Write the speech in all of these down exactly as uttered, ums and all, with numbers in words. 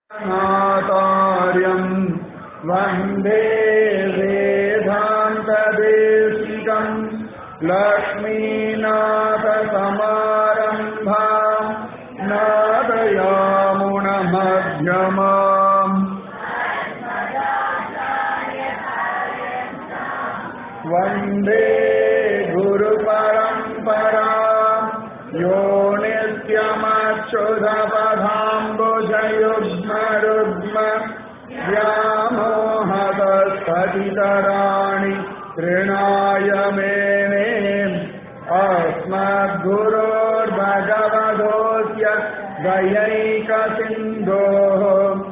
नातार्यम् वन्दे वेदान्तदेशिकम् लक्ष्मीनाथसमारम्भाम् नादयामुनमध्यमाम् वन्दे गुरुपरम्पराम् यो नित्यमच्युतपदाम्बुजयुग्मरुग्म व्यामोहतस्तदितराणि तृणाय मेने अस्मद्गुरोर्भगवतोऽस्य दयैकसिन्धोः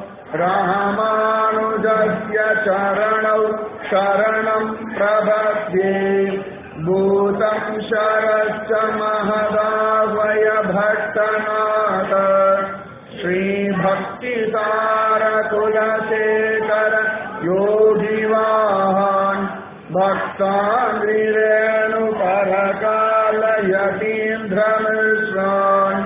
रामानुजस्य चरणौ शरणं प्रपद्ये भूतं शरश्च महदावय भट्टनाथ श्रीभक्तिसारकुलशेखर योगिवाहान् भक्ताङ्घ्रिरेणुपरकालयतीन्द्रमिश्रान्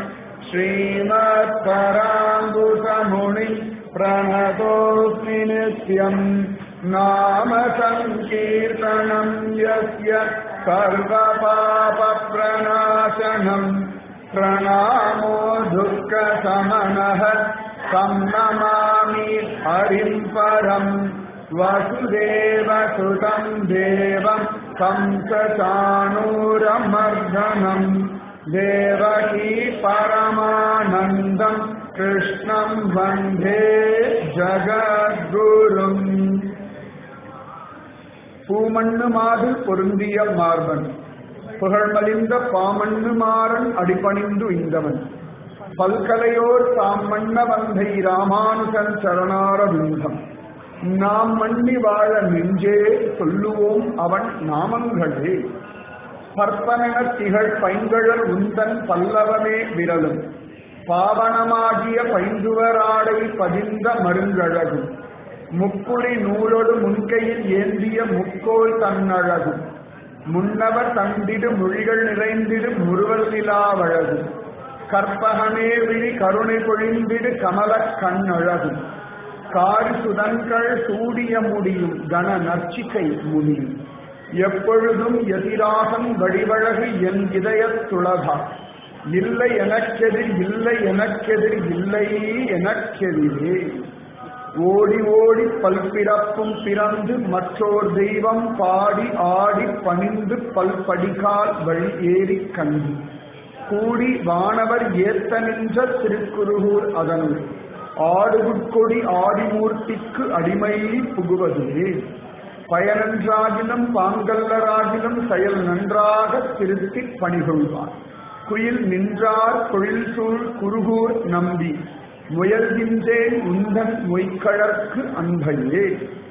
श्रीमत्पराङ्कुशमुनि प्रणतोऽस्मि नित्यम् नाम संकीर्तनं यस्य सर्वपापप्रणाशनं प्रणामो दुःखशमनः तं नमामि हरिं परं वसुदेवसुतं देवं कंसचाणूरमर्दनं देवकी परमानन्दं कृष्णं वन्दे जगद्गुरुम् பூமண்ணு மாது பொருந்திய மார்பன் புகழ்மலிந்த பாமண்ணு மாறன் அடிபணிந்து இந்தவன் பல்கலையோர் தாம் மன்ன வந்தை ராமானுஜன் சரணார விந்தம் நாம் மண்ணி வாழ நெஞ்சே சொல்லுவோம் அவன் நாமங்களே பற்பமென திகழ் பைங்கழல் உந்தன் பல்லவமே விரலும் பாவனமாகிய பைந்துவராடை பதிந்த மருங்கழகும் முப்புரி நூலோடு முன்கையில் ஏந்திய முக்கோல் தன்னழகும் முன்னவர் தந்திடு மொழிகள் நிறைந்திடு முறுவல் நிலாவழகும் கற்பகமே விழி கருணை பொழிந்திடு கமலக் கண்ணழகும் காரி சுதன்கள் சூடிய முடியும் கன நர்ச்சிகை முடியும் எப்பொழுதும் எதிராகம் வடிவழகு என் இதயத்துளகா இல்லை எனக்கெதிர் இல்லை எனக்கெதிர் இல்லை எனக்கெதிரே ஓடி ஓடி பல்பிறப்பும் பிறந்து மற்றோர் தெய்வம் பாடி ஆடி பணிந்து பல்படிகால் வழி ஏறி கண்டு கூடி வானவர் ஏத்த நின்ற திருக்குருகூர் அதனுள் ஆடுகுட்கொடி ஆதிமூர்த்திக்கு அடிமை புகுவதுவே பயனன்றாகிலும் பாங்கல்லராகிலும் செயல் நன்றாக திருத்தி பணிகொள்வார் குயில் நின்றார் பொழில் சூழ் குருகூர் நம்பி முயல்கின்றேன் உந்தன் மொய்கழற்கு அன்பையே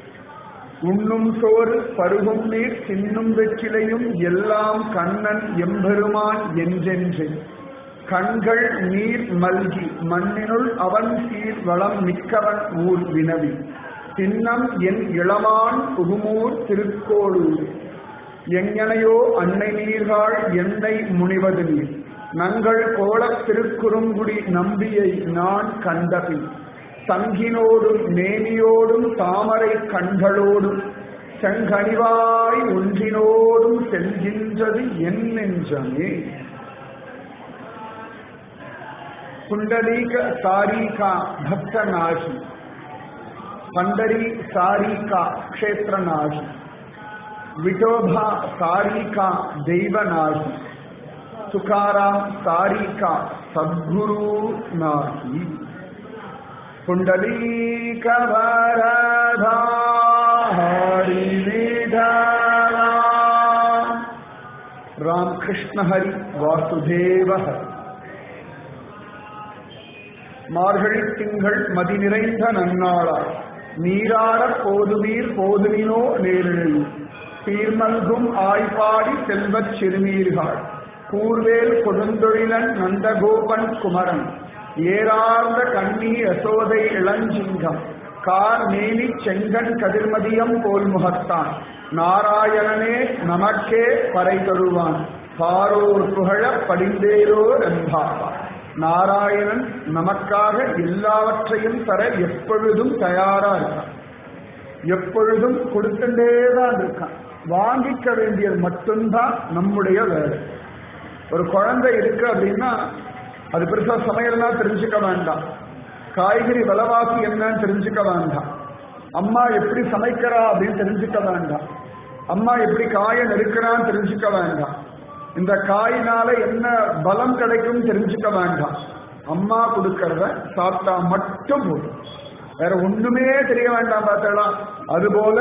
உண்ணும் சோறு பருகும் நீர் தின்னும் வெற்றிலையும் எல்லாம் கண்ணன் எம்பெருமான் என்றென்று கண்கள் நீர் மல்கி மண்ணினுள் அவன் சீர் வளம் மிக்கவன் ஊர் வினவி தின்னம் என் இளமான் புகுமூர் திருக்கோளூர் எங்கனையோ அன்னை நீர்காள் எண்ணெய் முனிவது நீர் நங்கள் கோலத் திருக்குறுங்குடி நம்பியை நான் கண்டபின் சங்கினோடும் நேனியோடும் தாமரை கண்களோடும் செங்கனிவாய் ஒன்றினோடும் செல்கின்றது என் நெஞ்சமே குண்டலீக சாரிகா பக்தநாசி பண்டரி சாரிகா க்ஷேத்ரநாசி விட்டோபா சாரிகா தெய்வநாசி तुकाराम सारी का सद्गुरु नाही कुंडलीक वरदा हरि विठला राम कृष्ण हरि वासुदेव மார்கழி திங்கள் மதி நிறைந்த நன்னாளாய் நீராட போதுவீர் போதுவினோ நேரிழையும் சீர்மல்கும் ஆய்பாடி செல்வச் சிறுமீர்கள் கூர்வேல் கொடுந்தொழிலன் நந்தகோபன் குமரன் ஏறார்ந்த கண்ணி யசோதை இளஞ்சிங்கம் கார் மேனி செங்கன் கதிர்மதியம் போல் முகத்தான் நாராயணனே நமக்கே பறை தருவான் பாரோர் புகழ படிந்தேரோ ரம்பாவா நாராயணன் நமக்காக எல்லாவற்றையும் தர எப்பொழுதும் தயாரா இருக்கான். எப்பொழுதும் கொடுத்துட்டேதான் இருக்கான். வாங்கிக்க வேண்டியது மட்டும்தான் நம்முடைய வேலை. ஒரு குழந்தை இருக்கு அப்படின்னா அது பெருசா சமையல்லாம் தெரிஞ்சுக்க வேண்டாம். காய்கறி விலைவாசி என்னன்னு தெரிஞ்சுக்க வேண்டாம். அம்மா எப்படி சமைக்கிறா அப்படின்னு தெரிஞ்சுக்க வேண்டாம். அம்மா எப்படி காயை நெருக்கிறான்னு தெரிஞ்சுக்க வேண்டாம். இந்த காயினால என்ன பலம் கிடைக்கும் தெரிஞ்சுக்க வேண்டாம். அம்மா கொடுக்கறத சாப்பிட்டா மட்டும் போதும். வேற ஒண்ணுமே தெரிய வேண்டாம். பார்த்தலாம். அதுபோல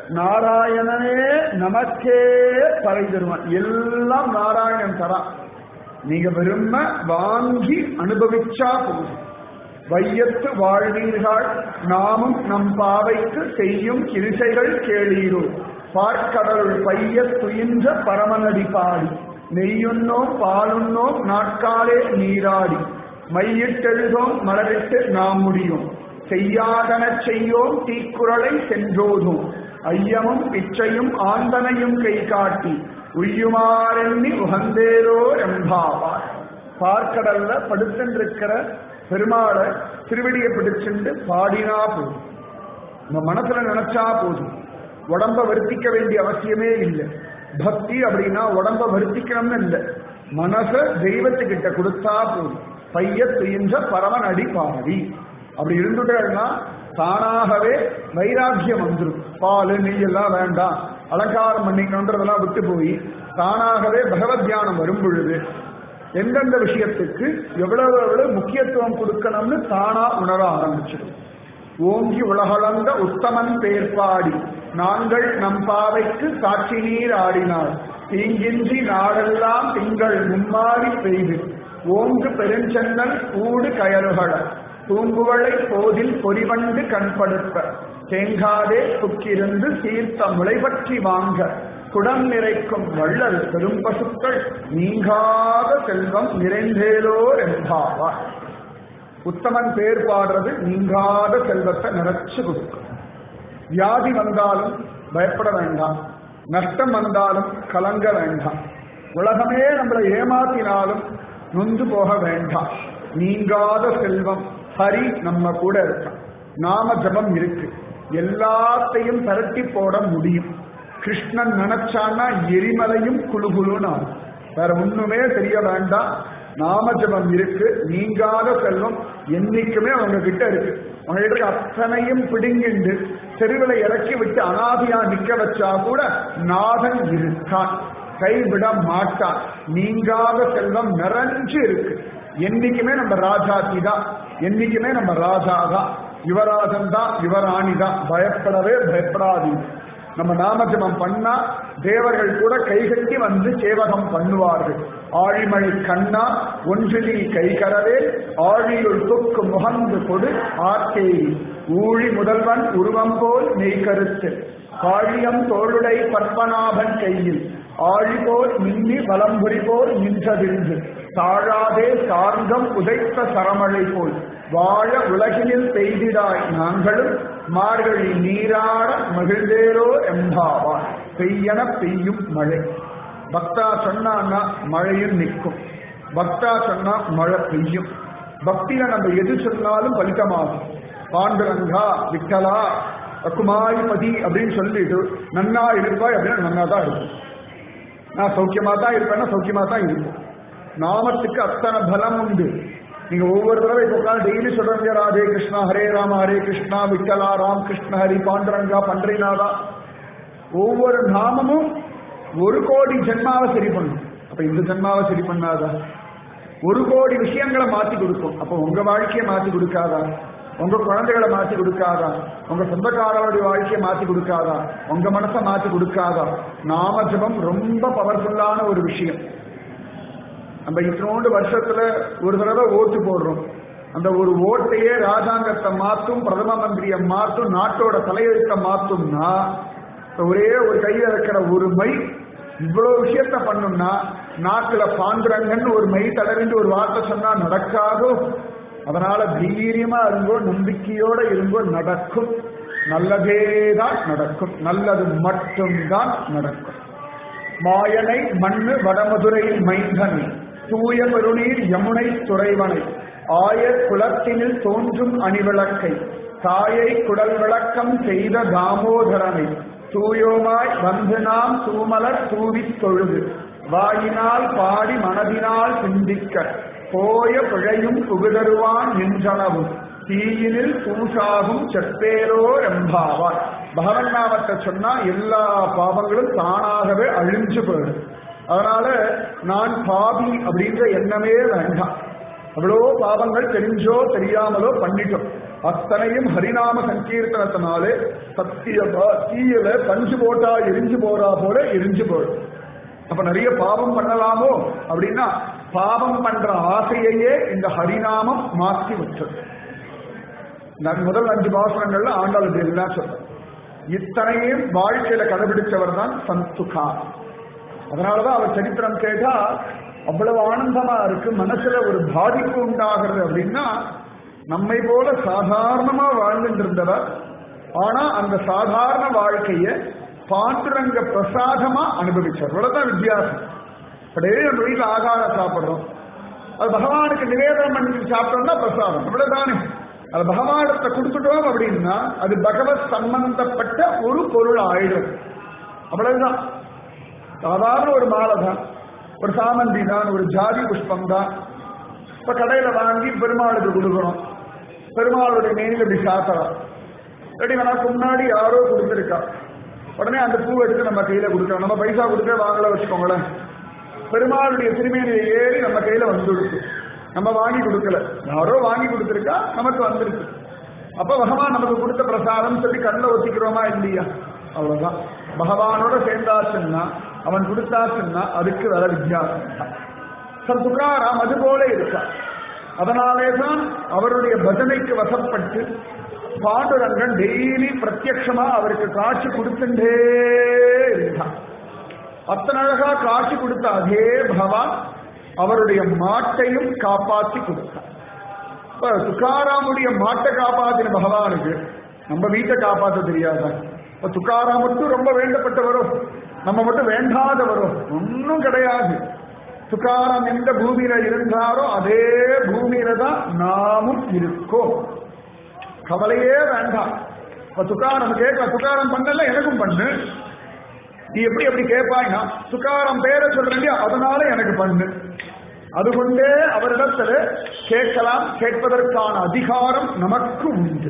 நாராயணனே நமக்கே பறை தருவான். எல்லாம் நாராயணன் தரான். நீங்க விரும்ப வாங்கி அனுபவிச்சா போதும். வையத்து வாழ்வீர்கள் நாமும் நம் பாவைக்கு செய்யும் கிரிசைகள் கேளீரோ. பார்க்கடலுள் பைய துயின்ற பரமநடி பாடி நெய்யுண்ணோம் பாலுண்ணோம் நாட்காலே நீராடி மையிட்டெழுதோம் மலரிட்டு நாம் முடியும் செய்யாதன செய்யோம் தீக்குறளை சென்றோதும் ஐயமும் பிச்சையும் ஆந்தனையும் கை காட்டி உய்யுமாறெண்ணி உகந்தேரோ எம்பாவார். பார்க்கடல்ல படுத்திருக்கிற பெருமாளை திருவடியை பிடிச்சுண்டு பாடினா போதும். நம்ம மனசுல நினைச்சா போதும். உடம்ப வருத்திக்க வேண்டிய அவசியமே இல்லை. பக்தி அப்படின்னா உடம்ப வருத்திக்கணும்னு இல்லை. மனச தெய்வத்துக்கிட்ட கொடுத்தா போதும். பைய துயின்ற பரமன் அடி பாடி அப்படி இருந்துட்டேன்னா தானாகவே வைராக்கியம் வந்துடும். பால் நெய் எல்லாம் வேண்டாம், அலங்காரம் பண்ணிக்கணுன்றதெல்லாம் விட்டு போய் தானாகவே பகவத் தியானம் வரும் பொழுது எந்தெந்த விஷயத்துக்கு எவ்வளவு எவ்வளவு முக்கியத்துவம் கொடுக்கணும்னு தானா உணர ஆரம்பிச்சிடும். ஓங்கி உலகளந்த உத்தமன் பேர்பாடி நாங்கள் நம் பாவைக்கு சாட்சி நீர் ஆடினார் தீங்கின்றி நாடெல்லாம் திங்கள் மும்மாறி பெய்து ஓங்கு பெருஞ்சென்னல் ஊடு கயறுகள பூங்குவளை போதில் பொறிவண்டு கண்படுத்த தேங்காதே புக்கிருந்து சீர்த்த முளை பற்றி வாங்க குடம் நிறைக்கும் வள்ளல் பெரும் பசுக்கள் நீங்காத செல்வம் நிறைந்தேலோர் என்பாவார். உத்தமன் பேர் பாடுறது நீங்காத செல்வத்தை நிறைச்சு கொடுக்கும். வியாதி வந்தாலும் பயப்பட வேண்டாம், நஷ்டம் வந்தாலும் கலங்க வேண்டாம், உலகமே நம்மளை ஏமாத்தினாலும் நொந்து போக வேண்டாம். நீங்காத செல்வம் ஹரி நம்ம கூட இருக்கான். நாம ஜபம் இருக்கு, எல்லாத்தையும் திரட்டி போட முடியும். கிருஷ்ணன் நினைச்சான்னா எரிமலையும் குழுகுலுன்னு ஆகும். வேற ஒண்ணுமே தெரிய வேண்டாம். நாம ஜபம் இருக்கு, நீங்காத செல்வம் என்னைக்குமே அவங்க கிட்ட இருக்கு. அவங்க கிட்ட அத்தனையும் பிடுங்கிண்டு தெருவில் இறக்கி விட்டு அனாதியா நிக்க வச்சா கூட நாதன் இருக்கான், கைவிட மாட்டான். நீங்காத செல்வம் நிறைஞ்சு இருக்கு. என்னைக்குமே நம்ம ராஜாத்தி தான், என்னைக்குமே நம்ம ராஜா தான், யுவராஜன் தான், யுவராணி தான். பயப்படவே பயப்படாதீங்க. நம்ம நாமஜபம் பண்ணா தேவர்கள் கூட கைகட்டி வந்து சேவகம் பண்ணுவார்கள். ஆழிமழை கண்ணா ஒன்றிலி கைகரவே ஆழியுள் தொக்கு முகந்து கொடு ஆர்த்தேரி ஊழி முதல்வன் உருவம் போல் நெய்கருத்து காழியம் தோளுடை பற்பனாபன் கையில் ஆழி போல் மின்னி வலம்புரி போல் நின்றதிருந்து தாழாதே சார்ந்தம் உதைத்த சரமழை போல் வாழ உலகினில் பெய்திடாய் நாங்களும் மார்கழி நீராட மகிழ்ந்தேரோ எம்பாவார். பெய்யன பெய்யும் மழை. பக்தா சொன்னா மழையும் நிற்கும், பக்தா சொன்னா மழை பெய்யும். பக்தியில நம்ம எது சொன்னாலும் பலிதமாகும். பாண்டுரங்கா விட்டலா குமாரிபதி அப்படின்னு சொல்லிட்டு நன்னா இருப்பாய் அப்படின்னா நன்னா தான் இருக்கும். நான் சௌக்கியமா தான் இருப்பேன்னா சௌக்கியமா தான் இருக்கும். நாமத்துக்கு அத்தனை பலம் உண்டு. நீங்க ஒவ்வொரு தடவை இப்போ டெய்லி சொல்றீங்க ராதே கிருஷ்ணா ஹரே ராம ஹரே கிருஷ்ணா விட்டலா ராம் கிருஷ்ண ஹரி பாண்டுரங்கா பன்றிநாதா. ஒவ்வொரு நாமமும் ஒரு கோடி ஜென்மாவை சரி பண்ணும். அப்ப இந்த ஜென்மாவை சரி பண்ணாதா? ஒரு கோடி விஷயங்களை மாத்தி கொடுக்கும். அப்ப உங்க வாழ்க்கையை மாத்தி கொடுக்காதா? உங்க குழந்தைகளை மாத்தி கொடுக்காதா? உங்க சொந்தக்காரருடைய வாழ்க்கையை மாத்தி கொடுக்காதா? உங்க மனசை மாத்தி கொடுக்காதா? நாம ஜபம் ரொம்ப பவர்ஃபுல்லான ஒரு விஷயம். நம்ம இத்தனோண்டு வருஷத்துல ஒரு தடவை ஓட்டு போடுறோம். அந்த ஒரு ஓட்டையே ராஜாங்கத்தை மாற்றும், பிரதம மந்திரியை மாற்றும், நாட்டோட தலையெழுத்தை மாற்றும்னா ஒரே ஒரு கையில இருக்கிற ஒரு மை இவ்வளவு விஷயத்த பண்ணும்னா நாட்டுல பாண்டுரங்கன்னு ஒரு மை தடவிட்டு ஒரு வார்த்தை சொன்னா நடக்காதோ? அதனால தைரியமா இருங்கோ, நம்பிக்கையோட இருங்கோ, நடக்கும். நல்லதேதான் நடக்கும், நல்லது மட்டும்தான் நடக்கும். மாயனை மண்ணு வடமதுரையில் மைந்தனை தூய பெருநீர் யமுனை துறைவனை ஆய குலத்தினில் தோன்றும் அணிவிளக்கை தாயை குடல் விளக்கம் செய்த தாமோதரனை தூயோமாய் வந்து நாம் தூமலர் தூவித் தொழுது வாயினால் பாடி மனதினால் சிந்திக்க போய பிழையும் புகுதருவான் நின்றனவும் தீயினில் தூசாகும் செப்பேரோ எம்பாவார். பகவன் நாமத்தை சொன்னா எல்லா பாவங்களும் தானாகவே அழிஞ்சு போயிடும். அதனால நான் பாவி அப்படின்ற எண்ணமே வேண்டாம். அவ்வளோ பாவங்கள் தெரிஞ்சோ தெரியாமலோ பண்ணிட்டோம். அத்தனையும் ஹரிநாம சங்கீர்த்தனத்தினாலே சத்தியமா தீயில பஞ்சு போட்டா எரிஞ்சு போறா போல எரிஞ்சு போடும். அப்ப நிறைய பாவம் பண்ணலாமோ அப்படின்னா பாவம் பண்ற ஆசையையே இந்த ஹரிநாமம் மாற்றி விட்டது. நான் முதல் அஞ்சு பாசனங்கள்ல ஆண்டாள் எல்லாம் சொல்றேன். இத்தனையும் வாழ்க்கையில கடைபிடிச்சவர் தான் சந்துகா. அதனாலதான் அவர் சரித்திரம் கேட்டா அவ்வளவு ஆனந்தமா இருக்கு. மனசுல ஒரு பாதிப்பு உண்டாகிறது அப்படின்னா நம்மை போல சாதாரணமா வாழ்ந்துட்டு இருந்தவர், ஆனா அந்த சாதாரண வாழ்க்கைய பாண்டுரங்க பிரசாதமா அனுபவிச்சார். இவ்வளவுதான் வித்தியாசம். அப்படியே நம்ம வீட்டுல ஆகாரம் சாப்பிடுறோம், அது பகவானுக்கு நிவேதனம் பண்ணி சாப்பிட்டோம்னா பிரசாதம் இவ்வளவுதானே. அது பகவானத்தை கொடுத்துட்டோம் அப்படின்னா அது பகவத் சம்பந்தப்பட்ட ஒரு பொருள் ஆயிடும். அவ்வளவுதான். சாதாரண ஒரு மாலை தான், ஒரு சாமந்தி தான், ஒரு ஜாதி புஷ்பம் தான். இப்ப கடையில வாங்கி பெருமாளுக்கு கொடுக்கணும், பெருமாளுடைய மேனில இப்படி சாத்தலாம். ரெடி எனக்கு முன்னாடி யாரோ கொடுத்துருக்கா, உடனே அந்த பூ எடுத்து நம்ம கையில கொடுக்கணும். நம்ம பைசா கொடுக்க வாங்கல வச்சுக்கோங்களேன், பெருமாளுடைய திருமேனியை ஏறி நம்ம கையில வந்துடுச்சு. நம்ம வாங்கி கொடுக்கல, யாரோ வாங்கி கொடுத்துருக்கா, நமக்கு வந்துருக்கு. அப்ப பகவான் நமக்கு கொடுத்த பிரசாதம் சொல்லி கண்ணில் ஒத்திக்கிறோமா இல்லையா? அவ்வளவுதான். பகவானோட சேர்ந்தாச்சுன்னா, அவன் கொடுத்தாச்சுன்னா அதுக்கு வேற வித்தியாசம். சர் துகாராம் அது போல இருக்கார். அதனாலேதான் அவருடைய பஜனைக்கு வசப்பட்டு பாண்டுரங்கன் டெய்லி பிரத்யட்சமா அவருக்கு காட்சி கொடுத்துட்டே இருந்தான். அத்தனை அழகா காட்சி கொடுத்த அதே பகவான் அவருடைய மாட்டையும் காப்பாற்றி கொடுத்தார். இப்ப துகாராமுடைய மாட்டை காப்பாத்தின பகவானுக்கு நம்ம வீட்டை காப்பாற்ற தெரியாதா? இப்ப துகாராம் மட்டும் ரொம்ப வேண்டப்பட்டவரோ, நம்ம மட்டும் வேண்டாதவரோ ஒன்னும் கிடையாது. துகாராம் எந்த பூமியில இருந்தாரோ அதே பூமியில தான் நாமும் இருக்கோம். கவலையே வேண்டாம். இப்ப துகாரம் கேட்க, துகாரம் பண்ணல எனக்கும் பண்ணு, நீ எப்படி எப்படி கேட்பாய்னா துகாரம் பேரை சொல்றீங்க அதனால எனக்கு பண்ணு. அதுகொண்டே அவரிடத்துல கேட்கலாம், கேட்பதற்கான அதிகாரம் நமக்கு உண்டு.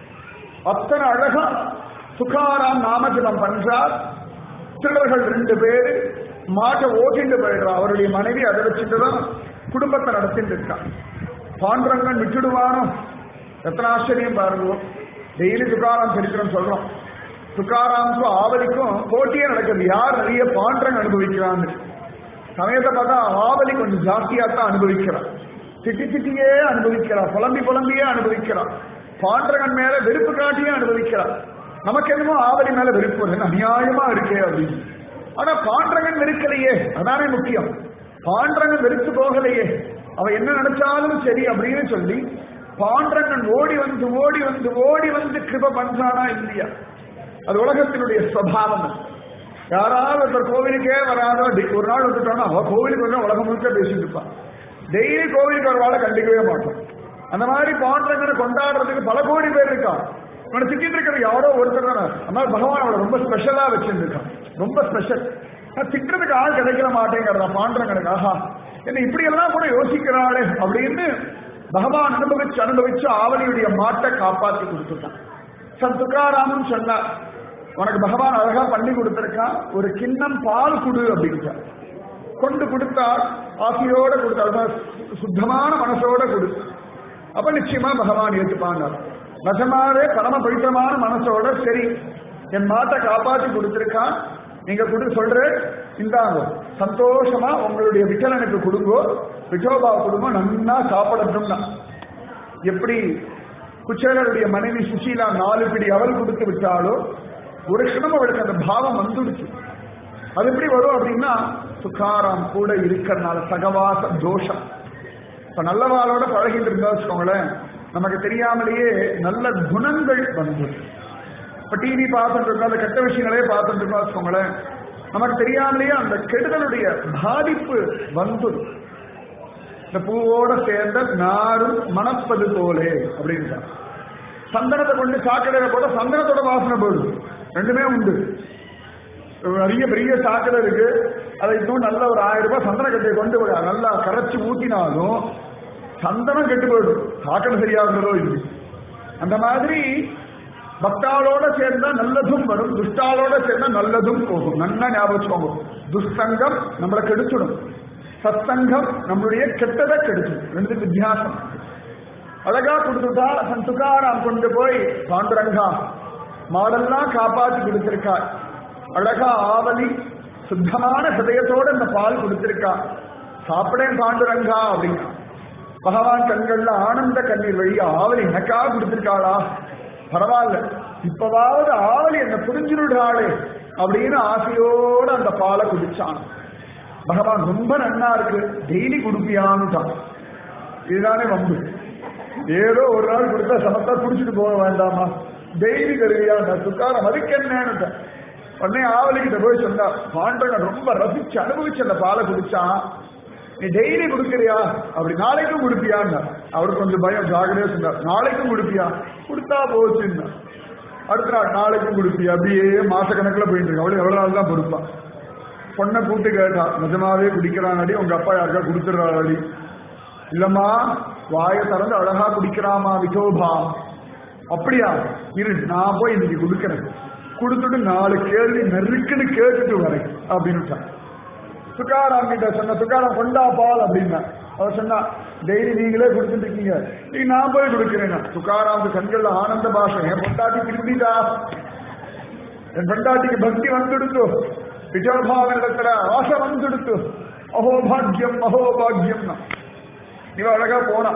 அத்தனை அழகா துகாராம் நாமஜபம் பண்றார். திருடர்கள் ரெண்டு பேரு மாட்டை ஓட்டிட்டு போயிடுறார். அவருடைய மனைவி அதை வச்சுட்டுதான் குடும்பத்தை நடத்திட்டு இருக்கான். பாண்டுரங்கன் விட்டுடுவானோ? எத்தனை ஆச்சரியம் பாருங்க. டெய்லி துகாராம் சரித்திரம் சொல்றோம். துகாராமுக்கும் ஆவலிக்கும் போட்டியே நடக்குது, யார் நிறைய பாண்டுரங்க அனுபவிக்கிறான்னு. சமயத்தை பார்த்தா ஆவலி கொஞ்சம் ஜாஸ்தியா தான் அனுபவிக்கிறான். திட்டி திட்டியே அனுபவிக்கிறான், புலம்பி புலம்பியே அனுபவிக்கிறான். பாண்டுரங்கன் மேல வெறுப்பு காட்டியே அனுபவிக்கிறான். நமக்கு என்னமோ ஆவலி மேல வெறுப்பு அநியாயமா இருக்கே அப்படின்னு. ஆனா பாண்டுரங்கன் வெறுக்கலையே, அதானே முக்கியம். பாண்டுரங்கன் வெறுத்து போகலையே, அவன் என்ன நினைச்சாலும் சரி அப்படின்னு சொல்லி பாண்டுரங்கன் ஓடி வந்து ஓடி வந்து ஓடி வந்து கிருப பண்றானா இல்லையா? அது உலகத்தினுடைய சுவாவம். யாராவது ஒருத்தர் கோவிலுக்கே வராதோ ஒரு நாள் வந்துட்டானா அவ கோவிலுக்கு வந்து உலகம் முழுக்க பேசிட்டு இருப்பான். டெய்லி கோவிலுக்கு ஒரு வாழை கண்டிக்கவே மாட்டான். அந்த மாதிரி பாண்டுரங்கனை கொண்டாடுறதுக்கு பல கோடி பேர் இருக்கான். இவனை திட்டிட்டு இருக்கிற யாரோ ஒருத்தர் தானே. அதனால பகவான் அவளை ரொம்ப ஸ்பெஷலா வச்சிருக்கான், ரொம்ப ஸ்பெஷல். திட்டுறதுக்கு ஆள் கிடைக்க மாட்டேங்கிறதா பாண்டுரங்கனுக்கு. ஆஹா என்ன இப்படி எல்லாம் கூட யோசிக்கிறாளே அப்படின்னு பகவான் அனுபவிச்சு அனுபவிச்சு ஆவலியுடைய மாட்டை காப்பாற்றி கொடுத்துட்டான். சர் துகாராமன் சொன்னார், உனக்கு பகவான் அழகா பண்ணி கொடுத்திருக்கான், ஒரு கிண்ணம் பால் குடு அப்படின்ட்டார். கொண்டு கொடுத்தார், ஆசையோட கொடுத்தார், சுத்தமான மனசோட கொடு. அப்ப நிச்சயமா பகவான் ஏற்றுப்பாங்க. நிஜமாவே பரம பவித்திரமான மனசோட சரி என் மாட்டை காப்பாற்றி கொடுத்திருக்கான், நீங்க கொடு சொல்ற இந்தாங்க, சந்தோஷமா உங்களுடைய விட்டலனுக்கு கொடுங்கோ, விட்டோபா குடும்பம் நன்னா சாப்பிடட்டும்னா. எப்படி குச்சேலருடைய மனைவி சுசீலா நாலு பிடி அவள் கொடுத்து விட்டாலோ ஒரு க்ஷணம் அவளுக்கு அந்த பாவம் வந்துடுச்சு. அது எப்படி வரும் அப்படின்னா துகாராம் கூட இருக்கிறதுனால சகவாச தோஷம். இப்ப நல்லவாளோட பழகிட்டு இருந்தா வச்சுக்கோங்களேன், நமக்கு தெரியாமலேயே நல்ல குணங்கள் வந்து. இப்ப டிவி பார்த்துட்டு இருக்கோம், அந்த கெட்ட விஷயங்களே பார்த்துட்டு இருக்கோம் வச்சுக்கோங்களேன், நமக்கு தெரியாமலேயே அந்த கெடுதலுடைய பாதிப்பு வந்து. இந்த பூவோட சேர்ந்த நாரும் மணப்பது போலே அப்படின்னு. சந்தனத்தை கொண்டு சாக்கடையில போட்டா சந்தனத்தோட வாசனை போடுது. ரெண்டுமே உண்டு. நிறைய பெரிய சாக்கடை இருக்கு, அதை இன்னும் நல்ல ஒரு ஆயிரம் ரூபாய் சந்தன கட்டையை கொண்டு போய் நல்லா கரைச்சி ஊத்தினாலும் சந்தனம் கெட்டு போயிடும், சாக்கடை சரியாகிறதோ இல்லை. அந்த மாதிரி பக்தாளோட சேர்ந்தா நல்லதும் வரும், துஷ்டாளோட சேர்ந்தா நல்லதும் போகும். நல்லா ஞாபகம் வச்சுக்கோங்க. துஷ்சங்கம் நம்மளை கெடுத்துடும், சத்சங்கம் நம்மளுடைய கெட்டதை கெடுத்துடும். ரெண்டு வித்தியாசம். அழகா கொடுத்துட்டா துக்காராம் கொண்டு போய் பாண்டுரங்கா மாடெல்லாம் காப்பாற்றி கொடுத்திருக்கா. அழகா ஆவலி சுத்தமான ஹதயத்தோட இந்த பால் கொடுத்திருக்கா. சாப்பிடேன் பாண்டுரங்கா அப்படின்னா பகவான் கண்கள்ல ஆனந்த கண்ணீர் வழியா ஆவலி எனக்காக கொடுத்திருக்காளா, பரவாயில்ல இப்பவாவது ஆவலி என்ன புரிஞ்சுடுறாளே அப்படின்னு ஆசையோட அந்த பாலை குடிச்சான். பகவான் ரொம்ப நன்னா இருக்கு, டெய்லி குடுப்பியான்னுட்டான். இதுதானே வம்பு. ஏதோ ஒரு நாள் கொடுத்தா சமத்தா குடிச்சிட்டு போக வேண்டாமா, டெய்லி தருவியா துக்காரம் அதுக்கு என்னன்னு உடனே ஆவலிக்கிட்ட போய் சொன்னா, பாண்டவன் ரொம்ப ரசிச்சு அனுபவிச்சு அந்த பாலை குடிச்சான், நீ டெய்லி கொடுக்கறியா அப்படி நாளைக்கும் கொடுப்பியான்னு. அவருக்கு கொஞ்சம் பயம், ஜாகிரதையா சொன்னார். நாளைக்கும் கொடுப்பியா, கொடுத்தா போச்சுன்னா. அடுத்த நாள் நாளைக்கும் கொடுப்பியா, அப்படியே மாச கணக்குல போயிட்டு இருக்கு. அவளுக்கு எவ்வளவு நாள் தான் பொறுப்பான். பொண்ணை கூட்டு கேட்டா, நிஜமாவே குடிக்கிறானாடி, உங்க அப்பா யாருக்கா கொடுத்துடுறாடி. இல்லம்மா வாயை திறந்து அழகா குடிக்கிறாமா விசோபா. அப்படியா, இரு நான் போய் இன்னைக்கு கொடுக்கறேன், கொடுத்துட்டு நாலு கேள்வி நெருக்குன்னு கேட்டுட்டு வரேன் அப்படின்னு. துக்காராம் கிட்ட சொன்ன, துக்காராம் கொண்டா பால் அப்படின்னா. அவர் சொன்னா, டெய்லி நீங்களே கொடுத்துட்டு இருக்கீங்க, நீங்க நான் போய் கொடுக்கிறேன்னா. துக்காராம் கண்கள்ல ஆனந்த பாஷம், என் பொண்டாட்டி திரும்பிட்டா, என் பொண்டாட்டிக்கு பக்தி வந்துடுத்து, விஜயபாவனிடத்துல ஆசை வந்துடுத்து, அஹோபாகியம் அஹோபாகியம்னா. இவ அழகா போனா,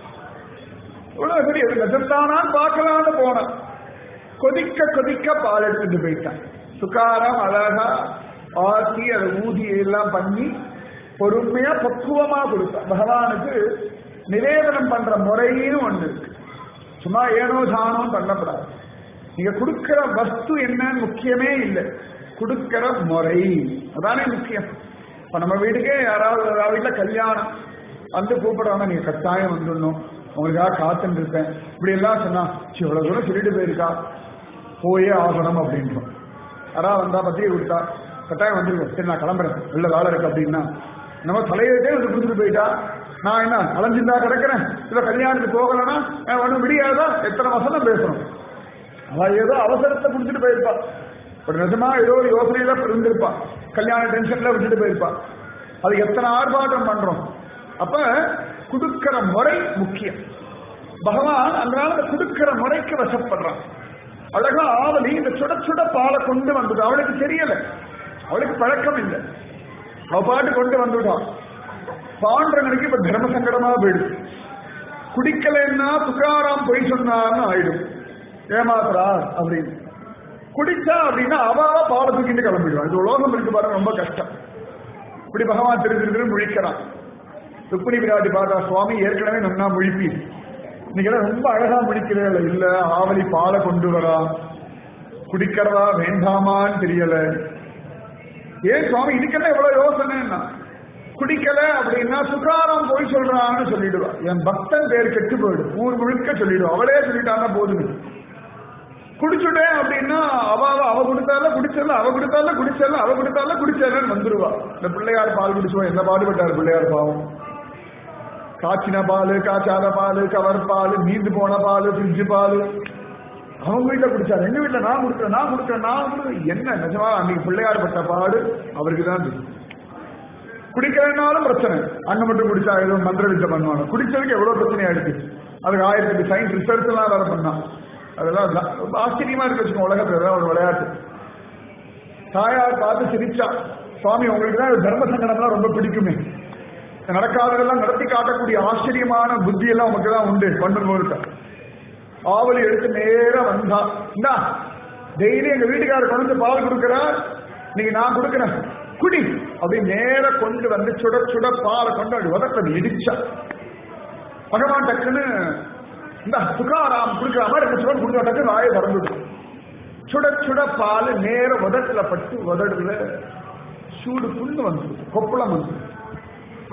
இவ்வளவு சரி அது நிஜம்தானான்னு பார்க்கலான்னு போனான். கொதிக்க கொதிக்க பால் எடுத்துட்டு போயிட்டான். துக்காராம் அழகா ஆத்தி அதை ஊதி எல்லாம் பண்ணி பொறுமையா பக்குவமா கொடுத்தான். பகவானுக்கு நிவேதனம் பண்ற முறையும் ஒண்ணு இருக்கு. சும்மா ஏனோ தானோம் பண்ணப்படாது. நீங்க கொடுக்கிற வஸ்து என்னன்னு முக்கியமே இல்லை, கொடுக்கிற முறை அதானே முக்கியம். இப்ப நம்ம வீட்டுக்கே யாராவது வீட்டுல கல்யாணம் வந்து கூப்பிடுறாங்க, நீங்க கட்டாயம் வந்துடணும், உங்களுக்காக காத்துட்டு இருப்பேன் இப்படி எல்லாம் சொன்னா, இவ்வளவு தூரம் சொல்லிட்டு போயிருக்கா, போயே ஆகணும் அப்படின்றோம். யாராவது வந்தா பத்திரிகை கொடுத்தா கட்டாயம் வந்துருக்கேன், சரி நான் கிளம்புறேன் உள்ள வேலை இருக்கு அப்படின்னா நம்ம தலையிட்டே வந்து கொடுத்துட்டு போயிட்டா, நான் என்ன அலைஞ்சிருந்தா கிடக்கிறேன், இல்ல கல்யாணத்துக்கு போகலன்னா ஒன்றும் விடியாதா, எத்தனை வசனம் பேசணும். அவன் ஏதோ அவசரத்தை குடிச்சிட்டு போயிருப்பா, ஒரு நிஜமா ஏதோ ஒரு யோசனையில இருந்திருப்பா, கல்யாண டென்ஷன்ல விட்டுட்டு போயிருப்பா. அதுக்கு எத்தனை ஆர்ப்பாட்டம் பண்றோம். அப்ப கொடுக்கிற முறை முக்கியம். பகவான் அதனால கொடுக்கிற முறைக்கு வசப்படுறான். அழகா ஆவலி இந்த சுட சுட பாலை கொண்டு வந்தது. அவளுக்கு தெரியல, அவளுக்கு பழக்கம் இல்லை, அவ பாட்டு கொண்டு வந்துட்டான். பாண்டவனுக்கு இப்ப தர்ம சங்கடமா போயிடுது. குடிக்கலன்னா துக்காராம் பொய் சொன்னான்னு ஆயிடும், ஏமாத்துறா அப்படின்னு. குடிச்சா அப்படின்னா அவாவா பாலை தூக்கிட்டு கிளம்பிடுவான். இது உலோகம் இருக்கு பாருங்க, ரொம்ப கஷ்டம். இப்படி பகவான் திரு திரு முழிக்கிறான். ருக்மிணி விராட்டி பார்த்தா, சுவாமி ஏற்கனவே நன்னா முழிப்பி, இன்னைக்கு ரொம்ப அழகா முடிக்கிறே இல்ல, ஆவலி பாலை கொண்டு வரா, குடிக்கிறதா வேண்டாமான்னு தெரியல. ஏன் சுவாமி இதுக்கெல்லாம் எவ்வளவு யோசனைன்னா, குடிக்கல அப்படின்னா சுகாராம் போய் சொல்றான்னு சொல்லிடுவா, என் பக்தன் பேர் கெட்டு போயிடும், ஊர் முழுக்க சொல்லிடுவா, அவளே சொல்லிட்டாங்க போதும். குடிச்சுட்டேன் அப்படின்னா அவ அவ கொடுத்தால குடிச்சல, அவ கொடுத்தால குடிச்சல, அவ கொடுத்தால குடிச்சலன்னு வந்துருவா. இந்த பிள்ளையார் பால் குடிச்சுவா, என்ன பாடுபட்டார் பிள்ளையார் பாவம். காய்ச்சின பால், காய்ச்சாத பால், கவர் பால், நீந்து போன பால், ஃப்ரிட்ஜ் பால் அவங்க வீட்டுல குடிச்சாரு, எங்க வீட்டுல நான் கொடுக்குறேன் நான் கொடுக்குறேன் நான் கொடுக்குறேன். என்ன நிஜமா அன்னைக்கு பிள்ளையார் பட்ட பாடு அவருக்கு தான் தெரியும். குடிக்கிறதுனாலும் பிரச்சனை, அங்க மட்டும் குடிச்சா ஏதோ மந்திர வித்தை பண்ணுவாங்க. குடிச்சதுக்கு எவ்வளவு பிரச்சனை ஆயிடுச்சு, அதுக்கு ஆயிரத்தி எட்டு சயின்ஸ் ரிசர்ச் எல்லாம் வேற பண்ணான். அதெல்லாம் ரொம்ப ஆச்சரியமா இருக்கு வச்சுக்கோங்க. உலகத்துல ஒரு விளையாட்டு. தாயார் பார்த்து சிரிச்சா, சுவாமி உங்களுக்கு தான் தர்ம சங்கடம்லாம் ரொம்ப பிடிக்குமே, நடக்காததெல்லாம் நடத்தி காட்டக்கூடிய ஆச்சரியமான புத்தி எல்லாம் உமக்கு தான் உண்டு பண்ணும்போது. ஆவலி எடுத்து நேரம் வந்தா, இந்தா டெய்லி எங்க வீட்டுக்காரர் கொண்டு பால் கொடுக்குறா, நீங்க நான் கொடுக்குறேன் குடி அப்படின்னு நேர கொண்டு வந்து சுட சுட பாலை கொண்டு அப்படி உதட்டது இடிச்சா. பகவான் டக்குன்னு இந்த துக்காராம் கொடுக்குற மாதிரி ரெண்டு சுட கொடுக்குற டக்கு வாயை திறந்துடும். சுட சுட பால் நேர உதட்டுல பட்டு உதடுல சூடு புண்ணு வந்துடும், கொப்பளம் வந்து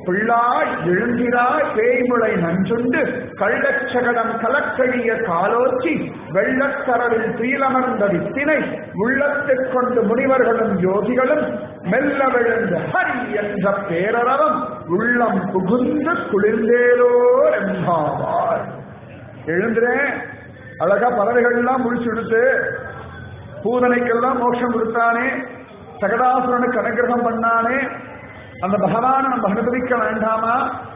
பிள்ளாய் எழுந்திராய் பேய்முளை நஞ்சுண்டு கள்ளச்சகடம் கலக்கழிய காலோச்சி வெள்ளக்கரவில் தீலமர்ந்த வித்தினை உள்ளத்தைக் கொண்டு முனிவர்களும் யோகிகளும் மெல்ல விழுந்த ஹரி என்ற பேரரவம் உள்ளம் புகுந்து குளிர்ந்தேலோர் என்பாவார். எழுந்துறேன், அழகா பறவைகள்லாம் முடிச்சுடுத்து, பூதனைக்கெல்லாம் மோட்சம் கொடுத்தானே, சகடாசுரனுக்கு அனுகிரகம் பண்ணானே, அந்த பகவானை நம்ம அனுபவிக்க வேண்டாமா?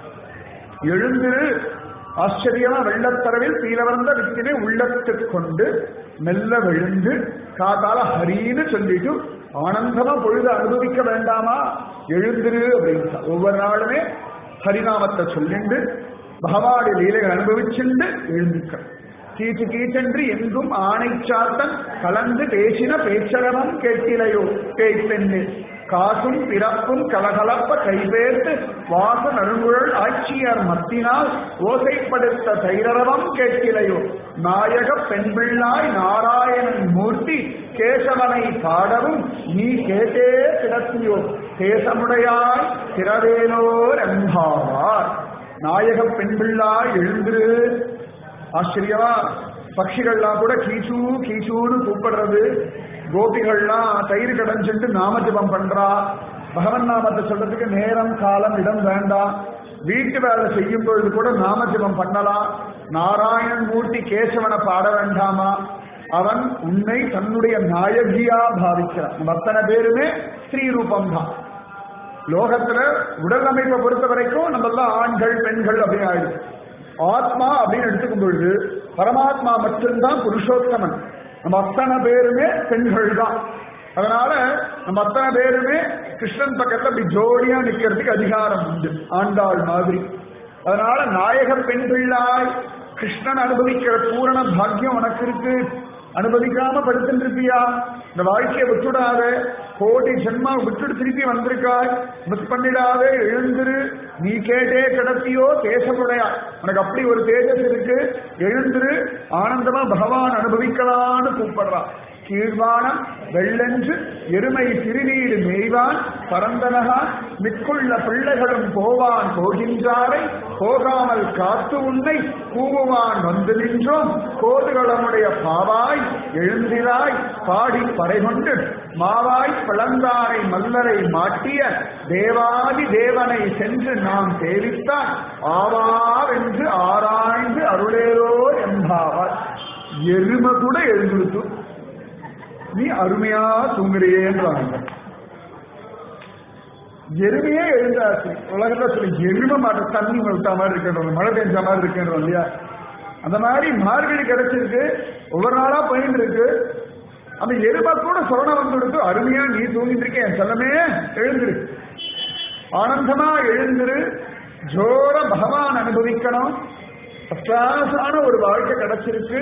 எழுந்திரு, ஆச்சரியமா வெள்ளத்தரவில் தீலவர்ந்த வித்தினை உள்ளத்துக் கொண்டு மெல்ல விழுந்து காத்தால ஹரின்னு சொல்லிட்டு ஆனந்தமா பொழுது அனுபவிக்க வேண்டாமா? எழுந்திரு அப்படின்னு ஒவ்வொரு நாளுமே ஹரிநாமத்தை சொல்லிண்டு பகவானுடைய லீலைகள் அனுபவிச்சுண்டு எழுந்திருக்க. கீச்சு கீச்சென்று எங்கும் ஆணை சாத்தன் கலந்து பேசின பேச்சரவம் கேட்டிலையோ பேய்ப்பெண்ணு காசும் பிறப்பும் கலகலப்ப கைபேர்த்து வாச நறுங்குழல் ஆட்சியார் மத்தினால் ஓசைப்படுத்த தைரவம் கேட்டிலையோ நாயக பெண்பிள்ளாய் நாராயணன் மூர்த்தி கேசவனை பாடவும் நீ கேட்டே கிடத்தியோ தேசமுடையாய் திரவேலோர் என்பாவார். நாயக பெண்பிள்ளாய் எழுந்திரு. ஆச்சரியமா பட்சிகள்லாம் கூட கீசூ கீசூன்னு கூப்பிடுறது. கோபிகள்லாம் தயிர் கடைஞ்சுட்டு நாமஜபம் பண்றா. பகவன் நாமத்தை சொல்றதுக்கு நேரம் காலம் இடம் வேண்டாம். வீட்டு வேலை செய்யும் பொழுது கூட நாமஜபம் பண்ணலாம். நாராயணன் மூர்த்தி கேசவனை பாட வேண்டாமா? அவன் உன்னை தன்னுடைய நாயகியா பாவிக்கிறான். நம்ம அத்தனை பேருமே ஸ்ரீரூபம் தான். லோகத்துல உடல் அமைப்பை பொறுத்த வரைக்கும் நம்ம எல்லாம் ஆண்கள் பெண்கள் அப்படின்னு ஆயிடுச்சு. ஆத்மா அப்படின்னு எடுத்துக்கும் பொழுது பரமாத்மா மட்டும்தான் புருஷோத்தமன். நம்ம அத்தனை பேருமே பெண்கள் தான். அதனால நம்ம அத்தனை பேருமே கிருஷ்ணன் பக்கத்துல அப்படி ஜோடியா நிக்கிறதுக்கு அதிகாரம் உண்டு, ஆண்டாள் மாதிரி. அதனால நாயக பெண் பிள்ளாய் கிருஷ்ணன் அனுபவிக்கிற பூரண பாக்கியம் உனக்கு இருக்கு. அனுபவிக்காம படுத்துட்டு இருப்பியா? இந்த வாழ்க்கையை விட்டுடாத. கோடி ஜென்மா விட்டுட்டு திருப்பி வந்திருக்காய், மிஸ் பண்ணிடாதே. எழுந்திரு, நீ கேட்டே கிடத்தியோ தேசமுடையா. உனக்கு அப்படி ஒரு தேஜஸ் இருக்கு. எழுந்திரு, ஆனந்தமா பகவான் அனுபவிக்கலான்னு கூப்பிடுறான். கீழ்வானம் வெள்ளென்று எருமை சிறுநீடு மேய்வான் பரந்தனகான் மிக்குள்ள பிள்ளைகளும் போவான் போகின்றாரை போகாமல் காத்து உன்னை கூவுவான் வந்து நின்றோம் கோதுகளமுடைய பாவாய் எழுந்திராய் பாடி பறைகொண்டு மாவாய் பிளந்தாரை மல்லரை மாட்டிய தேவாதி தேவனை சென்று நாம் சேவித்தான் ஆவாவென்று ஆராய்ந்து அருளேரோ என்பாவார். எருமை கூட எழுந்திருத்து நீ அருமையா தூங்குறியேன்றாங்க. எருமையே எழுந்தாச்சு. உலகத்துல சொல்லி எருமை மாட்ட தண்ணி விட்டா மாதிரி இருக்கின்றோம், மழை பெஞ்ச மாதிரி இருக்கின்றோம் இல்லையா? அந்த மாதிரி மார்கழி கிடைச்சிருக்கு, ஒவ்வொரு நாளா போயிட்டு இருக்கு. அந்த எருமை கூட சொரணம் வந்து கொடுத்து அருமையா நீ தூங்கிட்டு இருக்கேன், என் செல்லமே எழுந்திரு, ஆனந்தமா எழுந்திரு, ஜோர பகவான் அனுபவிக்கணும். அசாசான ஒரு வாழ்க்கை கிடைச்சிருக்கு.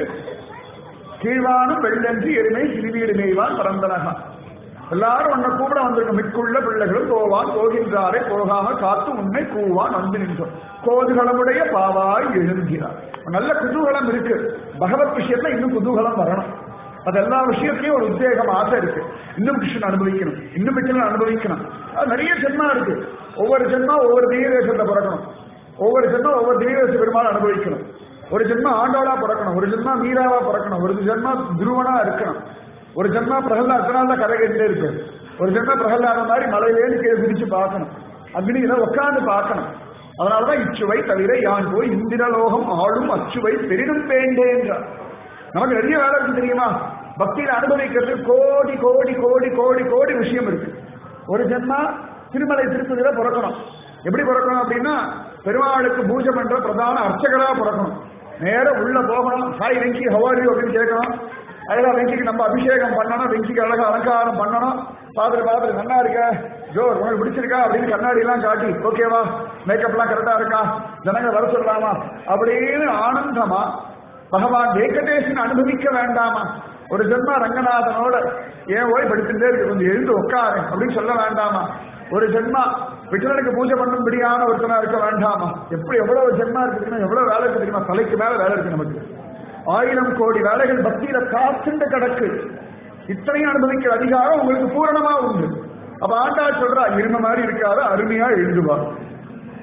கீழ்வானும் வெள்ளென்று எருமை சிறுவீடு மேய்வான் பரந்தனகான். எல்லாரும் உன்னை கூப்பிட வந்திருக்க மிக்குள்ள பிள்ளைகளும் போவான் போகின்றாரே போகாம காத்து உன்னை கூவான் வந்து நின்றோம் கோதுகளமுடைய பாவாய் எழுகிறார். நல்ல குதூகலம் இருக்கு. பகவத் விஷயத்துல இன்னும் குதூகலம் வரணும். அது எல்லா விஷயத்திலையும் ஒரு உத்வேகம் ஆசை இருக்கு. இன்னும் கிருஷ்ணன் அனுபவிக்கணும், இன்னும் கிருஷ்ணன் அனுபவிக்கணும். அது நிறைய ஜென்மா இருக்கு. ஒவ்வொரு ஜென்மா ஒவ்வொரு தெய்வதேசத்தை பிறக்கணும். ஒவ்வொரு ஜென்மா ஒவ்வொரு தெய்வதேச பெருமாள் அனுபவிக்கணும். ஒரு ஜென்மா ஆண்டோளா பிறக்கணும், ஒரு ஜென்மா மீராவா பிறக்கணும், ஒரு ஜென்மா துருவனா இருக்கணும், ஒரு ஜென்மா பிரகலாதனால கரை கட்டிட்டே இருக்கு, ஒரு ஜென்மா பிரகலாத மாதிரி மலையிலேன்னு கீழே பிடிச்சு பார்க்கணும், அக்னியில உட்காந்து பார்க்கணும். அதனாலதான் இச்சுவை தவிர யான் போய் இந்திரலோகம் ஆளும் அச்சுவை பெரிதும் வேண்டேன்றார். நமக்கு நிறைய வேலை இருக்கு தெரியுமா? பக்தியில அனுபவிக்கிறது கோடி கோடி கோடி கோடி கோடி விஷயம் இருக்கு. ஒரு ஜென்மா திருமலை திருப்பதியில பிறக்கணும். எப்படி பிறக்கணும் அப்படின்னா பெருமாளுக்கு பூஜை பண்ற பிரதான அர்ச்சகரா பிறக்கணும். நேரம் உள்ள போகணும். ஹாய் வெங்கி ஹவாரி அப்படின்னு கேட்கணும். அழகா வெங்கிக்கு நம்ம அபிஷேகம் பண்ணணும், வெங்கிக்கு அழகா அலங்காரம் பண்ணணும். பாத்துட்டு பாத்துட்டு நல்லா இருக்க ஜோர் உனக்கு பிடிச்சிருக்கா அப்படின்னு கண்ணாடி எல்லாம் காட்டி ஓகேவா மேக்கப் எல்லாம் கரெக்டா இருக்கா ஜனங்க வர சொல்லலாமா அப்படின்னு ஆனந்தமா பகவான் வெங்கடேசன் அனுபவிக்க வேண்டாமா? ஒரு ஜென்மா ரங்கநாதனோட ஏன் ஓய் படிச்சுட்டே இருக்கு கொஞ்சம் எழுந்து உட்காரு அப்படின்னு சொல்ல வேண்டாமா? ஒரு ஜென்மா விட்டனுக்கு பூஜை பண்ணும்படியான ஒருத்தனா இருக்க வேண்டாமா? எப்படி எவ்வளவு ஜென்மா இருக்கு, எவ்வளவு வேலை இருக்கு தெரியுமா? தலைக்கு மேல வேலை இருக்கு நமக்கு. ஆயிரம் கோடி வேலைகள் பக்தியில காத்துண்டு கிடக்கு. இத்தனையும் அனுபவிக்கிற அதிகாரம் உங்களுக்கு பூரணமா உண்டு. அப்ப ஆண்டா சொல்றா இரும மாதிரி இருக்காத அருமையா எழுதுவா.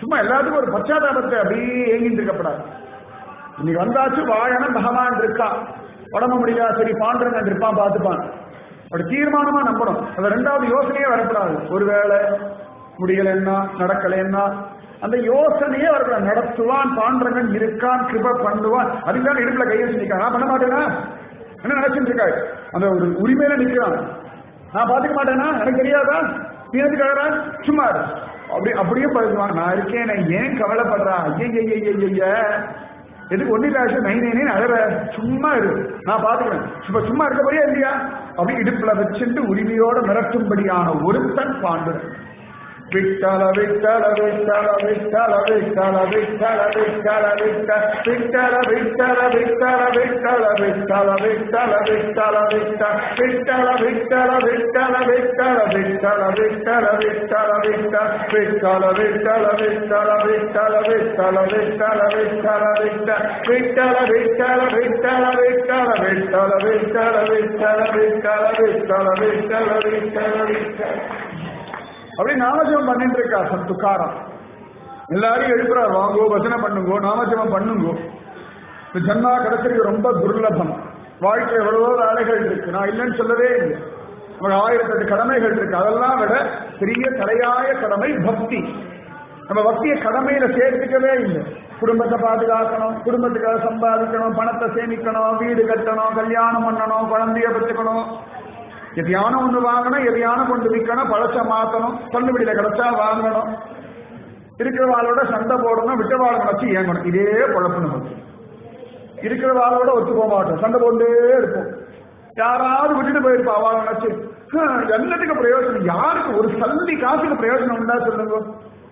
சும்மா எல்லாத்துக்கும் ஒரு பச்சாதாபத்தை அப்படியே ஏங்கிட்டு இருக்கப்படாது. இன்னைக்கு வந்தாச்சு வாழணும், பகவான் இருக்கா, உடம்பு முடியல சரி பாண்டரன் இருப்பான் பார்த்துப்பான், அப்படி தீர்மானமா நம்பணும். அது ரெண்டாவது யோசனையே வரக்கூடாது. ஒருவேளை முடியலன்னா நடக்கலைன்னா அந்த யோசனையே வரக்கூடாது. நடத்துவான், பாண்டரங்கன் இருக்கான், கிருப பண்ணுவான். அதுதான் இடுப்புல கையை நிற்கான். நான் பண்ண மாட்டேனா என்ன நினைச்சுட்டு இருக்காரு, அந்த ஒரு உரிமையில நிற்கிறான். நான் பாத்துக்க மாட்டேனா, எனக்கு தெரியாதா, நீ எதுக்காக சும்மா அப்படி அப்படியே பழகுவான். நான் இருக்கேன், நான் ஏன் கவலைப்படுறா, ஐய எதுக்கு ஒண்ணு இல்ல நை நைனே அழற, சும்மா இரு நான் பாத்துக்கிறேன், இப்ப சும்மா இருக்க போறியா இல்லையா அப்படி இடுப்புல வச்சுட்டு உரிமையோட மிரட்டும்படியான ஒருத்தன் பாண்டுறன். விட்டல விட்டல விட்டல விட்டல விட்டல விட்டல விட்டல விட்ட விட்டல விட்டல விட்டல விட்டல விட்டல விட்டல விட்டல விட்ட விட்டல விட்டல விட்டல விட்டல விட்டல விட்டல விட்டல விட்ட விட்டல விட்டல விட்டல விட்டல விட்டல விட்டல விட்டல விட்ட விட்டல விட்டல விட்டல விட்டல விட்டல விட்டல விட்டல விட்டல விட்டல விட்டல விட்டல விட்டல அப்படி நாமஜபம் பண்ணிட்டு இருக்கா சத்துக்காரம். எல்லாரையும் எழுப்புறாரு, வாங்கோ பஜனை பண்ணுங்கோ, நாமஜபம் பண்ணுங்கோ. இந்த ஜன்மா கிடைச்சிருக்கு ரொம்ப துர்லபம். வாழ்க்கை எவ்வளவோ வேலைகள் இருக்கு, நான் இல்லைன்னு சொல்லவே இல்லை. நம்ம ஆயிரத்தி எட்டு கடமைகள் இருக்கு. அதெல்லாம் விட பெரிய தலையாய கடமை பக்தி. நம்ம பக்தியை கடமையில சேர்த்துக்கவே இல்லை. குடும்பத்தை பாதுகாக்கணும், குடும்பத்துக்காக சம்பாதிக்கணும், பணத்தை சேமிக்கணும், வீடு கட்டணும், கல்யாணம் பண்ணணும், குழந்தைய பெற்றுக்கணும், எதையான ஒண்ணு வாங்கணும், எதையான கொண்டு விற்கணும், பழச மாத்தணும், தள்ளுபடியில கிடைச்சா வாங்கணும், இருக்கிறவாளோட சண்டை போடணும், விட்டவாளை நினைச்சு ஏங்கணும். இதே குழப்பம் நமக்கு. இருக்கிறவாளோட ஒத்து போக மாட்டோம், சண்டை போட்டே இருப்போம். யாராவது விட்டுட்டு போயிருப்பா அவளை நினைச்சு எல்லாத்துக்கு பிரயோஜனம். யாருக்கு ஒரு சல்லி காசுக்கு பிரயோஜனம் உண்டா சொல்லுங்க.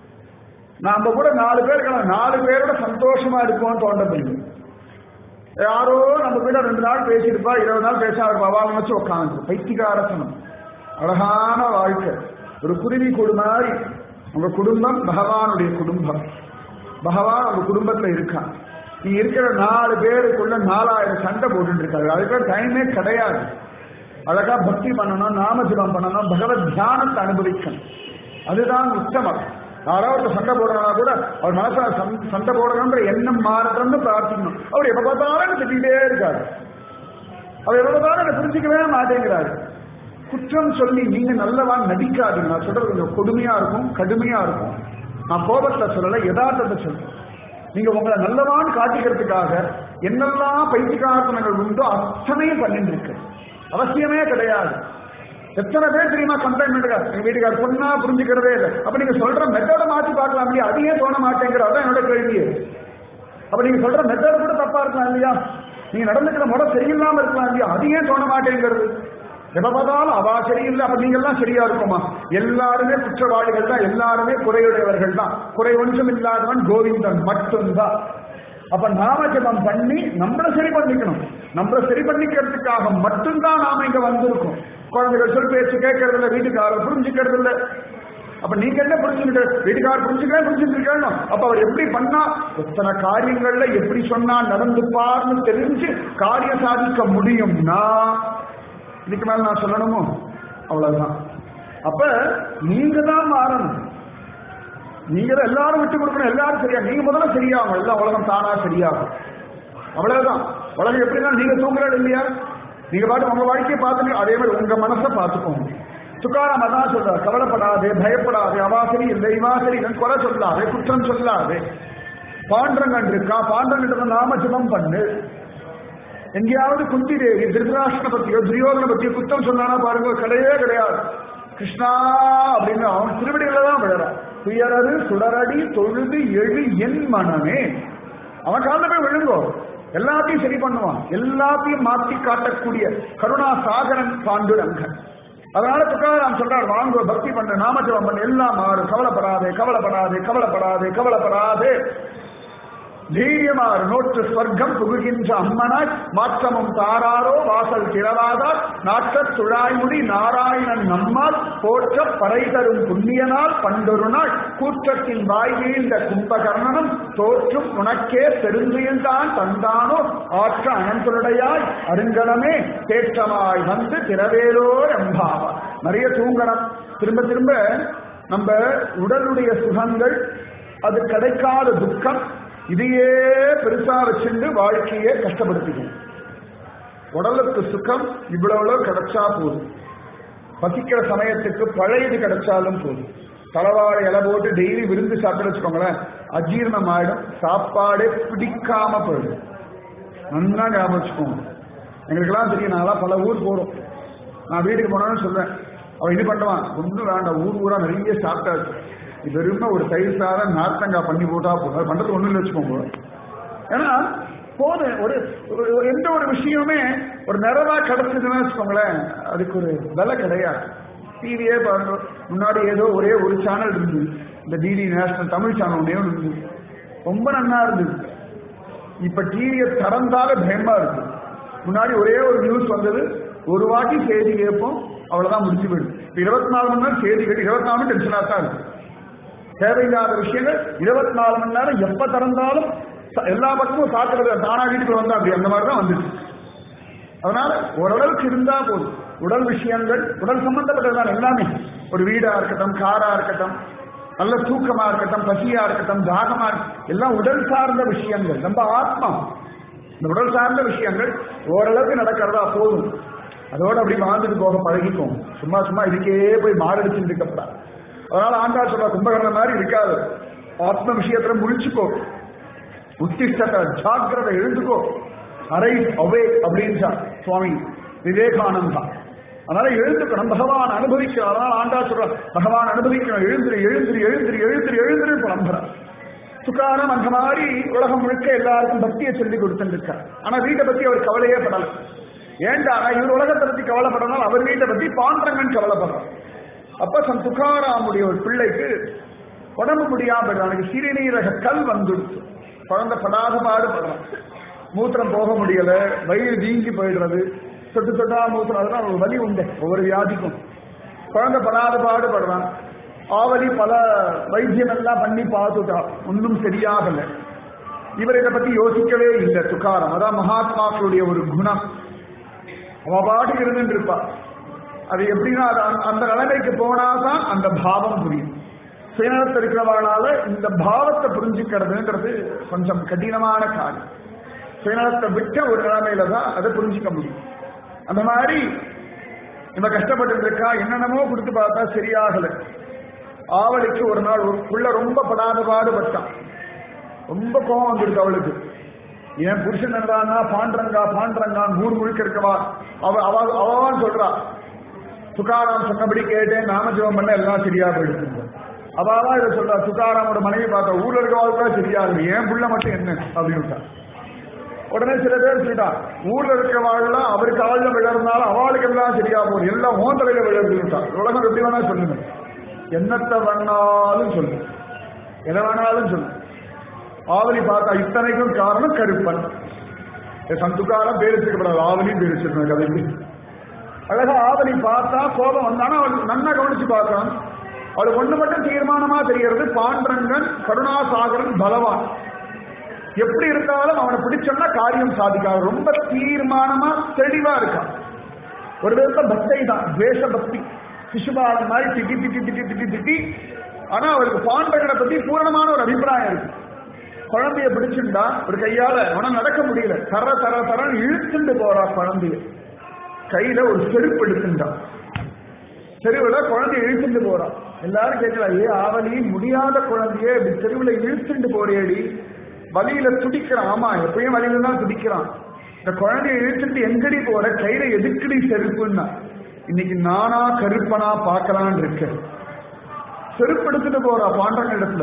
நாம கூட நாலு பேர் இருக்கலாம், நாலு பேரோட சந்தோஷமா இருப்போம் தோண்டது. யாரோ நம்ம கூட ரெண்டு நாள் பேசியிருப்பா, இருபது நாள் பேசாம இருப்பா, அவள் நினைச்சு உட்காந்து பைத்திகாரசனம். அழகான வாழ்க்கை. ஒரு குருவி கூடு மாதிரி உங்க குடும்பம் பகவானுடைய குடும்பம். பகவான் உங்க குடும்பத்துல இருக்கான். நீ இருக்கிற நாலு பேருக்குள்ள நாலாயிரம் சண்டை போட்டு இருக்காரு. அதுக்கு டைமே கிடையாது. அழகா பக்தி பண்ணணும், நாமஜபம் பண்ணணும், பகவத் தியானத்தை அனுபவிக்கணும். அதுதான் உத்தமம். யாராவது சண்டை போடுறனா கூட அவர் மனசுல சண்டை போடணும்ன்ற எண்ணம் மாறணும்னு பிரார்த்திக்கணும். அவர் எப்ப பார்த்தாலும் திட்டிகிட்டே இருக்காரு. அவர் எப்ப பார்த்தாலும் புரிஞ்சிக்கவே மாட்டேங்கிறாரு. குற்றம் சொல்லி நீங்க நல்லவான் நடிக்காதீங்க. நான் சொல்றது கொஞ்சம் கொடுமையா இருக்கும், கடுமையா இருக்கும். நான் கோபத்துல சொல்லல, யதார்த்தத்தை சொல்றேன். நீங்க உங்களை நல்லவான் காட்டிக்கிறதுக்காக என்னெல்லாம் பைத்தியகாரணங்கள் உண்டோ அத்தனையும் பண்ணிட்டு இருக்கு. அவசியமே கிடையாது. எத்தனை பேர் தெரியுமா கம்ப்ளைண்ட் பண்ணுங்க, எங்க வீட்டுக்காரர் சொன்னா புரிஞ்சுக்கிறதே இல்லை. அப்ப நீங்க சொல்ற மெத்தட மாற்றி பார்க்கலாம் இல்லையா, அதையே தோண மாட்டேங்கிற. அதான் என்னோட கேள்வியே. அப்ப நீங்க சொல்ற மெத்தட கூட தப்பா இருக்கலாம் இல்லையா, நீங்க நடந்துக்கிற முறை சரியில்லாம இருக்கலாம் இல்லையா, அதையே தோண மாட்டேங்கிறது. எப்ப பார்த்தாலும் அவா சரியில்லை, அப்ப நீங்க எல்லாம் சரியா இருக்குமா? எல்லாருமே குற்றவாளிகள் தான், எல்லாருமே குறையுடையவர்கள் தான். குறை ஒன்றும் இல்லாதவன் கோவிந்தன் மட்டும்தான். அப்ப நாமஜபம் பண்ணி நம்மளை சரி பண்ணிக்கணும். நம்மளை சரி பண்ணிக்கிறதுக்காக மட்டும்தான் நாம இங்க வந்திருக்கோம். குழந்தைகள் சொல் பேச்சு கேட்கறது இல்லை, வீட்டுக்காரர் புரிஞ்சுக்கிறது இல்லை. அப்ப நீங்க என்ன புரிஞ்சுக்கிட்டு, வீட்டுக்காரர் புரிஞ்சுக்கவே புரிஞ்சுட்டு இருக்கணும். அப்ப அவர் எப்படி பண்ணா, எத்தனை காரியங்கள்ல எப்படி சொன்னா நடந்துப்பார்னு தெரிஞ்சு காரியம் சாதிக்க முடியும்னா இதுக்கு மேல நான் சொல்லணுமோ? அவ்வளவுதான். அப்ப நீங்க தான் மாறணும். நீங்க தான் எல்லாரும் விட்டு கொடுக்கணும். எல்லாரும் சரியா, நீங்க முதல்ல சரியாகும், எல்லாம் உலகம் தானா சரியாகும். அவ்வளவுதான். உலகம் எப்படின்னா நீங்க தூங்குறது இல்லையா, நீங்க பாட்டு உங்க வாழ்க்கையை பார்த்துட்டு அதே மாதிரி உங்க மனசை பார்த்துக்கோங்க. துக்காராம் அதான் சொல்றாரு, கவலைப்படாதே, பயப்படாதே, அவாசரி இல்லை இவாசரி கொலை சொல்லாதே, குற்றம் சொல்லாதே. பாண்டரங்கன் இருக்கா, பாண்டரங்கிட்ட நாமஜபம் பண்ணு. எங்கேயாவது குந்தி தேவி திருதராஷ்டிரனை பத்தியோ துரியோதனை பத்தியோ குற்றம் சொன்னானா பாருங்க, கிடையவே கிடையாது. கிருஷ்ணா அப்படின்னு அவன் திருவடிகளை தான் விழறான். துயரது சுடரடி தொழுது எழு என் மனமே. அவன் காலில் போய் விழுங்கோ, எல்லாத்தையும் சரி பண்ணுவான். எல்லாத்தையும் மாற்றி காட்டக்கூடிய கருணா சாகரன் பாண்டுரங்கன். அதனால துக்காராம் சொல்றார், வாங்க பக்தி பண்ண, நாமஜபம் பண்ண, எல்லாம் மாறும். கவலைப்படாதே கவலைப்படாதே கவலைப்படாதே கவலைப்படாதே. தைரியமாறு நோற்று ஸ்வர்க்கம் புகுகின்ற அம்மனாய் மாற்றமும் தாராரோ வாசல் திறவாதார் நாற்றத் துழாய்முடி நாராயணன் நம்மால் போற்ற பறை தரும் புண்ணியனால் பண்டொரு நாள் கூற்றத்தின் வாய் வீழ்ந்த கும்பகர்ணனும் தோற்றும் உனக்கே பெருந்துயில்தான் தந்தானோ ஆற்ற அனந்தருடையாய் அருங்கலமே தேற்றமாய் வந்து திரவேலோ எம்பாவா. நிறைய தூங்கணும். திரும்ப திரும்ப நம்ம உடலுடைய சுகங்கள் அது கிடைக்காத துக்கம் இதையே பெருசா வச்சுட்டு வாழ்க்கையே கஷ்டப்படுத்திக்கணும். உடலுக்கு சுகம் இவ்வளவு கிடைச்சா போதும். பசிக்கிற சமயத்துக்கு பழையது கிடைச்சாலும் போதும். தலைவாழை இலை போட்டு டெய்லி விருந்து சாப்பிட வச்சுக்கோங்களேன், அஜீரணம் ஆயிடும், சாப்பாடே பிடிக்காம போயிடும். நல்லா ஞாபகம் வச்சுக்கோங்க. எங்களுக்கெல்லாம் தெரியும், நான்லாம் பல ஊர் போறோம். நான் வீட்டுக்கு போனான்னு சொல்றேன், அவன் இது பண்ணுவான், ஒன்றும் வேண்டாம், ஊர் ஊரா நிறைய சாப்பிட்டாச்சு, இது வெறுமை ஒரு தயிர் சாதம் நார்த்தங்காய் பண்ணி போட்டா போதும், அது பண்றது ஒண்ணு இல்லை வச்சுக்கோங்க. ஏன்னா போது ஒரு எந்த ஒரு விஷயமே ஒரு நிறைவா கிடைச்சதுன்னு வச்சுக்கோங்களேன், அதுக்கு ஒரு விலை கிடையாது. டிவியே பாருங்க, முன்னாடி ஏதோ ஒரே ஒரு சேனல் இருந்தது, இந்த டிடி நேஷனல் தமிழ் சேனல் ஒன்னே ஒன்று இருந்தது, ரொம்ப நன்னா இருந்தது. இப்ப டிவியை திறந்தாலே பயமா இருக்கு. முன்னாடி ஒரே ஒரு நியூஸ் வந்தது, ஒரு வாட்டி செய்தி கேட்போம், அவ்வளவுதான் முடிச்சு போயிடும். இப்ப இருபத்தி நாலு மணி நேரம் செய்தி கேட்டு இருபத்தி நாலு மணி டென்ஷனா தான் இருக்கு. தேவையில்லாத விஷயங்கள் இருபத்தி நாலு மணி நேரம் எப்ப திறந்தாலும் எல்லா பக்கமும் சாப்பிடுறது தானா வீட்டுக்குள்ள வந்தா அப்படி அந்த மாதிரிதான் வந்துச்சு. அதனால ஓரளவுக்கு இருந்தா போதும். உடல் விஷயங்கள் உடல் சம்பந்தப்பட்டதுதான் எல்லாமே. ஒரு வீடா இருக்கட்டும், காரா இருக்கட்டும், நல்ல தூக்கமா இருக்கட்டும், பசியா இருக்கட்டும், தாகமா இருக்கட்டும், எல்லாம் உடல் சார்ந்த விஷயங்கள். நம்ம ஆத்மா இந்த உடல் சார்ந்த விஷயங்கள் ஓரளவுக்கு நடக்கிறதா போதும். அதோட அப்படி வாழ்ந்துட்டு போக பழகிக்கும். சும்மா சும்மா இதுக்கே போய் மாரடிச்சுட்டு இருக்கப்படாது. அதனால ஆண்டாள் சொல்ற கும்பகர்ண மாதிரி இருக்காது. ஆத்ம விஷயத்துல முழிச்சுக்கோ, உத்திஷ்டத்தை ஜாக்கிரதை எழுந்துக்கோ, அரை அவே அப்படின்னு சுவாமி விவேகானந்தா. அதனால எழுந்துக்கணும், பகவான் அனுபவிக்கணும். அதனால ஆண்டா சொல்ற பகவான் அனுபவிக்கணும், எழுந்திரு எழுந்திரு எழுந்திரு எழுந்திரு எழுந்திரு நம்புறான். சுகாரம் அந்த மாதிரி உலகம் முழுக்க எல்லாருக்கும் பக்தியை சொல்லி கொடுத்துருக்கார். ஆனா வீட்டை பத்தி அவர் கவலையே படல. ஏண்டா இவர் உலகத்தை பத்தி கவலைப்படணும், அவர் வீட்டை பத்தி பாண்டரங்கன் கவலைப்படுறான். அப்ப சன் துகாராமுடைய ஒரு பிள்ளைக்கு உடம்பு முடியாம அவனுக்கு சிறுநீரக கல் வந்துடுச்சு. குழந்தை படாத பாடுபடுறான், மூத்திரம் போக முடியல, வயிறு வீங்கி போயிடுறது, சொட்டு சொட்டா மூத்திரம், அதெல்லாம் ஒரு வலி உண்டு ஒவ்வொரு வியாதிக்கும். குழந்தை படாத பாடுபடுறான். ஆவலி பல வைத்தியம் எல்லாம் பண்ணி பார்த்துட்டா, ஒன்றும் சரியாகல. இவர் இதை பத்தி யோசிக்கவே இல்லை துகாரம். அதான் மகாத்மாக்களுடைய ஒரு குணம். அவ பாட்டுக்கு இருந்துட்டு இருப்பா. அது எப்படின்னா அந்த நிலைமைக்கு போனாதான் அந்த பாவம் புரியும். சுயநலத்தில் இருக்கிறவனால இந்த பாவத்தை புரிஞ்சுக்கிறதுன்றது கொஞ்சம் கடினமான காரியம். சுயநலத்தை விட்ட ஒரு நிலைமையில தான் அதை புரிஞ்சுக்க முடியும். அந்த மாதிரி இவ கஷ்டப்பட்டு இருக்கா, என்னென்னமோ கொடுத்து பார்த்தா சரியாகல. ஆவலிக்கு ஒரு நாள் ஒரு புள்ள ரொம்ப படாத பாடுபட்டான். ரொம்ப கோபம் வந்துருக்கு அவளுக்கு. ஏன் புருஷன் என்றானா பாண்டரங்கா பாண்டரங்கா ஊர் முழுக்க இருக்கவா அவ அவவான்னு சொல்றா. துகாராம் சொன்னபடி கேட்டேன், நாமஜபம் பண்ண எல்லாம் சரியா போயிடுச்சு. அவாவா இதை சொல்றா. துகாராமோட மனைவி பார்த்தா ஊர்ல இருக்கவாளுக்கு சரியா இருக்கு, ஏன் புள்ள மட்டும் என்ன அப்படின்னு. உடனே சில பேர் சொல்லிட்டா, ஊர்ல இருக்கிறவாள்லாம் அவருக்கு ஆழ்ல விழறதுனால அவளுக்கு எல்லாம் சரியா போகுது, எல்லாம் ஓந்தலையில விழறதுட்டா. உலகம் எப்படி வேணா சொல்லுங்க, என்னத்தை வேணாலும் சொல்லு, எதை வேணாலும் சொல்லு. ஆவலி பார்த்தா இத்தனைக்கும் காரணம் கருப்பன். சந்துக்காரம் பேர் வச்சுக்கப்படாது, ஆவலியும் பேர் வச்சிருக்கேன் கதைக்கு. அழகா ஆவலி பார்த்தா கோபம் வந்தானா அவள் நன்னா கவனிச்சு பார்த்தான். அவளுக்கு ஒண்ணு மட்டும் தீர்மானமா தெரிகிறது, பாண்டரங்கன் கருணாசாகரன் பலவான். எப்படி இருந்தாலும் அவனை பிடிச்சோம்னா காரியம் சாதிக்காது. ரொம்ப தீர்மானமா தெளிவா இருக்கான். ஒரு விதத்த பக்தை தான், துவேஷ பக்தி, சிசுபாலன் மாதிரி திட்டி திட்டி திட்டி திட்டி திட்டி. ஆனா அவருக்கு பாண்டரங்கனை பத்தி பூரணமான ஒரு அபிப்பிராயம் இருக்கு. குழந்தைய பிடிச்சிருந்தா ஒரு கையால அவனை நடக்க முடியல, தர தர தரன்னு இழுத்துட்டு போறா. குழந்தைய கையில ஒரு செருப்பு எடுத்துட்டான், செருவுல குழந்தைய இழுத்துட்டு போறான். எல்லாரும் கேட்கலாம், ஏ ஆவலி முடியாத குழந்தைய செருவுல இழுத்துட்டு போறேடி, வலியில துடிக்கிறான். ஆமா, எப்பயும் வலியில தான் துடிக்கிறான். இந்த குழந்தைய இழுத்துட்டு எங்கடி போற, கையில எதுக்குடி செருப்புன்னா, இன்னைக்கு நானா கருப்பனா பார்க்கலான் இருக்க. செருப்பு எடுத்துட்டு போறா பாண்டரங்க இடத்துல.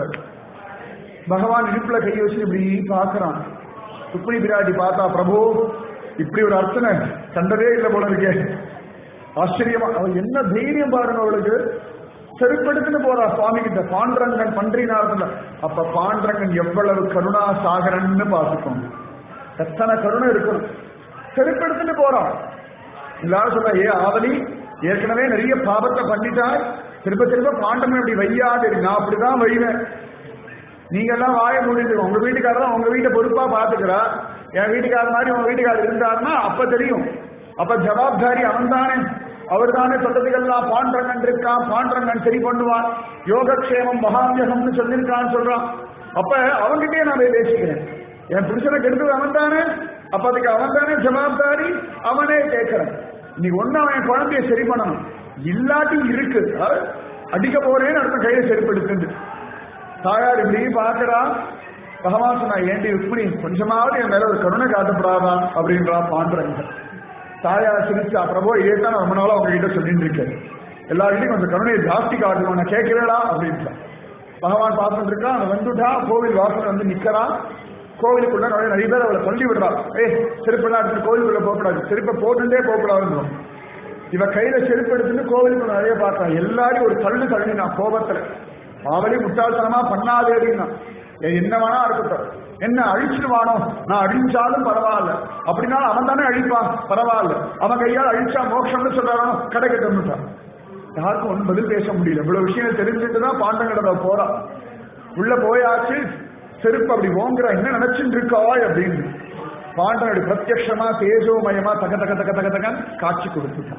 பகவான் இடுப்புல கை வச்சு இப்படி பாக்குறான். துப்பணி பிராட்டி பார்த்தா, பிரபு இப்படி ஒரு அர்ச்சனை கண்டதே இல்லை போல இருக்கே, ஆச்சரியமா. அவள் என்ன தைரியம் பாருங்க அவளுக்கு. செருப்படுத்துன்னு போறா சுவாமி கிட்ட. பாண்டரங்கன் பன்றினார்ல. அப்ப பாண்டரங்கன் எவ்வளவு கருணா சாகரன்னு பார்த்துக்கோங்க, எத்தனை கருணை இருக்கணும். செருப்படுத்துட்டு போறான். எல்லாரும் சொல்ற, ஏ ஆவலி ஏற்கனவே நிறைய பாபத்தை பண்ணிட்டாய், திரும்ப திரும்ப பாண்டரங்கன் இப்படி வையாது, நான் அப்படிதான் வைவேன். நீங்க எல்லாம் வாய மூடிட்டு உங்க வீட்டுக்காரர் தான் உங்க வீட்டை பொறுப்பா பாத்துக்கிறா. என் வீட்டுக்காரர் மாதிரி உங்க வீட்டுக்காரர் இருந்தாருன்னா அப்ப தெரியும். அப்ப ஜவாப்தாரி அவன் தானே, அவர் தானே சொல்றதுக்கெல்லாம் பாண்டரங்கன் இருக்கான், பாண்டரங்கன் சரி பண்ணுவான், யோகக்ஷேமம் மகாவியகம்னு சொல்லியிருக்கான்னு சொல்றான். அப்ப அவன்கிட்டயே நான் போய் பேசிக்கிறேன். என் புருஷனை கெடுத்தது அவன் தானே, அப்ப அதுக்கு அவன் தானே ஜவாப்தாரி, அவனே கேட்கிறேன். இன்னைக்கு ஒண்ணு அவன் என் குழந்தைய சரி பண்ணணும், இல்லாட்டி இருக்கு அடிக்க போறேன்னு அடுத்த கையை செருப்படுத்து. தாயார் இப்படி பாக்குறா. பகவான் சொன்னா, ஏண்டி இப்படி கொஞ்சமாவது என் மேல ஒரு கருணை காட்டப்படாதா அப்படின்றா பாண்டுறங்க. தாயார் சிரிச்சா, பிரபோ இதேதான் நான் ரொம்ப நாளா உங்ககிட்ட சொல்லிட்டு இருக்கேன், எல்லார்கிட்டையும் கொஞ்சம் கருணையை ஜாஸ்தி காட்டுவோம், நான் கேட்கிறேடா அப்படின்றா. பகவான் பார்த்துட்டு இருக்கா. அவன் வந்துட்டா, கோவில் வாசல் வந்து நிக்கிறான். கோவிலுக்குள்ள நிறைய நிறைய பேர் அவளை சொல்லி விடுறா, ஏ செருப்பெல்லாம் எடுத்து கோவிலுக்குள்ள போகக்கூடாது, செருப்பை போட்டுட்டே போகக்கூடாதுன்னு. இவ கையில செருப்பு எடுத்துட்டு கோவிலுக்குள்ள நிறைய பார்த்தான். எல்லாரும் ஒரு தள்ளு தள்ளினா கோபத்துல, அவளே முட்டாள்தனமா பண்ணாதே அப்படின்னா. என்ன வேணா இருக்கட்டும், என்ன அழிச்சிடுவானோ, நான் அழிச்சாலும் பரவாயில்ல, அப்படின்னாலும் அவன் தானே அழிப்பான், பரவாயில்ல, அவன் கையால் அழிச்சா மோட்சம்னு சொல்றானோ கடை கட்டணுட்டான். யாருக்கும் ஒன்றும் பதில் பேச முடியல. இவ்வளவு விஷயம் தெரிஞ்சுட்டுதான் பாண்டங்கடவை போறா. உள்ள போயாச்சு, செருப்பு அப்படி ஓங்குறா, என்ன நினைச்சுட்டு இருக்காய் அப்படின்னு. பாண்டனுடைய பிரத்யட்சமா தேஜோமயமா தக தக தக தக தகன் காட்சி கொடுத்துட்டான்.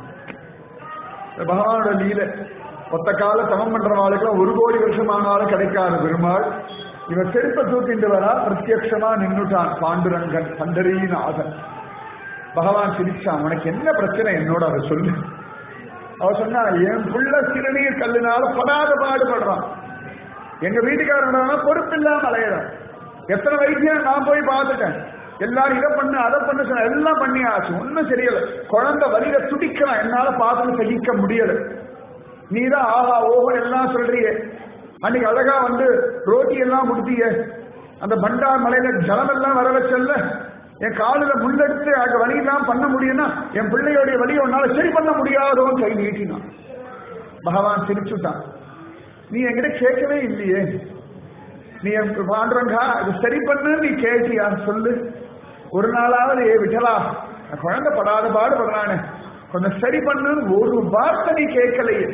பகவானோட லீல. ஒத்த கால தவம் பண்றவாளுக்கு ஒரு கோடி வருஷம் ஆனாலும் கிடைக்காத பெருமாள் இவன் செருப்பை தூக்கிட்டு வரா, பிரத்யட்சமா நின்னுட்டான் பாண்டுரங்கன் பண்டரீநாதன். பகவான் சிரிச்சான், உனக்கு என்ன பிரச்சனை என்னோட அதை சொல்லு. அவ சொன்னா, என் புள்ள சிறுநீர் கல்லுனால படாத பாடுபடுறான், எங்க வீட்டுக்காரனால பொறுப்பில்லாம அலையிறான், எத்தனை வைத்தியம் நான் போய் பார்த்துட்டேன், எல்லாரும் இதை பண்ணு அதை பண்ணு சொன்ன, எல்லாம் பண்ணியாச்சு, ஒன்னும் தெரியல, குழந்தை வலியில துடிக்கலாம், என்னால பார்த்து சகிக்க முடியல, நீதான் ஆஹா ஓஹோ எல்லாம் சொல்றியே, அன்னைக்கு அழகா வந்து ரோட்டி எல்லாம் கொடுத்தீங்க, அந்த பண்டார் மலையில ஜலம் எல்லாம் வர வச்சல்ல, என் காலில முள்ளெடுத்து அங்க வலியெல்லாம் பண்ண முடியும்னா என் பிள்ளையோடைய வலியை உன்னால சரி பண்ண முடியாதோன்னு கை நீட்டினான். பகவான் சிரிச்சுட்டான், நீ என்கிட்ட கேட்கவே இல்லையே, நீ பாண்டுரங்கா இது சரி பண்ணு நீ கேட்டியா சொல்லு, ஒரு நாளாவது ஏ விட்டலா குழந்தை படாத பாடுபடுறானே கொஞ்சம் சரி பண்ணுன்னு ஒரு வார்த்தை நீ கேட்கலையே.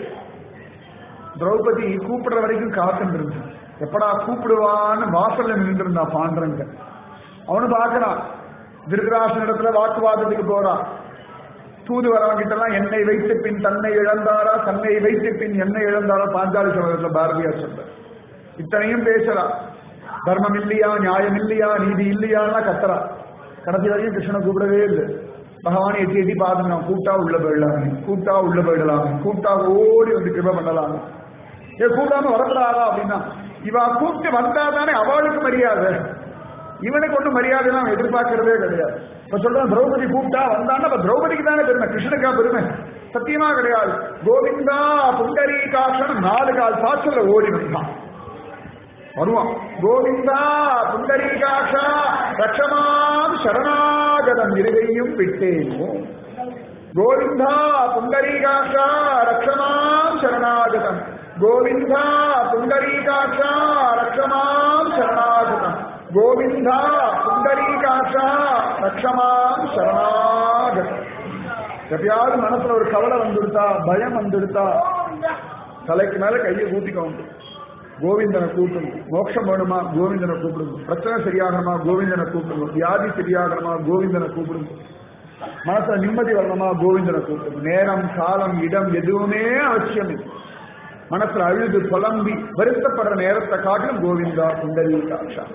திரௌபதி கூப்பிடுற வரைக்கும் காத்துட்டு இருந்தான், எப்படா கூப்பிடுவான்னு வாசல்ல நின்று இருந்தா பாண்டுரங்க. அவனு பாக்குறான், திருதராசன் இடத்துல வாக்குவாதத்துக்கு போறான், தூது வரவங்கிட்ட எல்லாம் என்னை வைத்து பின் தன்னை இழந்தாரா, தன்னை வைத்து பின் என்னை இழந்தாரா, பாஞ்சாலி சபதத்துல பாரதியார் சொல்ற. இத்தனையும் பேசுறா, தர்மம் இல்லையா, நியாயம் இல்லையா, நீதி இல்லையான்னா கத்துறா. கடைசி வரைக்கும் கிருஷ்ணனை கூப்பிடவே இல்லை. பகவானை எட்டி எட்டி பாருங்க, கூட்டா உள்ள போயிடலாமே, கூட்டா உள்ள போயிடலாமே, கூட்டா ஓடி வந்து கிருப பண்ணலாமே, ஏ கூட்டாம வரப்படாதா அப்படின்னா, இவா கூப்பிட்டு வந்தா தானே அவளுக்கு மரியாதை, இவனுக்கு ஒன்றும் மரியாதை அவன் எதிர்பார்க்கிறதே கிடையாது. இப்ப சொல்றான் திரௌபதி கூப்பிட்டா வந்தான்னா அப்ப திரௌபதிக்கு தானே பெருமை, கிருஷ்ணனுக்கா பெருமை? சத்தியமா கிடையாது. கோவிந்தா புண்டரீகாட்சன் நாலு கால் பாய்ச்சல ஓடி வந்தான் வருவான். கோவிந்தா புண்டரீகாட்சா ரட்சமாம் சரணாகதம் இருகையும் விட்டேனோ, கோவிந்தா புண்டரீகாட்சா ரட்சமாம் சரணாகதம், கோவிந்தா புண்டரீகாட்சா ரட்சமாம் சரணாகதம், கோவிந்தா புண்டரீகாட்சா ரட்சமாம் சரணாகதம். எப்பயாவது மனசுல ஒரு கவலை வந்துடுத்தா, பயம் வந்துடுத்தா, தலைக்கு மேல கையை கூட்டிக்கோங்க, கோவிந்தனை கூப்பிடுங்க. மோட்சம் வேணுமா, கோவிந்தனை கூப்பிடுங்க. பிரச்சனை சரியாகணுமா, கோவிந்தனை கூப்பிடுங்க. வியாதி சரியாகணுமா, கோவிந்தனை கூப்பிடுங்க. மனசுல நிம்மதி வரணுமா, கோவிந்தனை கூப்பிடுங்க. நேரம் காலம் இடம் எதுவுமே அவசியம் இல்லை. மனசுல அழுது புலம்பி வருத்தப்படுற நேரத்தை காட்டிலும் கோவிந்தா புண்டரீகாட்சா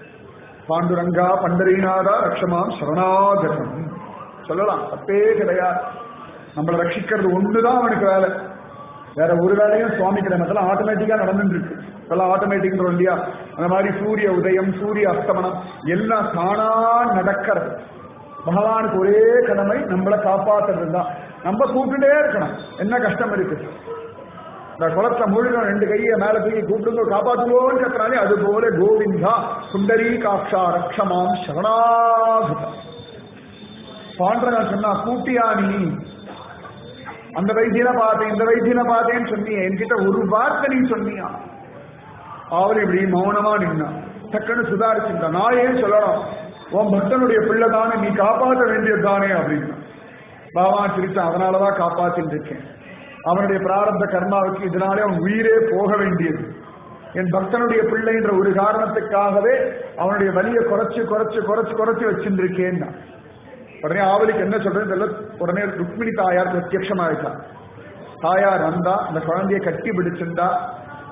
பாண்டுரங்கா பண்டரீநாதா ரட்சமாம் சரணாகதம் சொல்லலாம், தப்பே கிடையாது. நம்மளை ரட்சிக்கிறது ஒண்ணுதான் அவனுக்கு வேலை, வேற ஒரு வேலையும் சுவாமி கிரமத்துல ஆட்டோமேட்டிக்கா நடந்துட்டு இருக்கு. இதெல்லாம் ஆட்டோமேட்டிக் இல்லையா? அந்த மாதிரி சூரிய உதயம் சூரிய அஸ்தமனம் எல்லாம் தானா நடக்கிறது. பகவானுக்கு ஒரே கடமை நம்மளை காப்பாற்றுறது தான். நம்ம கூப்பிட்டுட்டே இருக்கணும், என்ன கஷ்டம் இருக்கு. இந்த குளத்துல மூழ்க ரெண்டு கையை மேல தூக்கி கூப்பிடுங்க காப்பாற்றுவோன்னு கத்துறாலே, அது போல கோவிந்தா புண்டரீகாட்சா ரட்சமாம் சரணாகதம். பாண்டரங்க சொன்னா, கூட்டியா நீ அந்த வைத்தியனை பார்த்தேன் இந்த வைத்தியனை பார்த்தேன்னு சொன்னிய, என்கிட்ட ஒரு வார்த்தை நீ சொன்னியா? அவள் இப்படி மௌனமா நின்னா டக்குன்னு சுதாரிச்சுட்டா. நான் ஏன் சொல்லலாம், உன் பக்தனுடைய பிள்ளை தானே, நீ காப்பாற்ற வேண்டியது தானே அப்படின்னா. பகவான் சிரிச்சான், அதனாலதான் காப்பாற்றிட்டு இருக்கேன். அவனுடைய பிராரப்த கர்மாவுக்கு இதனாலே அவன் உயிரே போக வேண்டியது. என் பக்தனுடைய பிள்ளைன்ற ஒரு காரணத்துக்காகவே அவனுடைய வலியை குறைச்சு குறைச்சு குறைச்சு குறைச்சு வச்சிருக்கேன்னா. உடனே ஆவலுக்கு என்ன சொல்றது, உடனே ருக்மிணி தாயார் பிரத்யட்சமாயிட்டான். தாயார் வந்தா, அந்த குழந்தைய கட்டி பிடிச்சிருந்தா,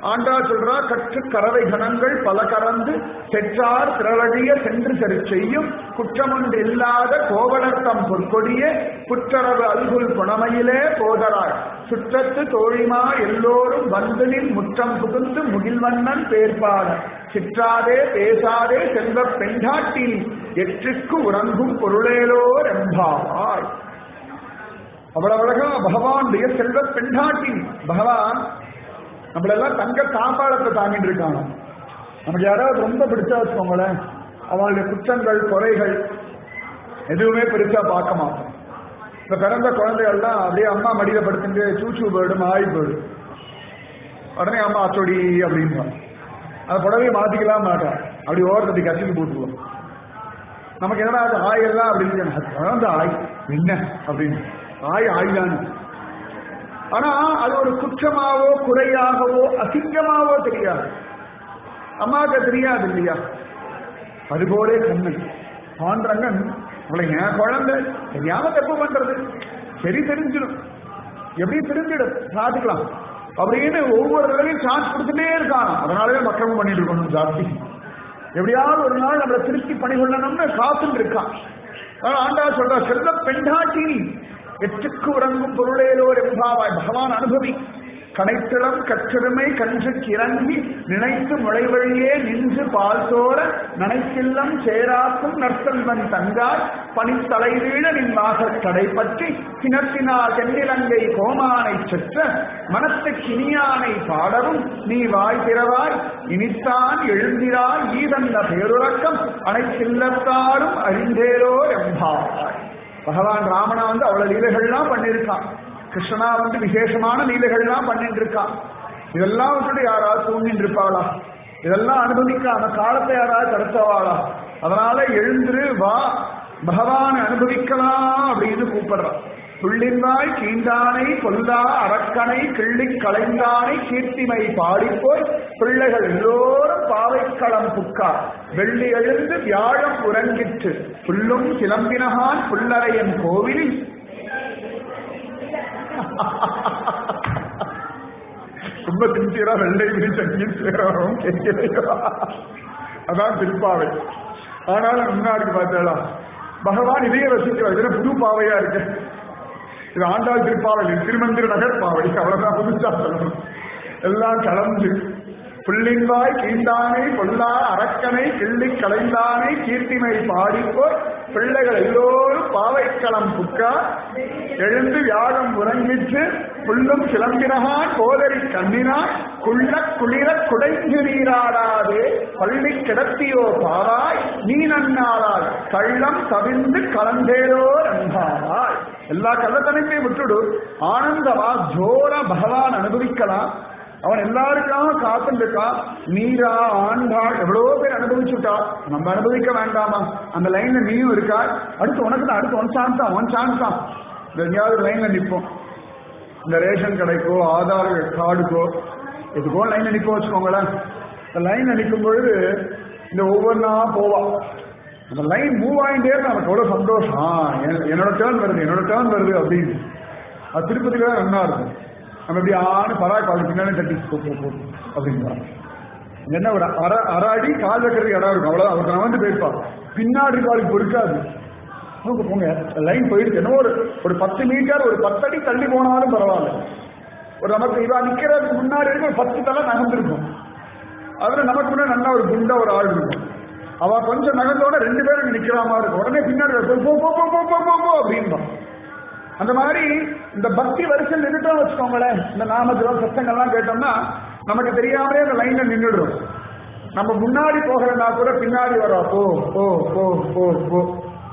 ஆண்டா சொல்றா, கற்று கறவை கணங்கள் பல கறந்து செற்றார் திரளழிய சென்று செரு செய்யும் குற்றமொன்று இல்லாத கோவலர்த்தம் பொற்கொடியே குற்றரவு அல்குல் புனமையிலே போதராய் சுற்றத்து தோழிமா எல்லோரும் வந்துனில் முற்றம் புகுந்து முகில்வண்ணன் பேர்பாட சிற்றாதே பேசாதே செல்வ பெண்டாட்டி எற்றுக்கு உறங்கும் பொருளேலோ ரெம்பாவாய். அவ்வளவு அழகா பகவானுடைய செல்வ பெண்டாட்டி. பகவான் நம்மளெல்லாம் தங்க தாம்பாளத்தை தாங்கிட்டு இருக்காங்க. நமக்கு யாராவது ரொம்ப பிடிச்சா வச்சுக்கோங்களேன், அவங்களுடைய குற்றங்கள் குறைகள் எதுவுமே பெருசா பார்க்க மாட்டோம். இப்ப பிறந்த குழந்தைகள்லாம் அப்படியே அம்மா மடியில படுத்துட்டு சூச்சு போயிடும், ஆய் போயிடும். உடனே அம்மா அச்சொடி அப்படின்பா. அந்த புடவையை மாத்திக்கலாம் மாட்டேன், அப்படி ஓரத்தை கசிக்கு போட்டுருவோம். நமக்கு என்னடா அது ஆயெல்லாம் அப்படின்னு குழந்தை ஆய் என்ன அப்படின்னு ஆய் ஆய்தான். ஆனா அது ஒரு குற்றமாவோ குறையாகவோ அசிங்கமாவோ தெரியாது. அம்மாவுக்கு தெரியாது இல்லையா? அதுபோலே கண்ணன் பாண்டரங்கன் அவளை என் குழந்தை தெரியாம தப்பு பண்றது சரி தெரிஞ்சிடும், எப்படி தெரிஞ்சிடும் சாதிக்கலாம் அப்படின்னு ஒவ்வொரு தடவையும் சான்ஸ் கொடுத்துட்டே இருக்கான். அதனாலவே மக்களும் பண்ணிட்டு இருக்கணும் ஜாஸ்தி. எப்படியாவது ஒரு நாள் நம்மளை திருப்தி பண்ணி கொள்ளணும்னு காத்துட்டு இருக்கான். ஆண்டா சொல்ற செல்வ பெண்டாட்டி எட்டுக்கு உறங்கும் பொருளேலோ ரெம்பாவாய். பகவான் அனுபவி கனைத்திளம் கற்றெருமை கன்றுக்கு இறங்கி நினைத்து முளைவழியே நின்று பால் சோர நனைத்தில்லம் சேராக்கும் நற்செல்வன் தங்காய் பனித்தலை வீழ நின் வாசற் கடை பற்றி சினத்தினால் தென்னிலங்கை கோமானை செற்ற மனத்து கிணியானை பாடவும் நீ வாய் திறவாய் இனித்தான் எழுந்திராய் ஈதந்த பேருறக்கம் அனைத்தில்லத்தாரும் அறிந்தேரோ ரெம்பாவாய். பகவான் ராமனா வந்து அவ்வளவு லீலைகள்லாம் பண்ணியிருக்கான். கிருஷ்ணனா வந்து விசேஷமான லீலைகள்லாம் பண்ணிட்டு இருக்கான். இதெல்லாம் வந்துட்டு யாராவது தூங்கிட்டு இருப்பாளா? இதெல்லாம் அனுபவிக்காம காலத்தை யாராவது கடத்தவாளா? அதனால எழுந்திரு வா, பகவானை அனுபவிக்கலாம் அப்படின்னு கூப்பிடுறான். புள்ளின்வாய் கீண்டானை கொல்லா அரக்கனை கிள்ளி கலைந்தானை கீர்த்திமை பாடிப்போய் பிள்ளைகள் எல்லோரும் பாவைக்களம் புக்கார் வெள்ளி எழுந்து வியாழம் உறங்கிற்று புல்லும் சிலம்பினகான் புல்லறையன் கோவிலில் ரொம்ப சின்சியரா வெள்ளை விரிச்சங்கின் சேரும் அதான் திருப்பாவை. ஆனாலும் முன்னாடி பார்த்தாளா பகவான் இதையே ரசிக்கிறார். இதுல புது பாவையா இருக்கு. இது ஆண்டாள் திருப்பாவை, திருமந்திர நகர் பாவை. அவ்வளவுதான் புதுசா சொல்லணும். எல்லாம் கலந்து புள்ளின்வாய் கீண்டானை பொல்லா அரக்கனை கிள்ளி கலைந்தானை கீர்த்திமை பாடிப்போய் பிள்ளைகள் எல்லோரும் பாவைக்களம் புக்கா எழுந்து வியாழம் உறங்கிற்று புல்லும் சிலம்பினகான் கோதரி கண்ணினான் குள்ள குளிர குடைஞ்சு நீராடாதே பள்ளி கிடத்தியோ பாராய் நீ நன்னாளாய் கள்ளம் தவிர்ந்து கலந்தேரோ ரந்தாராய். எல்லா கள்ளத்தனையுமே விட்டுடு, ஆனந்தமா ஜோர பகவான் அனுபவிக்கலாம். அவன் எல்லாருக்காக காத்துருக்கா. நீரா ஆண்டாள் எவ்வளவோ பேர் அனுபவிச்சுட்டா, நம்ம அனுபவிக்க வேண்டாமா? அந்த லைன்ல நீயும் இருக்கா. அடுத்து உனக்கு தான், அடுத்து ஒன் சான்ஸ் தான், ஒன் சான்ஸ் தான். எங்கேயாவது லைன்ல நிற்போம், இந்த ரேஷன் கடைக்கோ ஆதார் கார்டுக்கோ எதுக்கோ லைன்ல நிற்க வச்சுக்கோங்களேன். இந்த லைன்ல நிற்கும் பொழுது இந்த ஒவ்வொன்றா போவா. அந்த லைன் மூவ் ஆகிட்டே நமக்கு எவ்வளவு சந்தோஷம். என்னோட டேர்ன் வருது என்னோட டேர்ன் வருது அப்படின்னு. அது திருப்பதியில தான் நல்லா இருக்கும். நம்ம எப்படி ஆணு பரா கால் பின்னாடி தட்டி போட்டு அப்படிங்களா என்ன ஒரு அரை அரை அடி கால் வைக்கிறதுக்கு இடம் இருக்கும். அவ்வளோ அவருக்கு நான் வந்து போயிருப்பா. பின்னாடி காலுக்கு பொறுக்காது. அவங்க போங்க லைன் போயிடுச்சு. என்ன ஒரு ஒரு பத்து மீட்டர் ஒரு பத்தடி தள்ளி போனாலும் பரவாயில்ல. ஒரு நமக்கு இவா நிக்கிறதுக்கு முன்னாடி இருக்கு ஒரு பத்து தலை நகர்ந்துருக்கும். அதுல நமக்கு முன்னாடி நல்லா ஒரு குண்டா ஒரு ஆள் இருக்கும். அவ கொஞ்சம் நகர்ந்தோட ரெண்டு பேரும் நிக்கிற மாதிரி இருக்கும். உடனே பின்னாடி போ போ போ போ போ போ அப்படின்பா. அந்த மாதிரி இந்த பக்தி வரிசையில் நின்றுட்டோம் வச்சுக்கோங்களேன். இந்த நாமஜலம் சத்தங்கள்லாம் கேட்டோம்னா நமக்கு தெரியாமலே அந்த லைன்ல நின்றுடும். நம்ம முன்னாடி போகிறனா கூட பின்னாடி வரோம். போ போ போ போ போ.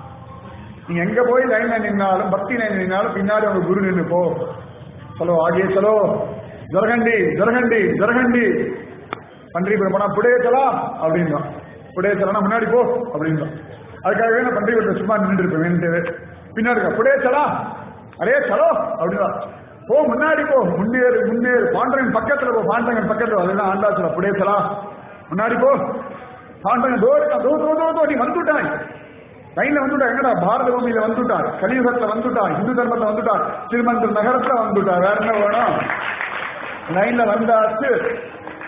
நீங்க எங்க போய் லைன்ல நின்னாலும் பக்தி லைன் நின்னாலும் பின்னாடி அவங்க குரு நின்று போ சலோ ஆகிய சலோ ஜரகண்டி ஜரகண்டி ஜரகண்டி பன்றிபுரம் போனா புடையச்சலா அப்படின்னா புடையச்சலா முன்னாடி போ அப்படின்னா. அதுக்காகவே நான் பன்றிபுரத்தை சும்மா நின்று இருப்பேன். வேண்டியது பின்னாடி புடையச்சலா அரே சலோ அப்படின்னா போ முன்னாடி போ முன்னேறு முன்னேறு பாண்டவன் பக்கத்துல போ பாண்டவன் பக்கத்துல அதெல்லாம் ஆண்டாச்சுல புடையச்சலா முன்னாடி போ பாண்டவன் தோ தோ தோ தோ தோ நீ வந்துட்டாய் லைன்ல வந்துட்டா. எங்கடா பாரத பூமியில வந்துட்டார், கலியுகத்துல வந்துட்டா, இந்து தர்மத்துல வந்துட்டா, திருமந்திர நகரத்துல வந்துட்டா. வேற என்ன வேணும்? லைன்ல வந்தாச்சு.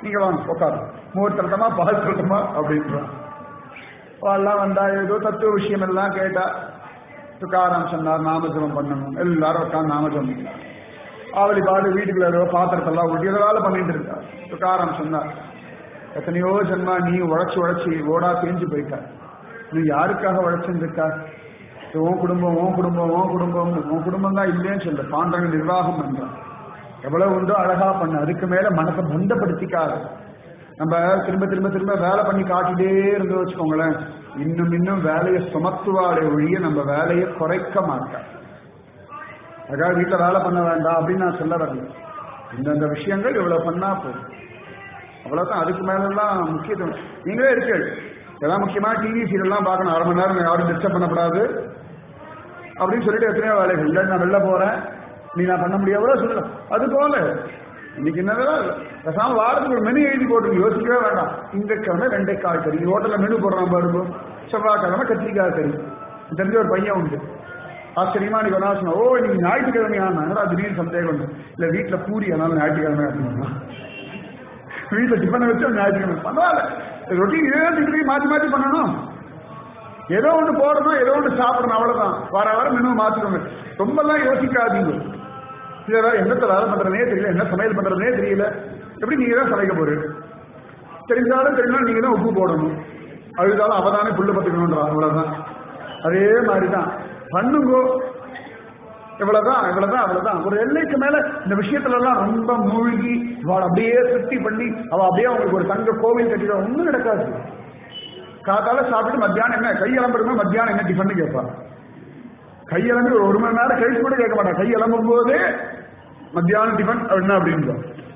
நீங்க வாங்க உட்காரு, முகூர்த்தமா பகல் சொல்லட்டுமா அப்படின்றான். எல்லாம் வந்தா ஏதோ தத்துவ விஷயம் எல்லாம் கேட்டா. துக்காராம் சொன்னார் நாமஜபம் பண்ணணும், எல்லாரும் உட்காந்து நாமஜபம் பண்ணார். ஆவலி பாடு வீட்டுக்குள்ள ஏதோ பாத்திரத்தெல்லாம் ஊட்டி ஏதோ வேலை பண்ணிட்டு இருக்கார். துக்காராம் சொன்னார், எத்தனையோ ஜென்மா நீ உழைச்சி உழைச்சி ஓடா தேஞ்சு போயிட்ட, நீ யாருக்காக உழைச்சுட்டு இருக்கா? உன் குடும்பம் உன் குடும்பம் உன் குடும்பம் உன் குடும்பம் தான் இல்லைன்னு சொல்ல பாண்டங்க நிர்வாகம் பண்றான். எவ்வளவு உண்டோ அழகா பண்ண, அதுக்கு மேல மனசை பந்தப்படுத்திக்காது. நம்ம திரும்ப திரும்ப திரும்ப வேலை பண்ணி காட்டிட்டே இருந்து வச்சுக்கோங்களேன், இன்னும் இன்னும் வேலையை சுமத்துவாடைய ஒழிய நம்ம வேலையை குறைக்க மாட்டேன். அதுக்காக வீட்டில் வேலை பண்ண வேண்டாம் அப்படின்னு நான் சொல்ல வரல. இந்தந்த விஷயங்கள் இவ்வளவு பண்ணா போதும், அவ்வளவுதான். அதுக்கு மேலாம் முக்கியத்துவம் நீங்களே இருக்கு. எல்லாம் முக்கியமா டிவி சீரியல்லாம் பார்க்கணும், அரை மணி நேரம் யாரும் டிஸ்டர்ப் பண்ணக்கூடாது அப்படின்னு சொல்லிட்டு எத்தனையோ வேலைகள் இல்லை. நான் வெளில போறேன், நீ நான் பண்ண முடியாத சொல்லல. அது போல இன்னைக்கு என்னதான் பேசாம வாரத்துக்கு ஒரு மெனு எழுதி போட்டு யோசிக்கவே வேண்டாம். திங்கட்கிழமை வெண்டைக்காய் கறி, ஹோட்டல்ல மெனு போடுறான் பாருங்க, செவ்வாய்க்கிழமை கத்திரிக்காய் கறி. தெரிஞ்ச ஒரு பையன் உண்டு, ஆச்சரியமா நீ வேணா சொன்ன, ஓ நீங்க ஞாயிற்றுக்கிழமையானா திடீர்னு சந்தேகம் உண்டு. இல்ல வீட்டுல பூரி அதனால ஞாயிற்றுக்கிழமை அப்படின்னா, வீட்டுல டிஃபனை வச்சு ஞாயிற்றுக்கிழமை பரவாயில்ல, ரொட்டீன் இதே டிகிரி மாற்றி மாற்றி பண்ணணும். ஏதோ ஒன்று போடணும், ஏதோ ஒன்று சாப்பிடணும், அவ்வளவுதான். வார வாரம் மெனு மாற்றிக்கோங்க, ரொம்பலாம் யோசிக்காதீங்க. இதை என்னத்தை வேலை பண்றதுனே தெரியல, என்ன சமையல் பண்றதுனே தெரியல, எப்படி நீங்க தான் சமைக்க போறீங்க? தெரிஞ்சாலும் தெரிஞ்சாலும் நீங்க தான் உப்பு போடணும், அழுதாலும் அவதானே புல்லு பத்துக்கணும்ன்றா, அவ்வளவுதான். அதே மாதிரிதான் பண்ணுங்கோ, இவ்வளவுதான் இவ்வளவுதான் அவ்வளவுதான். ஒரு எல்லைக்கு மேல இந்த விஷயத்துல எல்லாம் ரொம்ப மூழ்கி அவள் அப்படியே திருப்தி பண்ணி அவள் அப்படியே அவங்களுக்கு ஒரு தங்க கோவில் கட்டிட ஒண்ணும் நடக்காது. காத்தால சாப்பிட்டு மத்தியானம் என்ன கையெலம்புறமே, மத்தியானம் என்ன டிஃபன் கேட்பா. கையெலம்பி ஒரு மணி நேரம் கழிச்சு கூட கேட்க மாட்டான். கையெலம்பும் போதே மத்தியானம் டிஃபன் என்ன அப்படின்னு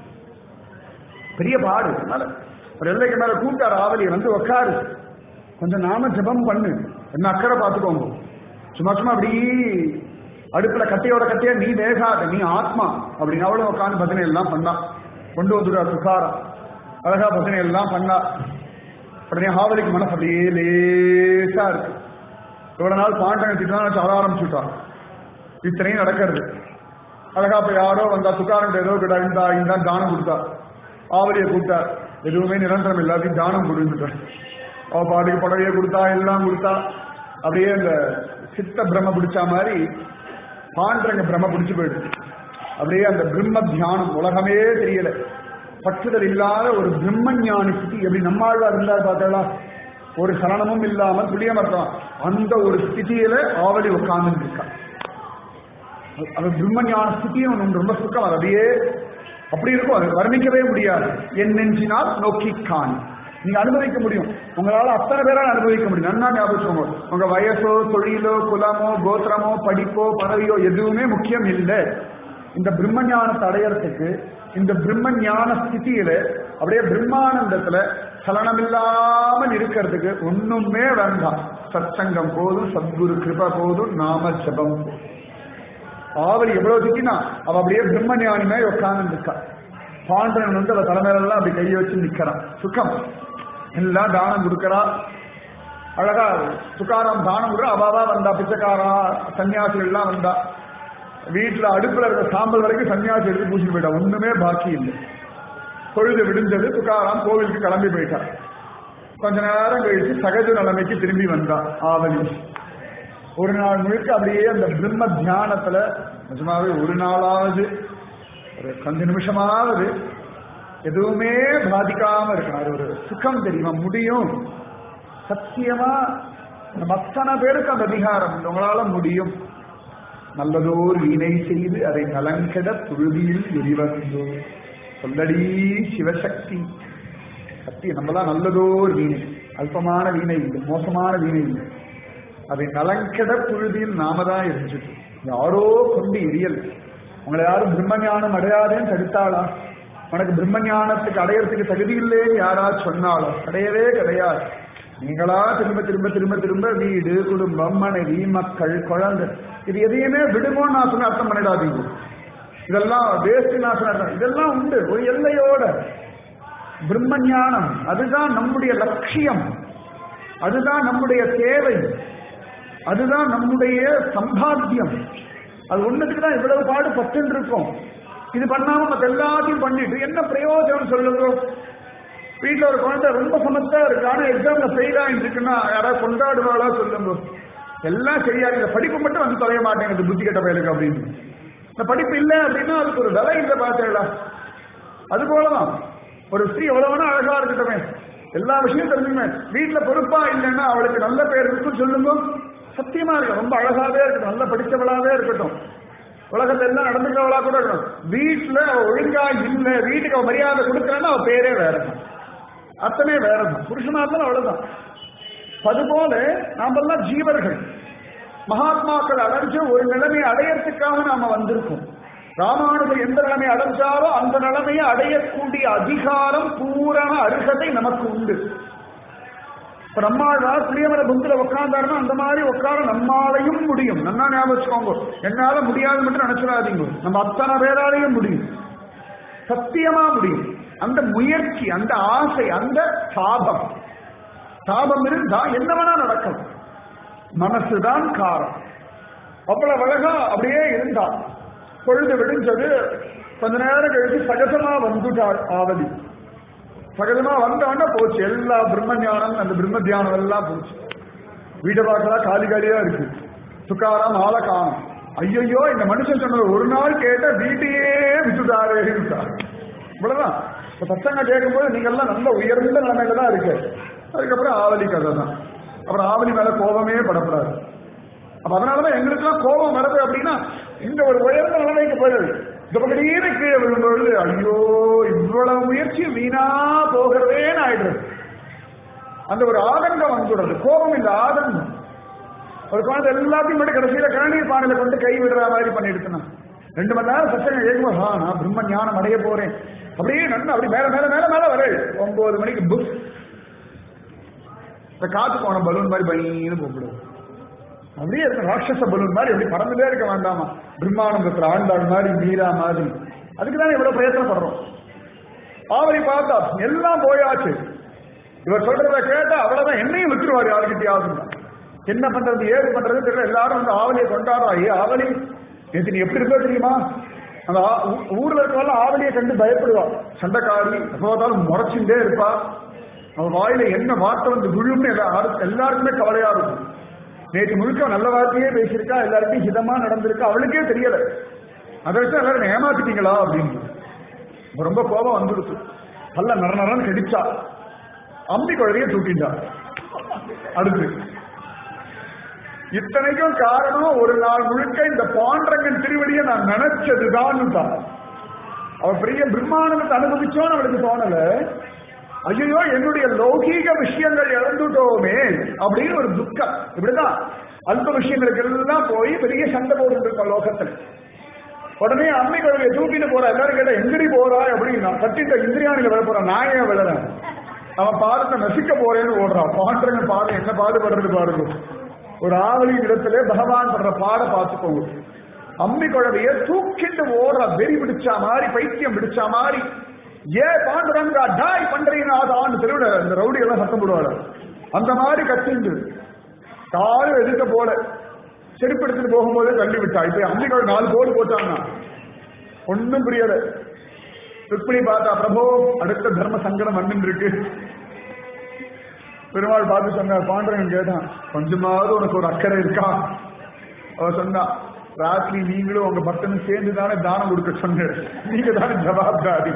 பெரிய பாடு. ஒரு எல்லைக்கு மேல கூட்டாரு ஆவலியை வந்து உக்காரு, கொஞ்சம் நாம ஜபம் பண்ணு, என்ன அக்கறை பார்த்துக்கோங்க. சும்மா சும்மா அப்படி அடுப்புல கட்டையோட கட்டையா நீ வேகாத, நீ ஆத்மா அப்படின்னு அவளும் உட்காந்து பஜனை எல்லாம் பண்ணா. கொண்டு வந்துடுறா சுகாரம், அழகா பஜனை எல்லாம் பண்ணா. உடனே ஆவலிக்கு மனசு அப்படியே லேசா இருக்கு. இவ்வளவு நாள் பாண்டங்க திட்டம் அழ ஆரம்பிச்சுட்டான். இத்தனையும் நடக்கிறது அழகா. இப்ப யாரோ வந்தா சுகாரம் ஏதோ கிட்ட இருந்தா இருந்தா தானம் கொடுத்தா, ஆவலியை கூப்பிட்டா, எதுவுமே நிரந்தரம் எல்லாத்தையும் தானம் கொடுத்துட்டான். அவ பாட்டுக்கு புடவையை கொடுத்தா, எல்லாம் கொடுத்தா. அப்படியே அந்த சித்த பிரம்ம பிடிச்சா மாதிரி பாண்டங்க பிரம்ம பிடிச்சு போயிடுச்சு. அப்படியே அந்த பிரம்ம தியானம் உலகமே தெரியல, பற்றுதல் இல்லாத ஒரு பிரம்ம ஞானி ஸ்திதி. எப்படி நம்மாழ்வா இருந்தார் பார்த்தா, ஒரு சலனமும் இல்லாமல் புளியமர்த்தான், அந்த ஒரு ஸ்திதியில ஆவலி உட்கார்ந்து இருக்கா. அது பிரம்ம ஞான ஸ்திதியும் ரொம்ப சுக்கம். அது அப்படியே அப்படி இருக்கும், அது வர்ணிக்கவே முடியாது. என் நெஞ்சினால் நோக்கி காணி நீங்க அனுபவிக்க முடியும், உங்களால அத்தனை பேரால் அனுபவிக்க முடியும். நன்னா ஞாபகம், உங்க வயசோ தொழிலோ குலமோ கோத்திரமோ படிப்போ பதவியோ எதுவுமே முக்கியம் இல்லை. இந்த பிரம்ம ஞானத்தை அடையறதுக்கு, இந்த பிரம்ம ஞான ஸ்திதியில அப்படியே பிரம்மானந்தத்துல சலனமில்லாமல் இருக்கிறதுக்கு ஒண்ணுமே வேண்டாம். சத்சங்கம் போதும், சத்குரு கிருபா போதும், நாம ஜபம் போதும். ஆவலி எவ்வளவு திட்டினா அவ அப்படியே பிரம்ம ஞானிமே உட்கார்ந்து இருக்கா. பாண்டவன் வந்து அவ தலைமையிலாம் அப்படி கையை வச்சு நிக்கிறான். சுகம் எல்லாம் தானம் கொடுக்கறா. அழகா சுகாராம் தானம் கொடுக்குற. அவாவா வந்தா, பிச்சைக்காரா சன்னியாசிகள் எல்லாம் வந்தா. வீட்டுல அடுப்புல இருக்க சாம்பல் வரைக்கும் சன்னியாசி எடுத்து பூசிட்டு போயிட்டா, ஒண்ணுமே பாக்கி இல்லை. பொழுது விடிஞ்சது, துக்காராம் கோவிலுக்கு கிளம்பி போயிட்டார். கொஞ்ச நேரம் கழிச்சு சகஜ நிலைமைக்கு திரும்பி வந்தான் ஆவலி. ஒரு நாள் முழுக்க அப்படியே அந்த பிரம்ம தியானத்துல நிஜமாவே ஒரு நாளாவது ஒரு கொஞ்ச நிமிஷமாவது எதுவுமே பாதிக்காம இருக்கணும். அது ஒரு சுகம் தெரியுமா முடியும். சத்தியமா நம்ம அத்தனை பேருக்கு அந்த அதிகாரம் உங்களால முடியும். நல்லதோர் வீணை செய்து அதை நலங்கெட புழுதியில் எரிவந்தோ சொல்லடி சிவசக்தி. சக்தி நம்மளாம் நல்லதோர் வீணை, அல்பமான வீணை இல்லை, மோசமான வீணை இல்லை. அதை நலங்கெட புழுதியில் நாம தான் எரிஞ்சுட்டு, யாரோ கொண்டு எரியல். உங்களை யாரும் பிரம்மஞானம் அடையாதேன்னு தடுத்தாளா? உனக்கு பிரம்மஞானத்துக்கு அடையறதுக்கு தகுதி இல்லைன்னு யாராவது சொன்னாலும் கிடையவே கிடையாது. நீங்களா திரும்ப திரும்ப திரும்ப திரும்ப வீடு, குடும்பம், மனைவி, மக்கள், குழந்தை இது எதையுமே விடுமோன்னு நான் சொன்ன அர்த்தம் பண்ணிடாதீங்க. இதெல்லாம் வேஸ்ட் நான் சொன்ன, இதெல்லாம் உண்டு ஒரு எல்லையோட. பிரம்ம ஞானம் அதுதான் நம்முடைய லட்சியம், அதுதான் நம்முடைய தேவை, அதுதான் நம்முடைய சம்பாத்தியம். அது ஒண்ணுக்கு தான் இவ்வளவு பாடு பட்டு இருக்கோம். இது பண்ணாம மற்ற எல்லாத்தையும் பண்ணிட்டு என்ன பிரயோஜனம் சொல்லுங்க? வீட்டுல ஒரு குழந்தை ரொம்ப சமத்தா இருக்கு, ஆனா எக்ஸாம்ல ஃபெயில் ஆகிட்டு இருக்குன்னா யாராவது கொண்டாடுவாளா சொல்லுங்க? எல்லாம் சரியா இந்த படிப்பு மட்டும் வந்து தொலைய மாட்டேங்குது புத்தி கெட்ட பயலுக்கு அப்படின்னு. இந்த படிப்பு இல்லை அப்படின்னா அதுக்கு ஒரு விலை இல்லை பார்த்தேடா. அது போலதான் ஒரு ஸ்திரீ எவ்வளவுனா அழகா இருக்கட்டுமே, எல்லா விஷயம் தெரிஞ்சுமே, வீட்டுல பொறுப்பா இல்லைன்னா அவளுக்கு நல்ல பேர் இருக்குன்னு சொல்லுங்க. சத்தியமா இருக்கு, ரொம்ப அழகாவே இருக்கட்டும், நல்ல படிச்சவளாவே இருக்கட்டும், உலகத்துல எல்லாம் நடந்துக்கிறவளா கூட இருக்கணும், வீட்டுல ஒழுங்கா இல்ல, வீட்டுக்கு அவ மரியாதை கொடுக்கலன்னா அவ பேரே வேறதான், அத்தனை வேறதான். புருஷனா இருந்தாலும் அவ்வளவுதான். அதுபோல நாமெல்லாம் ஜீவர்கள், மகாத்மாக்கள் அடைஞ்ச ஒரு நிலைமையை அடையறதுக்காக நாம வந்திருக்கோம். ராமானுஜர் எந்த நிலைமை அடைஞ்சாரோ அந்த நிலைமையை அடையக்கூடிய அதிகாரம், பூரண அருகதை நமக்கு உண்டு. இப்ப நம்மாழ்வார் பிரியமர புந்தில உட்கார்ந்தாருன்னா அந்த மாதிரி உட்கார நம்மாலையும் முடியும். நல்லா ஞாபகம் வச்சுக்கோங்க, என்னால முடியாது மட்டும் நினைச்சிடாதீங்க, நம்ம அத்தனை பேராலையும் முடியும், சத்தியமா முடியும். அந்த முயற்சி, அந்த ஆசை, அந்த தாபம், தாபம் இருந்தா என்ன வேணா நடக்கும். மனசுதான் காரம். அவ்வளவு அழகா அப்படியே இருந்தா. பொழுது விடிஞ்சது, கொஞ்ச நேரம் கழிச்சு சகஜமா வந்துட்டாள் ஆவதி. சகஜமா வந்தவன போச்சு எல்லா பிரம்ம ஞானம், அந்த பிரம்ம தியானம் எல்லாம் போச்சு. வீட்டை பார்க்கலாம் காலி காலியா இருக்கு. துக்காராம் ஆள காணும். ஐயோ இந்த மனுஷன் சொன்னது ஒரு நாள் கேட்ட வீட்டையே விட்டுட்டாரே இருந்தார். இவ்வளவுதான். இப்ப பசங்க கேட்கும்போது நீங்க எல்லாம் நல்ல உயர்ந்த நிலைமையில தான் இருக்கு. அதுக்கப்புறம் ஆவலி கதை தான். அப்புறம் ஆவலி மேல கோபமே படப்படாது. அப்ப அதனாலதான் எங்களுக்கு எல்லாம் கோபம் வருது அப்படின்னா இந்த ஒரு உயர்ந்த நிலைமைக்கு போயிடுது. திடீர்னு கீழே விழும்பொழுது ஐயோ இவ்வளவு முயற்சி வீணா போகிறதேன்னு ஆயிடுறது. அந்த ஒரு ஆதங்கம் வந்துடுறது. கோபம் இல்ல, ஆதங்கம். ஒரு குழந்தை எல்லாத்தையும் மட்டும் கடைசியில கழனீர் பானையில கொண்டு கை விடுற மாதிரி பண்ணிடுச்சுன்னா ரெண்டு மணி நேரம் சச்சனை கேட்கும், ஆ நான் பிரம்ம ஞானம் அடைய போறேன் அப்படியே நன்மை அப்படி மேல மேல மேல மேல வர ஒன்பது மணிக்கு புக் இந்த காத்து போன பலூன் மாதிரி பயின்னு போகக்கூடாது. அப்படியே இருக்க ராட்சச பலூன் மாதிரி எப்படி பறந்துட்டே இருக்க வேண்டாமா? பிரம்மானந்தத்துல ஆண்டாள் மாதிரி, மீரா மாதிரி. அதுக்குதானே இவ்வளவு பிரயத்தனப்படுறோம். ஆவரி பார்த்தா எல்லாம் போயாச்சு. இவர் சொல்றத கேட்டா அவ்வளவுதான், என்னையும் விட்டுருவாரு யாருக்கிட்டையாவது. என்ன பண்றது ஏது பண்றது தெரியல. எல்லாரும் வந்து ஆவலியை கொண்டாடுறா. ஏ ஆவலி நேற்று நீ எப்படி இருக்கோ தெரியுமா? அந்த ஊர்ல இருக்கவெல்லாம் ஆவலியை கண்டு பயப்படுவா. சண்டைக்காரி எப்போதாலும் முறைச்சுட்டே இருப்பா. அவன் வாயில என்ன வார்த்தை வந்து விழும்னு எல்லாருக்குமே கவலையா இருக்கும். நேற்று முழுக்க நல்ல வார்த்தையே பேசியிருக்கா, எல்லாருக்கும் ஹிதமா நடந்திருக்கா, அவளுக்கே தெரியல. அதை வச்சு எல்லாரும் ஏமாத்திட்டீங்களா அப்படின்னு ரொம்ப கோபம் வந்துடுச்சு. நல்ல நர நரன்னு கடிச்சா. அம்பி குழந்தைய தூக்கிட்டா. அடுத்து இத்தனைக்கும் காரணம் ஒரு நாள் முழுக்க இந்த பாண்டரங்கன் திருவடியை நான் நினைச்சதுதான் தான். அவ பெரிய பிரம்மானந்தத்தை அனுபவிச்சோன்னு அவளுக்கு தோணல. ஐயோ என்னுடைய லௌகீக விஷயங்கள் இழந்துட்டோமே அப்படின்னு ஒரு துக்கம். இப்படிதான் அல்ப விஷயங்களுக்கு எல்லாம் போய் பெரிய சண்டை போட்டு இருக்க லோகத்துல. உடனே அம்மை குழந்தைய தூக்கிட்டு போறா. எல்லாரும் கேட்டா எந்திரி போறாய் அப்படின்னு. கட்டிட்ட இந்திரியானில விழ போறான், நான் ஏன் விழறேன்? அவன் பாதத்தை நசிக்க போறேன்னு ஓடுறான். பாண்டரங்கன் பாடம் என்ன பாடுபடுறது பாருங்க. ஒரு ஆவலியின் இடத்துல பகவான் படுற பாட பார்த்துக்கோங்க. அம்மி குழந்தைய தூக்கிட்டு ஓடுற, வெறி பிடிச்சா மாதிரி, பைத்தியம் பிடிச்சா மாதிரி. ஏ பாண்டுரங்கா டாய் பண்றீங்கன்னு தெருவிட இந்த ரவுடி எல்லாம் சத்தம் போடுவாரு. அந்த மாதிரி கத்திண்டு காலும் எதிர்க்க போல செருப்பு எடுத்துட்டு போகும்போதே தள்ளி விட்டா. இப்ப அம்பிகோட நாலு போடு போட்டாங்கன்னா ஒன்னும் புரியல. ருக்மிணி பார்த்தா, பிரபோ அடுத்த தர்ம சங்கடம் வந்து இருக்கு. பெருமாள் பார்த்து சொன்னார். பாண்டரங்கன் கேட்டான், கொஞ்சமாவது உனக்கு ஒரு அக்கறை இருக்கா? அவ சொன்னா, ராத்திரி நீங்களும் உங்க பக்தனும் சேர்ந்து தானே தானம் கொடுக்க சொன்னேன், நீங்க தானே ஜவாப்தாரி.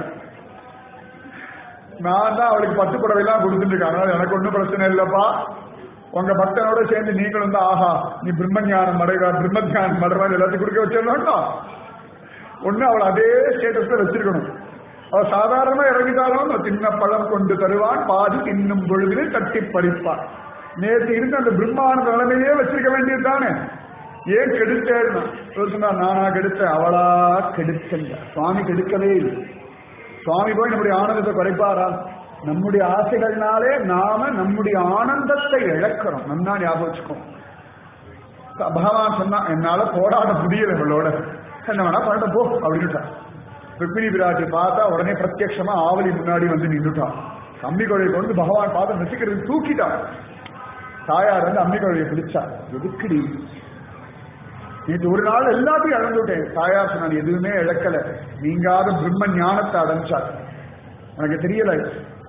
நான் தான் அவளுக்கு பட்டு புடவை எல்லாம் கொடுத்துட்டு இருக்கேன், அதனால எனக்கு ஒன்றும் பிரச்சனை இல்லப்பா. உங்க பக்தனோட சேர்ந்து நீங்களும் தான் ஆஹா நீ பிரம்மஞானம் அடைவா, பிரம்மஞானம் அடைவான்னு எல்லாத்தையும் கொடுக்க வச்சிடணும். ஒண்ணு அவள் அதே ஸ்டேட்டஸ்ல வச்சிருக்கணும். அவள் சாதாரணமா இறங்கிட்டாலும் தின்ன பழம் கொண்டு தருவான், பாதி இன்னும் பொழுதில் தட்டி பறிப்பான். நேற்று இருந்த அந்த பிரம்மானந்த நிலைமையே வச்சிருக்க வேண்டியது தானே. ஏன் கெடுத்தேன்னா சொன்னா, நானா கெடுத்தேன், அவளா கெடுக்கல. சுவாமி கெடுக்கவே இல்லை. சுவாமி போய் நம்முடைய ஆனந்தத்தை குறைப்பாரா? நம்முடைய ஆசைகள்னாலே நாம நம்முடைய ஆனந்தத்தை இழக்கிறோம். நன்னா ஞாபகம் வச்சுக்கோம். பகவான் சொன்னா, என்னால போராட முடியல இவளோட, என்ன வேணா பண்ண போ அப்படின்னுட்டா. ருக்மிணி பிராட்டி பார்த்தா உடனே பிரத்யட்சமா ஆவலி முன்னாடி வந்து நின்றுட்டான். அம்மி குழந்தையை கொண்டு பகவான் பார்த்து நசிக்கிறது தூக்கிட்டான். தாயார் வந்து அம்மி குழந்தையை பிடிச்சா. எதுக்குடி நேற்று ஒரு நாள் எல்லாத்தையும் இழந்துட்டேன். தாயார் சொன்ன, எதுவுமே இழக்கல, நீங்காத பிரம்ம ஞானத்தை அடைஞ்சார். எனக்கு தெரியல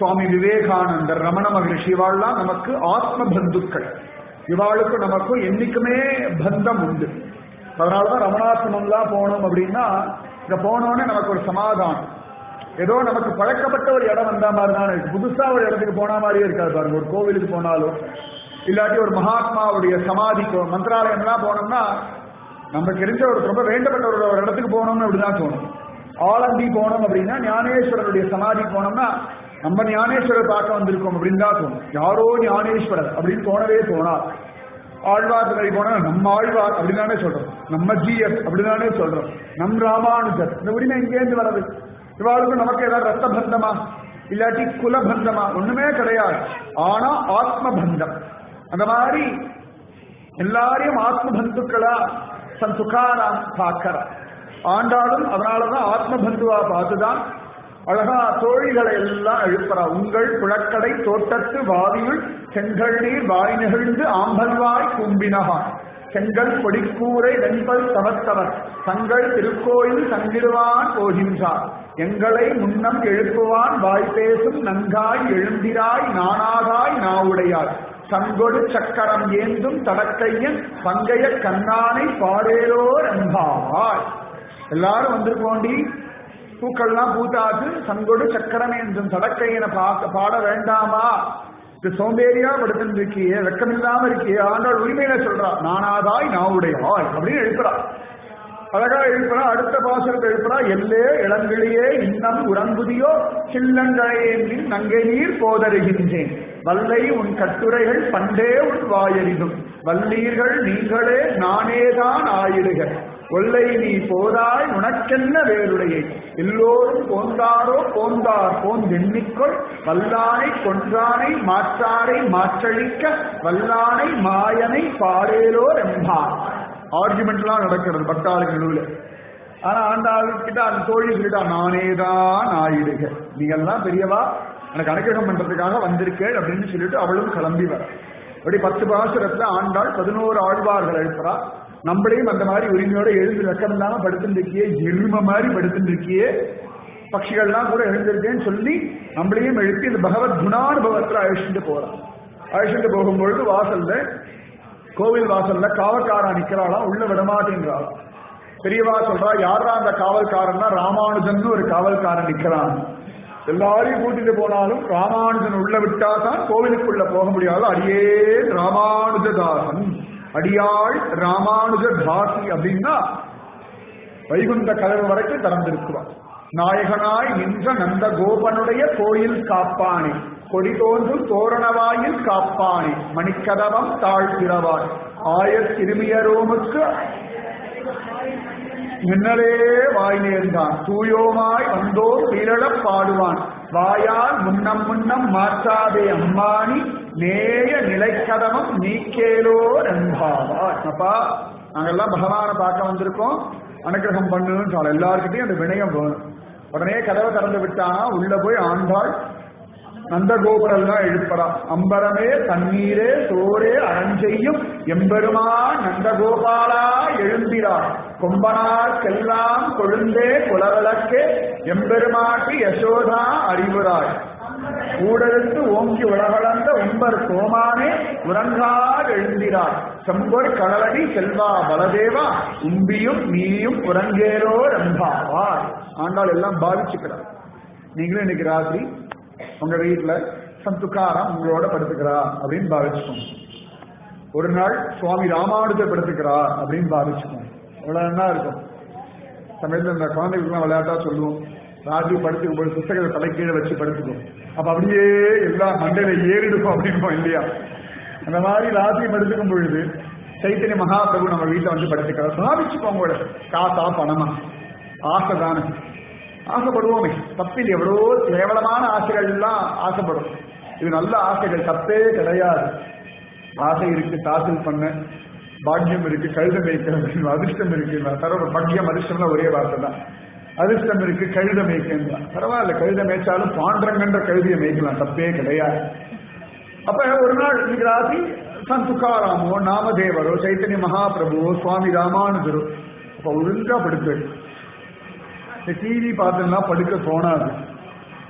சுவாமி விவேகானந்தர், ரமண மகரிஷி, இவாள்லாம் நமக்கு ஆத்ம பந்துக்கள். இவாளுக்கு நமக்கும் என்னைக்குமே பந்தம் உண்டு. அதனாலதான் ரமணாசிரமம்லாம் போனோம் அப்படின்னா இங்க போனோன்னே நமக்கு ஒரு சமாதானம். ஏதோ நமக்கு பழக்கப்பட்ட ஒரு இடம் வந்த மாதிரி தான் இருக்கு. புதுசா ஒரு இடத்துக்கு போன மாதிரியே இருக்காது பாருங்க. ஒரு கோவிலுக்கு போனாலும் இல்லாட்டி ஒரு மகாத்மாவுடைய சமாதிக்கோ மந்திராலயம்லாம் போனோம்னா நமக்கு தெரிஞ்ச ஒரு ரொம்ப வேண்டப்பட்ட ஒரு ஒரு இடத்துக்கு போனோம்னு அப்படிதான் தோணும். ஆலந்தி போனோம் அப்படின்னா ஞானேஸ்வரருடைய சமாதி போனோம்னா நம்ம ஞானேஸ்வரர் பார்க்க வந்திருக்கோம் அப்படின்னு தான் தோணும். யாரோ ஞானேஸ்வரர் அப்படின்னு தோணவே தோணாது. ஆழ்வார் துறை போனா நம்ம ஆழ்வார் அப்படின்னானே சொல்றோம், நம்ம ஜிஎஸ் அப்படின்னானே சொல்றோம், நம் ராமானுஜர். இந்த உரிமை எங்கேருந்து வர்றது? இவாளுக்கும் நமக்கு ஏதாவது ரத்த பந்தமா இல்லாட்டி குலபந்தமா? ஒண்ணுமே கிடையாது. ஆனா ஆத்ம பந்தம். அந்த மாதிரி எல்லாரையும் ஆத்ம பந்துக்களா தன் துக்காராம் பார்க்கிற ஆண்டாலும் அதனாலதான் ஆத்ம பந்துவா பார்த்துதான் அழகா தோழிகளை எல்லாம் எழுப்புறா. உங்கள் புழக்கடை தோட்டத்து வாதியுள் செங்கல் நீர் வாய் நிகழ்ந்து ஆம்பல்வாய் கும்பினகான் செங்கல் கொடிக்கூரை வெண்பல் தவத்தவர் தங்கள் திருக்கோயில் தங்கிடுவான் போகின்றார் எங்களை முன்னம் எழுப்புவான் வாய் பேசும் நன்காய் எழுந்திராய் நானாகாய் நாவுடையார் சங்கொடு சக்கரம் ஏந்தும் தடக்கையன் பங்கைய கண்ணானை பாடேலோ ரம்பாவாய். எல்லாரும் வந்திருக்கோண்டி, பூக்கள்லாம் பூத்தாச்சு, சங்கொடு சக்கரம் ஏந்தும் தடக்கையனை பார்க்க பாட வேண்டாமா? இது சோம்பேறியா படுத்துட்டு இருக்கியே, வெக்கமில்லாம இருக்கியே, ஆண்டாள் உரிமையில சொல்றா நானாதாய் நாவுடையாய் அப்படின்னு எழுப்புறா. அழகா எழுப்புறா. அடுத்த பாசனத்தை எழுப்புறா. எல்லே இளங்கிளியே இன்னம் உறங்குதியோ சில்லங்களையேன் நங்கை நீர் போதருகின்றேன் வல்லை உன் கட்டுரைகள் பண்டே உன் வாயறிதும் வல்லீர்கள் நீங்களே நானேதான் ஆயிடுக ஒல்லை நீ போதாய் உனக்கென்ன வேறுடையை எல்லோரும் போந்தாரோ போந்தார் போந்தெண்ணிக்கொள் வல்லானை கொன்றானை மாற்றாரை மாற்றழிக்க வல்லானை மாயனை பாடேலோ ரெம்பார். ஆர்குமெண்ட்லாம் நடக்கிறது பக்தாளுக்கு நடுவில். ஆனா ஆண்டாளுக்கிட்ட அந்த தோழி சொல்லிட்டா நானேதான் ஆயிடுக, நீங்கெல்லாம் பெரியவா எனக்கு அனுகிரகம் பண்றதுக்காக வந்திருக்கேன் அப்படின்னு சொல்லிட்டு அவளும் கிளம்பி வர. அப்படி பத்து பாசுரத்துல ஆண்டாள் பதினோரு ஆழ்வார்கள் எழுப்புறா. நம்மளையும் அந்த மாதிரி உரிமையோட எழுந்து வெக்கம் இல்லாம படுத்துருக்கியே, எரும மாதிரி படுத்துருக்கியே, பட்சிகள்லாம் கூட எழுந்திருக்கேன்னு சொல்லி நம்மளையும் எழுப்பி இந்த பகவத் குணானுபவத்துல அழிச்சுட்டு போறான். அழிச்சுட்டு போகும்பொழுது வாசல்ல, கோவில் வாசல்ல காவல்காரா நிக்கிறாளாம், உள்ள விடமாட்டேங்கிறாளாம். பெரியவா சொல்றா, யாரா அந்த காவல்காரன்னா ராமானுஜன் ஒரு காவல்காரன் நிக்கிறான். எல்லாரையும் கூட்டிட்டு போனாலும் ராமானுஜன் உள்ள விட்டாதான் கோவிலுக்குள்ள போக முடியாது. அடியே ராமானுஜதாசன், அடியாள் ராமானுஜ தாசி அப்படின்னா வைகுண்ட கதவு வரைக்கும் திறந்திருக்கிறார். நாயகனாய் நின்ற நந்த கோபனுடைய கோயில் காப்பானே கொடி தோன்றும் தோரணவாயில் காப்பானே மணிக்கதவம் தாழ்த்திரவாய் ஆயர் திருமியரோமுக்கு மின்னலே வாய் நேர்ந்தான் தூயோமாய் வந்தோ வீரழப் பாடுவான் வாயால் முன்னம் முன்னம் மாற்றாதே அம்மானி நேய நிலைக்கதவம் நீக்கேலோ என்பாவாய். அப்பா நாங்கெல்லாம் பகவானை பார்க்க வந்திருக்கோம், அனுகிரகம் பண்ணுன்னு சொல்ல. எல்லாருக்கிட்டையும் அந்த வினயம் வேணும். உடனே கதவை திறந்து விட்டானா உள்ள போய் ஆண்டாள் நந்தகோபுரம் தான் எழுப்பறா. அம்பரமே தண்ணீரே சோரே அரஞ்செய்யும் எம்பெருமான் நந்தகோபாலா எழுந்திரார் கொம்பனார் கெல்லாம் கொழுந்தே குலவிளக்கே எம்பெருமாட்டி யசோதா அறிவுராய் ஊடெடுத்து ஓங்கி உலகளந்த உம்பர் கோமானே உறங்கார் எழுந்திரார் செம்பொர் கடலடி செல்வா பலதேவா உம்பியும் நீயும் உறங்கேரோ ரம்பாவார். ஆண்டாள் எல்லாம் பாதிச்சுக்கிறார். நீங்களும் இன்னைக்கு ராத்திரி உங்க வீட்டுல சந்துக்காரம் உங்களோட படுத்துக்கிறா அப்படின்னு பாவிச்சுக்கோங்க. ஒரு நாள் சுவாமி ராமானுஜர் படுத்துக்கிறா அப்படின்னு பாவிச்சுக்கோங்க. அவ்வளவு என்ன இருக்கும். சமயத்தில் இந்த குழந்தைகளுக்குலாம் விளையாட்டா சொல்லுவோம், ராத்திரி படுத்துக்கும் போது புத்தகத்தை தலைக்கீழே வச்சு படுத்துக்கும். அப்ப அப்படியே எல்லாம் மண்டையில ஏறிடுக்கும் அப்படின்போம் இல்லையா? அந்த மாதிரி ராத்திரி படுத்துக்கும் பொழுது சைத்தன்ய மகாபிரபு நம்ம வீட்டை வந்து படுத்துக்கிறார். பாவிச்சுக்கோங்க. காசா பணமா ஆசை தானே, ஆசைப்படுவோமே, தப்பில் எவ்வளோ கேவலமான ஆசைகள் எல்லாம் ஆசைப்படும். இது நல்ல ஆசைகள், தப்பே கிடையாது. ஆசை இருக்கு தாசில் பண்ண, பாக்கியம் இருக்கு கழுத மேய்க்க, அதிர்ஷ்டம் இருக்கு தர பாக்கியம் அதிர்ஷ்டம்னா ஒரே வார்த்தை தான். அதிர்ஷ்டம் இருக்கு கழுத மேய்க்கலாம், பரவாயில்ல கழுத மேய்ச்சாலும் பாண்டரங்கன்ற கழுதியை மேய்க்கலாம், தப்பே கிடையாது. அப்ப ஒரு நாள் இன்னைக்கு ராசி சன் துக்காராமோ நாமதேவரோ சைத்தன்ய மகாபிரபுவோ சுவாமி ராமானுஜரோ அப்ப ஒழுங்கா படுத்து. டிவி பார்த்தோம்னா படுக்க தோணாது.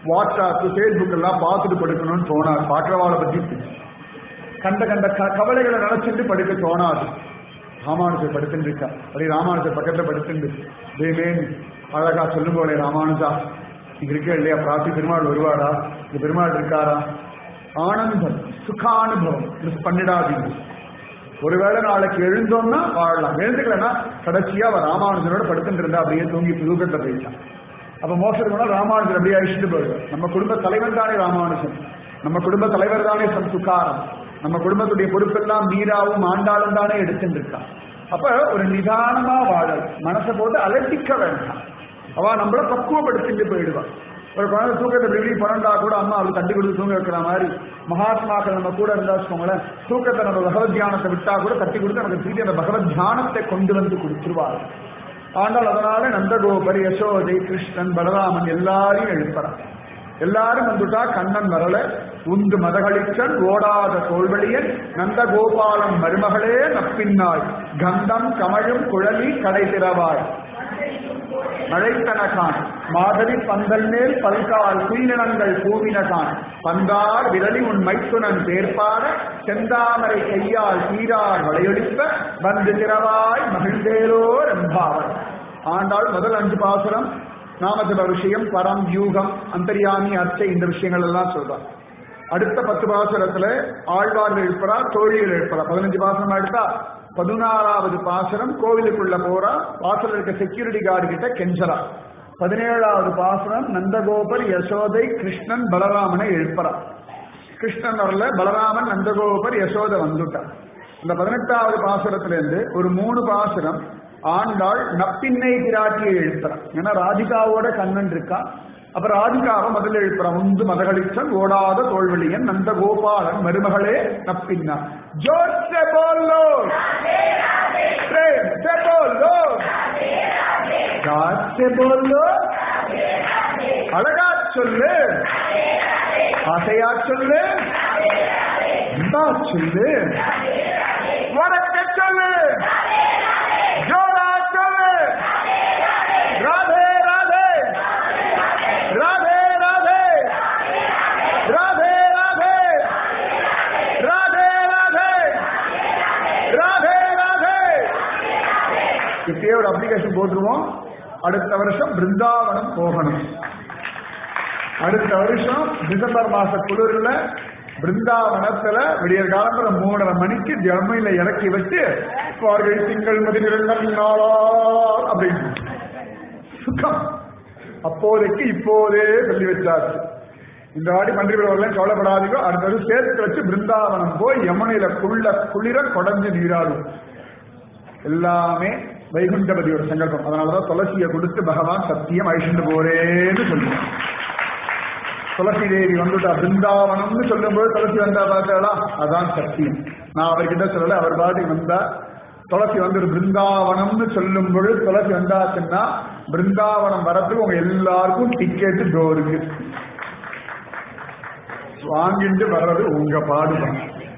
வாட்ஸ்அப் ஃபேஸ்புக் எல்லாம் பார்த்துட்டு படுக்கணும்னு தோணாது. பார்க்கிறவாளை பத்தி கண்ட கண்ட கவலைகளை நினைச்சிட்டு படுக்க தோணாது. ராமானுஜர் படுத்துட்டு இருக்கா. அப்படி ராமானுஜர் பக்கத்துல படுத்துட்டு தேவேன் அழகா சொல்லும் போலே, ராமானுஜா இங்க இருக்க இல்லையா, பிரார்த்தி பெருமாள் வருவாரா, இந்த பெருமாள் இருக்காரா, ஆனந்தம் சுகானுபவம் மிஸ் பண்ணிடாதீங்க. ஒருவேளை நாளைக்கு எழுந்தோம்னா வாழலாம், எழுந்துக்கலன்னா கடைசியா அவர் ராமானுஜனோட படுத்துட்டு இருந்தா அப்படியே தூங்கி தூக்கத்தை போயிட்டான். அப்ப மோசம் போனா ராமானுஜர் அப்படியே அழிச்சுட்டு போயிடுவார். நம்ம குடும்ப தலைவர் தானே ராமானுஜன், நம்ம குடும்ப தலைவர் தானே சம் சுகாரம், நம்ம குடும்பத்துடைய பொறுப்பெல்லாம் மீராவும் ஆண்டாளும் தானே எடுத்துட்டு இருக்கான். அப்ப ஒரு நிதானமா வாழல், மனசை போட்டு அலட்டிக்க வேண்டாம். அவ நம்மள பக்குவப்படுத்திட்டு போயிடுவான். ஒரு குழந்தை தூக்கத்தை வெளியே பன்னெண்டா கூட அம்மா அவளுக்கு தட்டி கொடுத்து தூங்க வைக்கிற மாதிரி மகாத்மாக்கள் நம்ம கூட இருந்தா வச்சுக்கோங்களேன், தூக்கத்தை நம்ம பகவத் தியானத்தை விட்டா கூட தட்டி கொடுத்து நமக்கு திருப்பி அந்த பகவத் தியானத்தை கொண்டு வந்து கொடுத்துருவார். ஆண்டாள் அதனால நந்தகோபர், யசோதை, கிருஷ்ணன், பலராமன் எல்லாரையும் எழுப்புறான். எல்லாரும் வந்துட்டா கண்ணன் வரல, உந்து மதகளிச்சன் ஓடாத தோல்வழியன் நந்தகோபாலன் மருமகளே நப்பின்னாய் கந்தம் கமழும் குழலி கடை திறவாய் மழைத்தனகான் மாதவி பந்தல் மேல் பல்கால் குயிலினங்கள் பூவினகான் பந்தார் விரலி உன் மைத்துனன் தேர்ப்பார செந்தாமரை கையால் தீரார் வளையொலிப்ப வந்து திறவாய் மகிழ்ந்தேரோ என்பாவர். ஆண்டாள் முதல் அஞ்சு பாசுரம் நாமஜப விஷயம், பரம், யூகம், அந்தர்யாமி, அர்ச்சை, இந்த விஷயங்கள் எல்லாம் சொல்றார். அடுத்த பத்து பாசுரத்துல ஆழ்வார்கள் எழுப்புறா, தோழிகள் எழுப்புறா. பதினஞ்சு பாசுரம் எடுத்தா பதினாறாவது பாசுரம் கோவிலுக்குள்ள போறா, வாசல் இருக்க செக்யூரிட்டி கார்டு கிட்ட கெஞ்சரா. பதினேழாவது பாசுரம் நந்தகோபர், யசோதை, கிருஷ்ணன், பலராமனை எழுப்புறா. கிருஷ்ணன் வரல, பலராமன், நந்தகோபர், யசோதை வந்துட்டார். இந்த பதினெட்டாவது பாசுரத்துல இருந்து ஒரு மூணு பாசுரம் ஆண்டாள் நப்பின்னை பிராட்டியை எழுப்புறான். ஏன்னா ராதிகாவோட கண்ணன் இருக்கா. அப்ப ராதிகாவை முதல்ல எழுப்புறான். உந்து மதகளிச்சன் ஓடாத தோல்வழியன் நந்தகோபாலன் மருமகளே நப்பின்னா. ஜோர் சே போலோ, பிரேம் சே போலோ, ஜார் சே போலோ, அழகா சொல்லு, ஆசையா சொல்லு, அன்பா சொல்லு, வணக்க சொல்லு, ஜோரா சொல்லு, ராதே ராதே, ராதே ராதே, ராதே ராதே, ராதே ராதே, ராதே ராதே. இப்பயே ஒரு அப்ளிகேஷன் போட்டுருவோம். அடுத்த வருஷம் பிருந்தாவனம் போகணும். அடுத்த வருஷம் டிசம்பர் மாச குளிர்ல பிருந்தாவனத்துல விடிய காலத்துல மூணரை மணிக்கு ஜமையில இறக்கி வச்சு அவர்கள் திங்கள் மதி நிரந்தர நாளார் அப்படின்னு சுகம் அப்போதைக்கு இப்போதே சொல்லி வச்சாச்சு. இந்த வாட்டி மந்திரிபுரம் கவலைப்படாதீங்க. அடுத்தது சேர்த்து வச்சு பிருந்தாவனம் போய் யமுனையில குள்ள குளிர கொடைஞ்சு நீராடும். எல்லாமே வைகுண்டபதியோட சங்கல்பம். அதனாலதான் துளசியை கொடுத்து பகவான் சத்தியம் அழிச்சுட்டு போறேன்னு சொல்லுவான். துளசி தேவி வந்துட்டா பிருந்தாவனம்னு சொல்லும் போது துளசி வந்தா பார்த்தாளா, அதான் சத்தியம். நான் அவர்கிட்ட சொல்லல, அவர் பாட்டி வந்தா துளசி வந்து பிருந்தாவனம்னு சொல்லும் பொழுது துளசி வந்தாச்சுன்னா பிருந்தாவனம் வரத்துக்கு உங்க எல்லாருக்கும் டிக்கெட்டு டோருக்கு வாங்கிட்டு வர்றது உங்க பாடுதான்.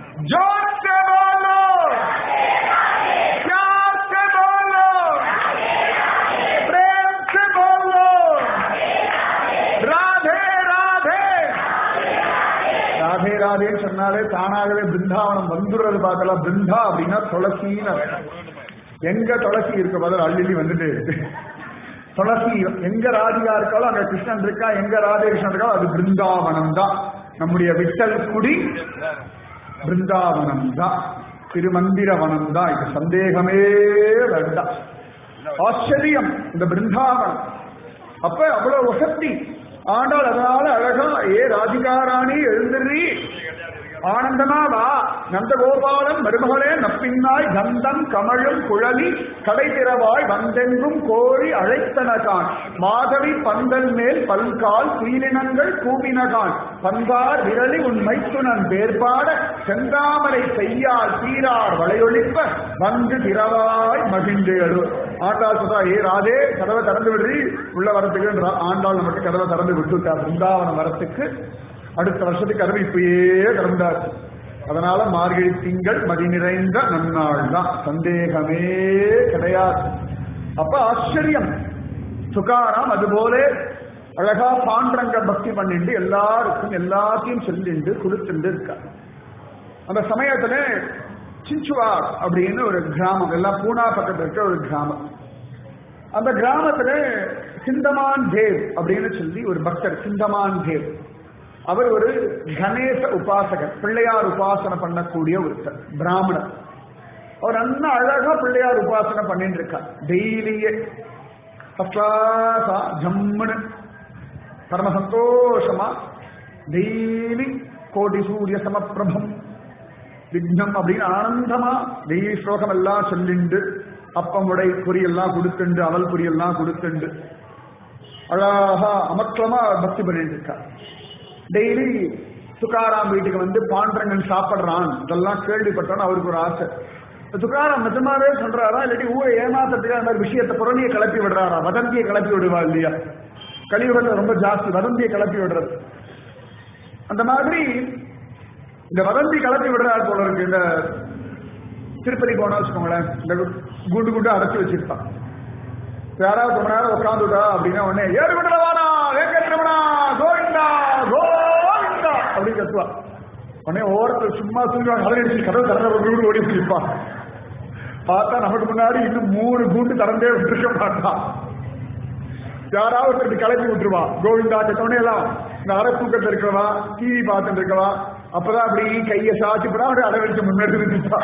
ராதேன்னு சொன்னாலே தானாகவே பிருந்தாவனம் வந்துடுறது. பார்க்கலாம், பிருந்தா அப்படின்னா துளசின்னு எங்க துளசி இருக்க பதில் அள்ளி வந்துட்டு இருக்கு. துளசி எங்க ராதிகா இருக்காலும் அங்க கிருஷ்ணன் இருக்கா, எங்க ராதே கிருஷ்ணன் இருக்காலும் அது பிருந்தாவனம் தான். நம்முடைய விட்டல் குடி பிருந்தாவனம் தான், திருமந்திரவனம் தான். இது சந்தேகமே வேண்டாம். ஆச்சரியம் இந்த பிருந்தாவனம். அப்ப அவ்வளவு வசதி ஆண்டாள். அதனால அழகா ஏ ராதிகாராணி எழுந்திரி ஆனந்தமா வா, நந்தகோபாலன் மருமகளே நப்பின்னாய் கந்தம் கமழும் குழலி கடை திறவாய் வந்தெங்கும் கோரி அழைத்தனகான் மாதவி பந்தல் மேல் பல்கால் குயிலினங்கள் கூவினகான் பந்தார் விரலி உன் மைத்துனன் பேர்பாட செந்தாமரை செய்யால் தீரார் வளையொழிப்ப வந்து திறவாய் மகிழ்ந்தேடு. ஆண்டாள் சொல்றா, ஏ ராதே கதவை திறந்து விடுறி உள்ள வரத்துக்கு. ஆண்டாள் நமக்கு கதவை திறந்து விட்டுட்டா பிருந்தாவனம் வரத்துக்கு. அடுத்த வருஷத்துக்கு கதவு இப்பயே திறந்தாச்சு. அதனால மார்கழி திங்கள் மதி நிறைந்த நன்னாள் தான், சந்தேகமே கிடையாது. அப்ப ஆச்சரியம். சுகாராம் அதுபோல அழகா பாண்டரங்க பக்தி பண்ணிட்டு எல்லாருக்கும் எல்லாத்தையும் சொல்லிண்டு கொடுத்துட்டு இருக்கா. அந்த சமயத்துல சிஞ்சுவார் அப்படின்னு ஒரு கிராமம், எல்லாம் பூனா பக்கத்துல இருக்க ஒரு கிராமம். அந்த கிராமத்துல சிந்தமான் தேவ் அப்படின்னு சொல்லி ஒரு பக்தர், சிந்தமான் தேவ். அவர் ஒரு கணேச உபாசகர், பிள்ளையார் உபாசனை பண்ணக்கூடிய ஒருத்தர், பிராமணர். அவர் நல்லா அழகா பிள்ளையார் உபாசனை பண்ணிட்டு இருக்கார். டெய்லியே ஜம்முன்னு பரம சந்தோஷமா டெய்லி கோடி சூரிய சமப்பிரபம் விக்னம் அப்படின்னு ஆனந்தமா டெய்லி ஸ்லோகம் எல்லாம் சொல்லிண்டு, அப்பம் உடை பொரியெல்லாம் கொடுத்துண்டு, அவல் பொரியெல்லாம் கொடுத்துண்டு அழகா அமக்களமா பக்தி பண்ணிட்டு இருக்கா. டெய்லி துக்காராம் வீட்டுக்கு வந்து பாண்டரங்கன் சாப்பிடுறான் இதெல்லாம் கேள்விப்பட்டான்னு அவருக்கு ஒரு ஆசை. துக்காராம் நிஜமாவே சொல்றாரா இல்லாட்டி ஊரை ஏமாத்துறதுக்கு அந்த மாதிரி விஷயத்தை புறணியை கிளப்பி விடுறாரா? வதந்தியை கிளப்பி விடுவா இல்லையா? கலியுகத்துல ரொம்ப ஜாஸ்தி வதந்தியை கிளப்பி விடுறது. அந்த மாதிரி இந்த வதந்தி கிளப்பி விடுறாரு போல இருக்கு. இந்த திருப்பதி போனா வச்சுக்கோங்களேன், இந்த குண்டு குண்டு அடைச்சி வச்சிருப்பான். யாராவது ரொம்ப நேரம் உட்காந்துட்டா அப்படின்னா உடனே ஏறு விடுறவானா வேங்கட்ரமணா கோவிந்தா கோவிந்தா அப்படின்னு கத்துவா. உடனே ஓரத்தில் சும்மா தூங்குவாங்க, கதை அடிச்சு கதவு திறந்து ஓடி போயிருப்பான். பார்த்தா நமக்கு முன்னாடி இன்னும் மூணு கூண்டு திறந்தே விட்டுருக்க மாட்டான். யாராவது கிளப்பி விட்டுருவா கோவிந்தா கத்தவனே எல்லாம். இந்த அரை தூக்கத்தில் இருக்கிறவா, டிவி பார்த்துட்டு இருக்கவா, அப்பதான் அப்படி கையை சாட்சிப்படா அப்படி அடைவெடுத்து முன்னெடுத்து நிற்பா,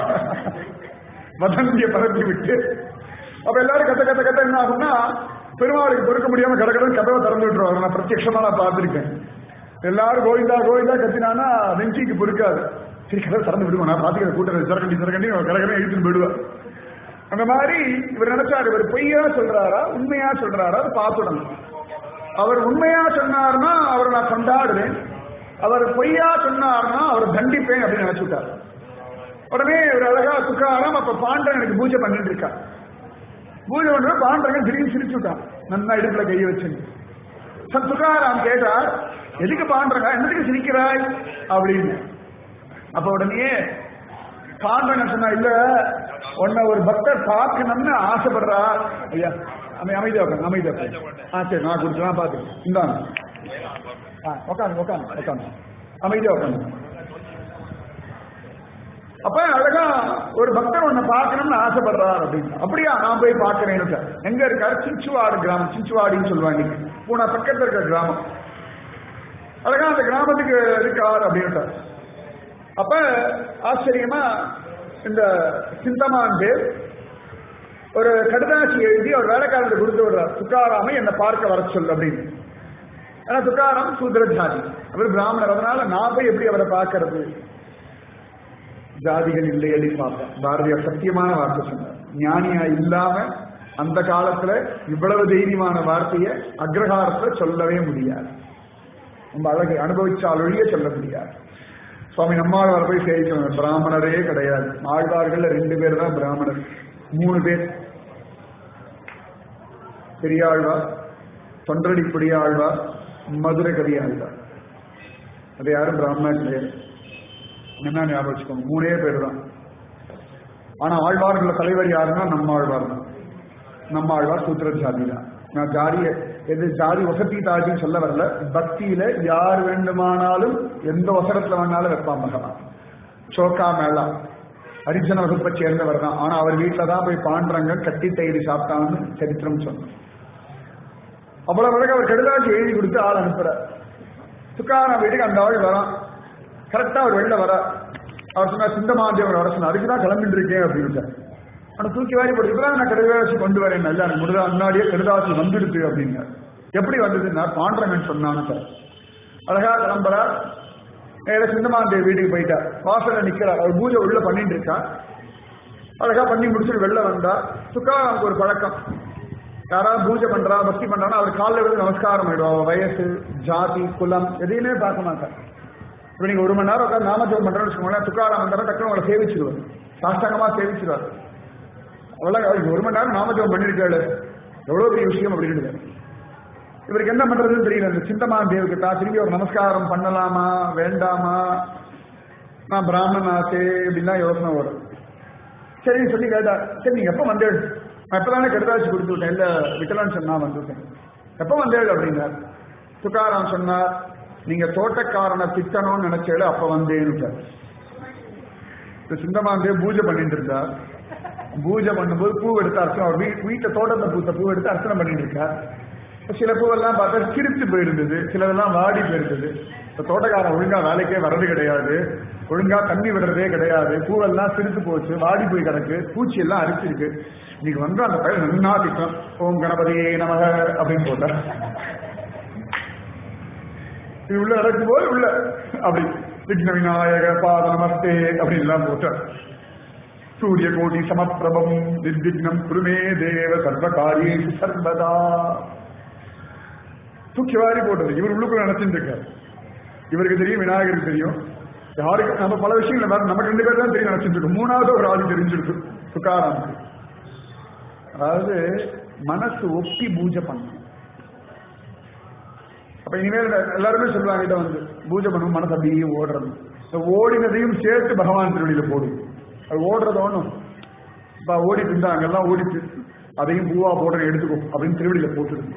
வதந்திய பரப்பி விட்டு. அப்ப எல்லாரும் கத்த கத்த கத்த என்ன ஆகும்னா பெருமாளுக்கு பொறுக்க முடியாம கடற்கடன் கதவை திறந்து விட்டுருவாங்க. நான் பிரத்யட்சமா நான் பார்த்திருக்கேன். எல்லாரும் கோவிந்தா கோவிந்தா கத்தினானா நெஞ்சிக்கு பொறுக்காது. சரி கதவை திறந்து விடுவோம், நான் பாத்துக்கிற கூட்டம் சிறகண்டி சிறகண்டி கடற்கடன் எழுத்துன்னு போயிடுவேன். அந்த மாதிரி இவர் நினைச்சாரு, இவர் பொய்யா சொல்றாரா உண்மையா சொல்றாரா அது பார்த்துடணும். அவர் உண்மையா சொன்னார்னா அவரை நான் கொண்டாடுவேன், அவர் பொய்யா சொன்னார்னா அவர் தண்டிப்பேன் அப்படின்னு நினைச்சுட்டார். உடனே ஒரு அழகா துக்காராம் அப்ப பாண்டரனுக்கு பூஜை பண்ணிட்டு இருக்கா. பூஜை பண்ற பாண்டரன் திடீர்னு சிரிச்சு விட்டான், நன்னா இடுப்புல கையை வச்சு. துக்காராம் கேட்டார், எதுக்கு பாண்டரங்க என்னதுக்கு சிரிக்கிறாய் அப்படின்னு. அப்ப உடனே பாண்டரன் சொன்னா, இல்ல உன்னை ஒரு பக்தர் பார்க்கணும்னு ஆசைப்படுறா. ஐயா அமை அமைதியா உட்காந்து அமைதியா ஆ சரி நான் கொடுத்துலாம் பார்த்து இந்தாங்க உட்காந்து உட்காந்து உட்காந்து அமைதியா உட்காந்து. அப்ப அழகா ஒரு பக்தர் உன்னை பார்க்கணும்னு ஆசைப்படுறார் அப்படின்னு. அப்படியா நான் போய் பார்க்கிறேன்னு சார். எங்க இருக்காரு? சிஞ்சுவாடு கிராமம், சிஞ்சுவாடின்னு சொல்லுவாங்க, பூனா பக்கத்துல இருக்கிற கிராமம். அழகா அந்த கிராமத்துக்கு இருக்கார் அப்படின்னு. அப்ப ஆச்சரியமா இந்த சிந்தமான் தேவ் ஒரு கடுதாசி எழுதி அவர் வேலைக்காரத்தை கொடுத்து விடுறார், துக்காராமை என்னை பார்க்க வர சொல் அப்படின்னு. ஆனா துக்காராம் சூத்திர ஜாதி, அவர் பிராமணர், அதனால நான் போய் எப்படி அவரை பார்க்கறது? ஜாதிகள் இல்லை எழுதி பார்ப்பேன். பாரதியார் சத்தியமான வார்த்தை சொன்னார். ஞானியா இல்லாம அந்த காலத்துல இவ்வளவு தைரியமான வார்த்தையை அக்ரஹாரத்துல சொல்லவே முடியாது. ரொம்ப அழகை அனுபவிச்சால் ஒழிய சொல்ல முடியாது. சுவாமி நம்மாழ்வார் போய் சேவிக்கணும், பிராமணரே கிடையாது. ஆழ்வார்கள் ரெண்டு பேர் தான் பிராமணர், மூணு பேர். பெரியாழ்வார், தொண்டடிப்புடி ஆழ்வார், மதுரை கவி ஆழ்வார். அது யாரும் பிராமணர் கிடையாது. என்ன ஞாபகம் வச்சுக்கோங்க, மூணே பேர் தான். ஆனா ஆழ்வார்கள் தலைவர் யாருன்னா நம்மாழ்வார் தான். நம்மாழ்வார் சூத்திர ஜாதி தான். நான் ஜாதிய எது ஜாதி வசதி தாஜின்னு சொல்ல வரல. பக்தியில யார் வேண்டுமானாலும் எந்த வசனத்துல வேணாலும் வைப்பான் பகவான். சோக்கா மேளா ஹரிஜன வகுப்பை சேர்ந்தவர் தான். ஆனா அவர் வீட்டுல தான் போய் பாண்டரங்க கட்டி தயிரி சாப்பிட்டான்னு சரித்திரம் சொன்னார். அவ்வளவு வரைக்கும் அவர் கெடுதாட்சி எழுதி கொடுத்து ஆள் அனுப்புற. துக்காராம் வீட்டுக்கு அந்த ஆள் வரான். கரெக்டா அவர் வெளில வர. அவர் சொன்னார், சிந்தமாந்தேவர் வர சொன்னார், அதுக்குதான் கிளம்பிட்டு இருக்கேன் அப்படின்னு. ஆனா தூக்கி வாரி போட்டு நான் கெடுதாசி கொண்டு வரேன், நல்லா எனக்கு முன்னாடி முன்னாடியே கெடுதாசி வந்துடுது அப்படின்னு. எப்படி வந்ததுன்னா பாண்டரங்கன் சொன்னான்னு சார். அழகா கிளம்புறா, நேர சிந்தமாந்தேவி வீட்டுக்கு போயிட்டார். வாசல்ல நிக்கிறார், அவர் பூஜை உள்ள பண்ணிட்டு இருக்கா. அழகா பண்ணி முடிச்சுட்டு வெளில வந்தா. துக்காராமுக்கு ஒரு பழக்கம், யாராவது பூஜை பண்றா பக்தி பண்றான்னா அவர் காலில் விழுந்து நமஸ்காரம் ஆயிடுவா. வயசு ஜாதி குலம் எதையுமே பார்க்க மாட்டார். இப்ப நீங்க ஒரு மணி நேரம் உட்காந்து நாமஜபம் பண்றேன்னு வச்சுக்கோங்களேன், துக்காராம் வந்தாலும் டக்குனு அவளை சேவிச்சிருவார், சாஷ்டாங்கமா சேவிச்சிருவார். அவளை அவருக்கு ஒரு மணி நேரம் நாமஜபம் பண்ணிருக்காரு, எவ்வளவு பெரிய விஷயம் அப்படின்னு. இவருக்கு என்ன பண்றதுன்னு தெரியல. இந்த சிந்தமான் தேவகிட்டா திரும்பி ஒரு நமஸ்காரம் பண்ணலாமா வேண்டாமா, நான் பிராமணன் ஆசே அப்படின்னா யோசனை வரும். சரின்னு சொல்லி கேட்டா, சரி நீங்க எப்ப வந்தேள்? நான் எப்பதானே கெடுதாச்சு கொடுத்து விட்டேன், இல்ல விட்டலான்னு சொன்னா வந்துட்டேன். எப்ப வந்தேள் அப்படின்னாரு. துக்காராம் சொன்னார், நீங்க தோட்டக்காரனை திட்டணும்னு நினைச்சாலே அப்ப வந்தேன்னு. சிந்தமாந்தே பூஜை பண்ணிட்டு இருந்தார். பூஜை பண்ணும்போது பூ எடுத்து அர்ச்சனை, அவர் வீட்டை தோட்டத்தை பூத்த பூ எடுத்து அர்ச்சனை பண்ணிட்டு இருக்கார். சில பூவெல்லாம் பார்த்தா சிரித்து போயிருந்தது, சிலதெல்லாம் வாடி போயிருந்தது. இப்ப தோட்டக்காரன் ஒழுங்கா வேலைக்கே வர்றது கிடையாது, ஒழுங்கா தண்ணி விடுறதே கிடையாது, பூவெல்லாம் சிரித்து போச்சு, வாடி போய் கிடக்கு, பூச்சி எல்லாம் அரிச்சிருக்கு. இன்னைக்கு வந்து அந்த பையன் நன்னா திட்டம், ஓம் கணபதியே நமக அப்படின்னு போட்டார். இது உள்ள நடக்கும் போது உள்ள அப்படி விக்ன விநாயக பாத நமஸ்தே அப்படின்னு எல்லாம் போட்டார். சூரிய கோடி சமப்பிரபம் நிர்விக்னம் குருமே தேவ சர்வகாரியேஷு சர்வதா. தூக்கி வாரி போட்டது. இவர் உள்ளுக்குள்ள நினைச்சிட்டு இருக்காரு. இவருக்கு தெரியும், விநாயகருக்கு தெரியும், யாருக்கு நம்ம பல விஷயங்கள் நமக்கு ரெண்டு பேர் தான் தெரியும் நினைச்சிட்டு இருக்கோம். மூணாவது ஒரு ஆள் தெரிஞ்சிருக்கு துக்காராமுக்கு. அதாவது மனசு ஒப்பி பூஜை பண்ணணும். அப்ப இனிமேல் எல்லாருமே சொல்லுவாங்க, வந்து பூஜை பண்ணும் மனசு அப்படியே ஓடுறது. ஓடினதையும் சேர்த்து பகவான் திருவடியில போடும். அது ஓடுறது ஒண்ணும் இப்ப ஓடிட்டு இருந்தா அங்கெல்லாம் ஓடிட்டு அதையும் பூவா போடுற எடுத்துக்கோ அப்படின்னு திருவடியில போட்டுருக்கு.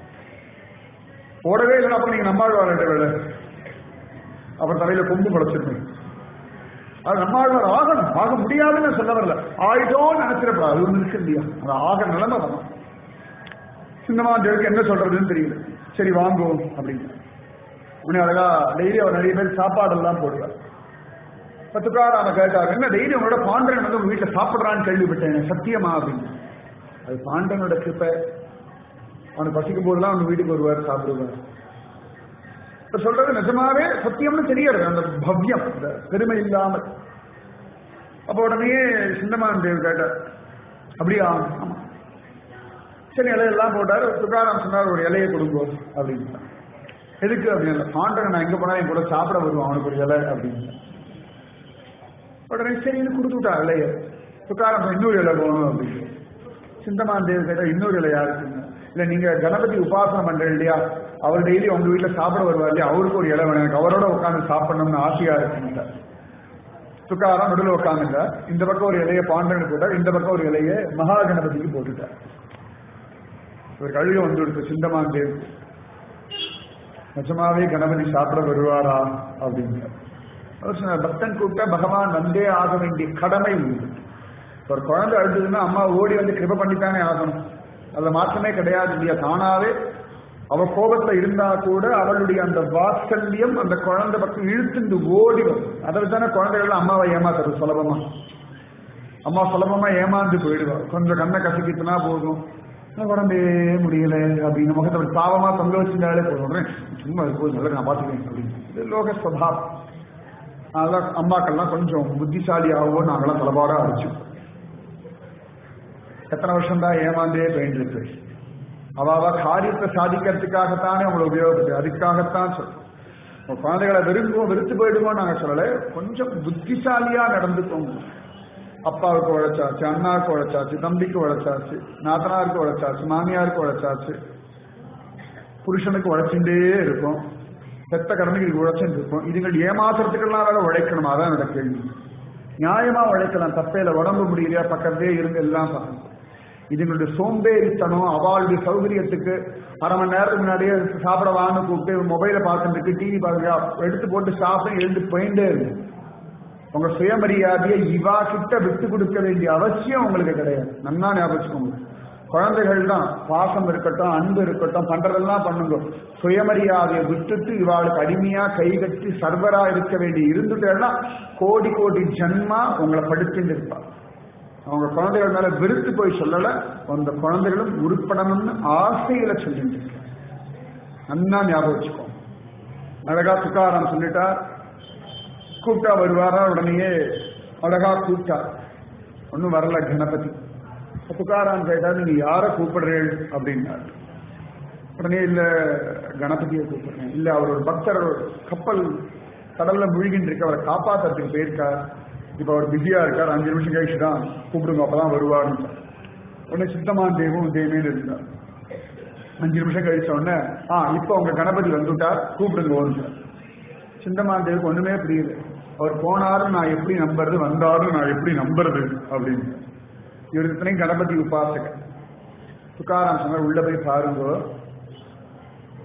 ஓடவே இல்லைன்னா அப்புறம் நீங்க நம்மாழ்வார் வேலை அப்புறம் தலையில கொம்பு படைச்சிருக்கீங்க. அது நம்மாழ்வார் ஆகணும், ஆக முடியாதுன்னு சொல்ல வரல, ஆயிட்டோன்னு நினைச்சிடப்படாது. அது ஒண்ணு இருக்கு இல்லையா, அது ஆக நிலைமை வரணும். சின்னமா தேவுக்கு என்ன சொல்றதுன்னு தெரியல. சரி வாங்குவோம் அப்படின்னு உடனே அழகா டெய்லி அவர் நிறைய பேர் சாப்பாடெல்லாம் போடுவார். பத்துக்கார கேட்டார், என்ன டெய்லி உங்களோட பாண்டவன் வந்து உங்க வீட்டுல சாப்பிடுறான்னு கேள்விப்பட்டேன், சத்தியமா அப்படின்னு. அது பாண்டவனோட கிருப்பை. அவனுக்கு பசிக்கும் போதெல்லாம் அவன் வீட்டுக்கு வருவார், சாப்பிடுவார். இப்ப சொல்றது நிஜமாவே சத்தியம்னு தெரியாது, அந்த பவ்யம், அந்த பெருமை இல்லாமல். அப்ப உடனே சின்னமான் தேவ் கேட்டார், அப்படியா? ஆமா. சரி இலையெல்லாம் போட்டாரு. துக்காராம் சொன்னார், ஒரு இலையை கொடுங்கோ அப்படின்னு. எதுக்கு அப்படின்னு, பாண்டவன் நான் எங்க போனா என் கூட சாப்பிட வருவான், அவனுக்கு ஒரு இலை அப்படின்னு. உடனே சரின்னு கொடுத்து விட்டா இலைய. துக்காராம் இன்னொரு இலை போகணும் அப்படின்னு. சிந்தமான் தேவ் கேட்டா, இன்னொரு இலை யாருக்குங்க? இல்ல நீங்க கணபதி உபாசனை பண்ற இல்லையா, அவர் டெய்லி உங்க வீட்டுல சாப்பிட வருவார் இல்லையா, அவருக்கு ஒரு இலை வேணும், எனக்கு அவரோட உட்காந்து சாப்பிடணும்னு ஆசையா இருக்குங்க. துக்காராம் நடுவில் உட்காந்துங்க. இந்த பக்கம் ஒரு இலையை பாண்டவனுக்கு போட்டார், இந்த பக்கம் ஒரு இலையை மகா கணபதிக்கு போட்டுட்டார். ஒரு கழுக வந்து கொடுத்து சிந்தமான் தேவ், நிஜமாவே கணபதி சாப்பிட வருவாரா அப்படின்னு. பக்தன் கூப்பிட்டா பகவான் வந்தே ஆக வேண்டிய கடமை உண்டு. ஒரு குழந்தை அழுதுன்னா அம்மா ஓடி வந்து கிருப பண்ணித்தானே ஆகணும், அதுல மாற்றமே கிடையாது இல்லையா. தானாவே அவ கோபத்துல இருந்தா கூட அவளுடைய அந்த வாத்சல்யம் அந்த குழந்தை பக்கம் இழுத்துண்டு ஓடி வரும். அதை தானே குழந்தைகள் அம்மாவை ஏமாத்துறது சுலபமா. அம்மா சுலபமா ஏமாந்து போயிடுவா. கொஞ்சம் கண்ணை கசக்கிட்டுனா போதும், உடம்பே முடியல அப்படின்னு முகத்தை பாவமா தொங்க வச்சிருந்தாலே போதும், சும்மா போது நல்ல நான் பாத்துக்கிறேன் அப்படின்னு. இது லோக ஸ்வபாவம். அதெல்லாம் அம்மாக்கள்லாம் கொஞ்சம் புத்திசாலியாகவும் நாங்களாம் தலைபாடா அடிச்சு எத்தனை வருஷம் தான் ஏமாந்தே போயிட்டு அவாவா காரியத்தை சாதிக்கிறதுக்காகத்தானே அவங்களை உபயோகப்படுது. அதுக்காகத்தான் சொல்றோம். குழந்தைகளை வெறுங்குவோம், வெறுத்து போயிடுவோம் நாங்க சொல்லலை, கொஞ்சம் புத்திசாலியா நடந்துக்கோங்க. அப்பாவுக்கு உழைச்சாச்சு, அண்ணாவுக்கு உழைச்சாச்சு, தம்பிக்கு உழைச்சாச்சு, நாத்தனாருக்கு உழைச்சாச்சு, மாமியாருக்கு உழைச்சாச்சு, புருஷனுக்கு உழைச்சுட்டே இருக்கும், செத்த கடமைக்கு உழைச்சுட்டு இருக்கும். இதுங்கள் ஏமாத்துறதுக்கெல்லாம் வேலை உழைக்கணும். அதான் என்னோட கேள்வி. நியாயமா உழைக்கலாம், தப்பையில உடம்பு முடியலையா பக்கத்தே இருந்து எல்லாம் பண்ணணும். இதுங்களுடைய சோம்பேறித்தனம், அவளுடைய சௌகரியத்துக்கு அரை மணி நேரத்துக்கு முன்னாடியே சாப்பிட வாங்க கூப்பிட்டு மொபைலை பார்த்துட்டு டிவி பார்க்க எடுத்து போட்டு சாப்பிட எழுந்து போயிட்டே இருக்கு. உங்க சுயமரியாதையை இவா கிட்ட விட்டு கொடுக்க வேண்டிய அவசியம் உங்களுக்கு கிடையாது. நன்னா ஞாபகம். குழந்தைகள் தான் பாசம் இருக்கட்டும், அன்பு இருக்கட்டும், பண்றதெல்லாம் பண்ணுங்க. சுயமரியாதையை விட்டுட்டு இவாளுக்கு அடிமையா கை கட்டி சர்வரா இருக்க வேண்டிய இருந்துட்டேன்னா கோடி கோடி ஜன்மா உங்களை படுத்திட்டு இருப்பா. அவங்க குழந்தைகள் மேல வெறுத்து போய் சொல்லல, அந்த குழந்தைகளும் உருப்படணும்னு ஆசையில சொல்லிட்டு இருக்க. நன்னா ஞாபகம் வச்சுக்கோ. அழகா துக்காராம் சொல்லிட்டா, கூப்பிட்டா வருவாரா, உடனேயே அழகா கூப்பிட்டா. ஒன்னும் வரல கணபதி. துக்காராம் கேட்டா, நீங்க யார கூப்பிடுறீள் அப்படின்னாரு. உடனே இல்ல கணபதியை கூப்பிடுறேன். இல்ல அவர் ஒரு பக்தர், கப்பல் கடல்ல முழுகின்னு இருக்கு, அவரை காப்பாத்துறதுக்கு போயிருக்கார், இப்ப அவர் பிஸியா இருக்கார், அஞ்சு நிமிஷம் கழிச்சு தான் கூப்பிடுங்க, அப்பதான் வருவாருன்னு. உடனே சித்தமான் தேவும் தேவேன்னு இருந்தார். அஞ்சு நிமிஷம் கழிச்ச உடனே ஆஹ் இப்ப உங்க கணபதி வந்துட்டார், கூப்பிடுங்க. சிந்தமான் தேவுக்கு ஒண்ணுமே புரியல. அவர் போனாரும் நான் எப்படி நம்புறது, வந்தாரும் நான் எப்படி நம்புறது அப்படின்னு. இவர் இத்தனையும் கணபதி உபாசகர். துக்காராம் சொன்னார், உள்ள போய் பாருங்க,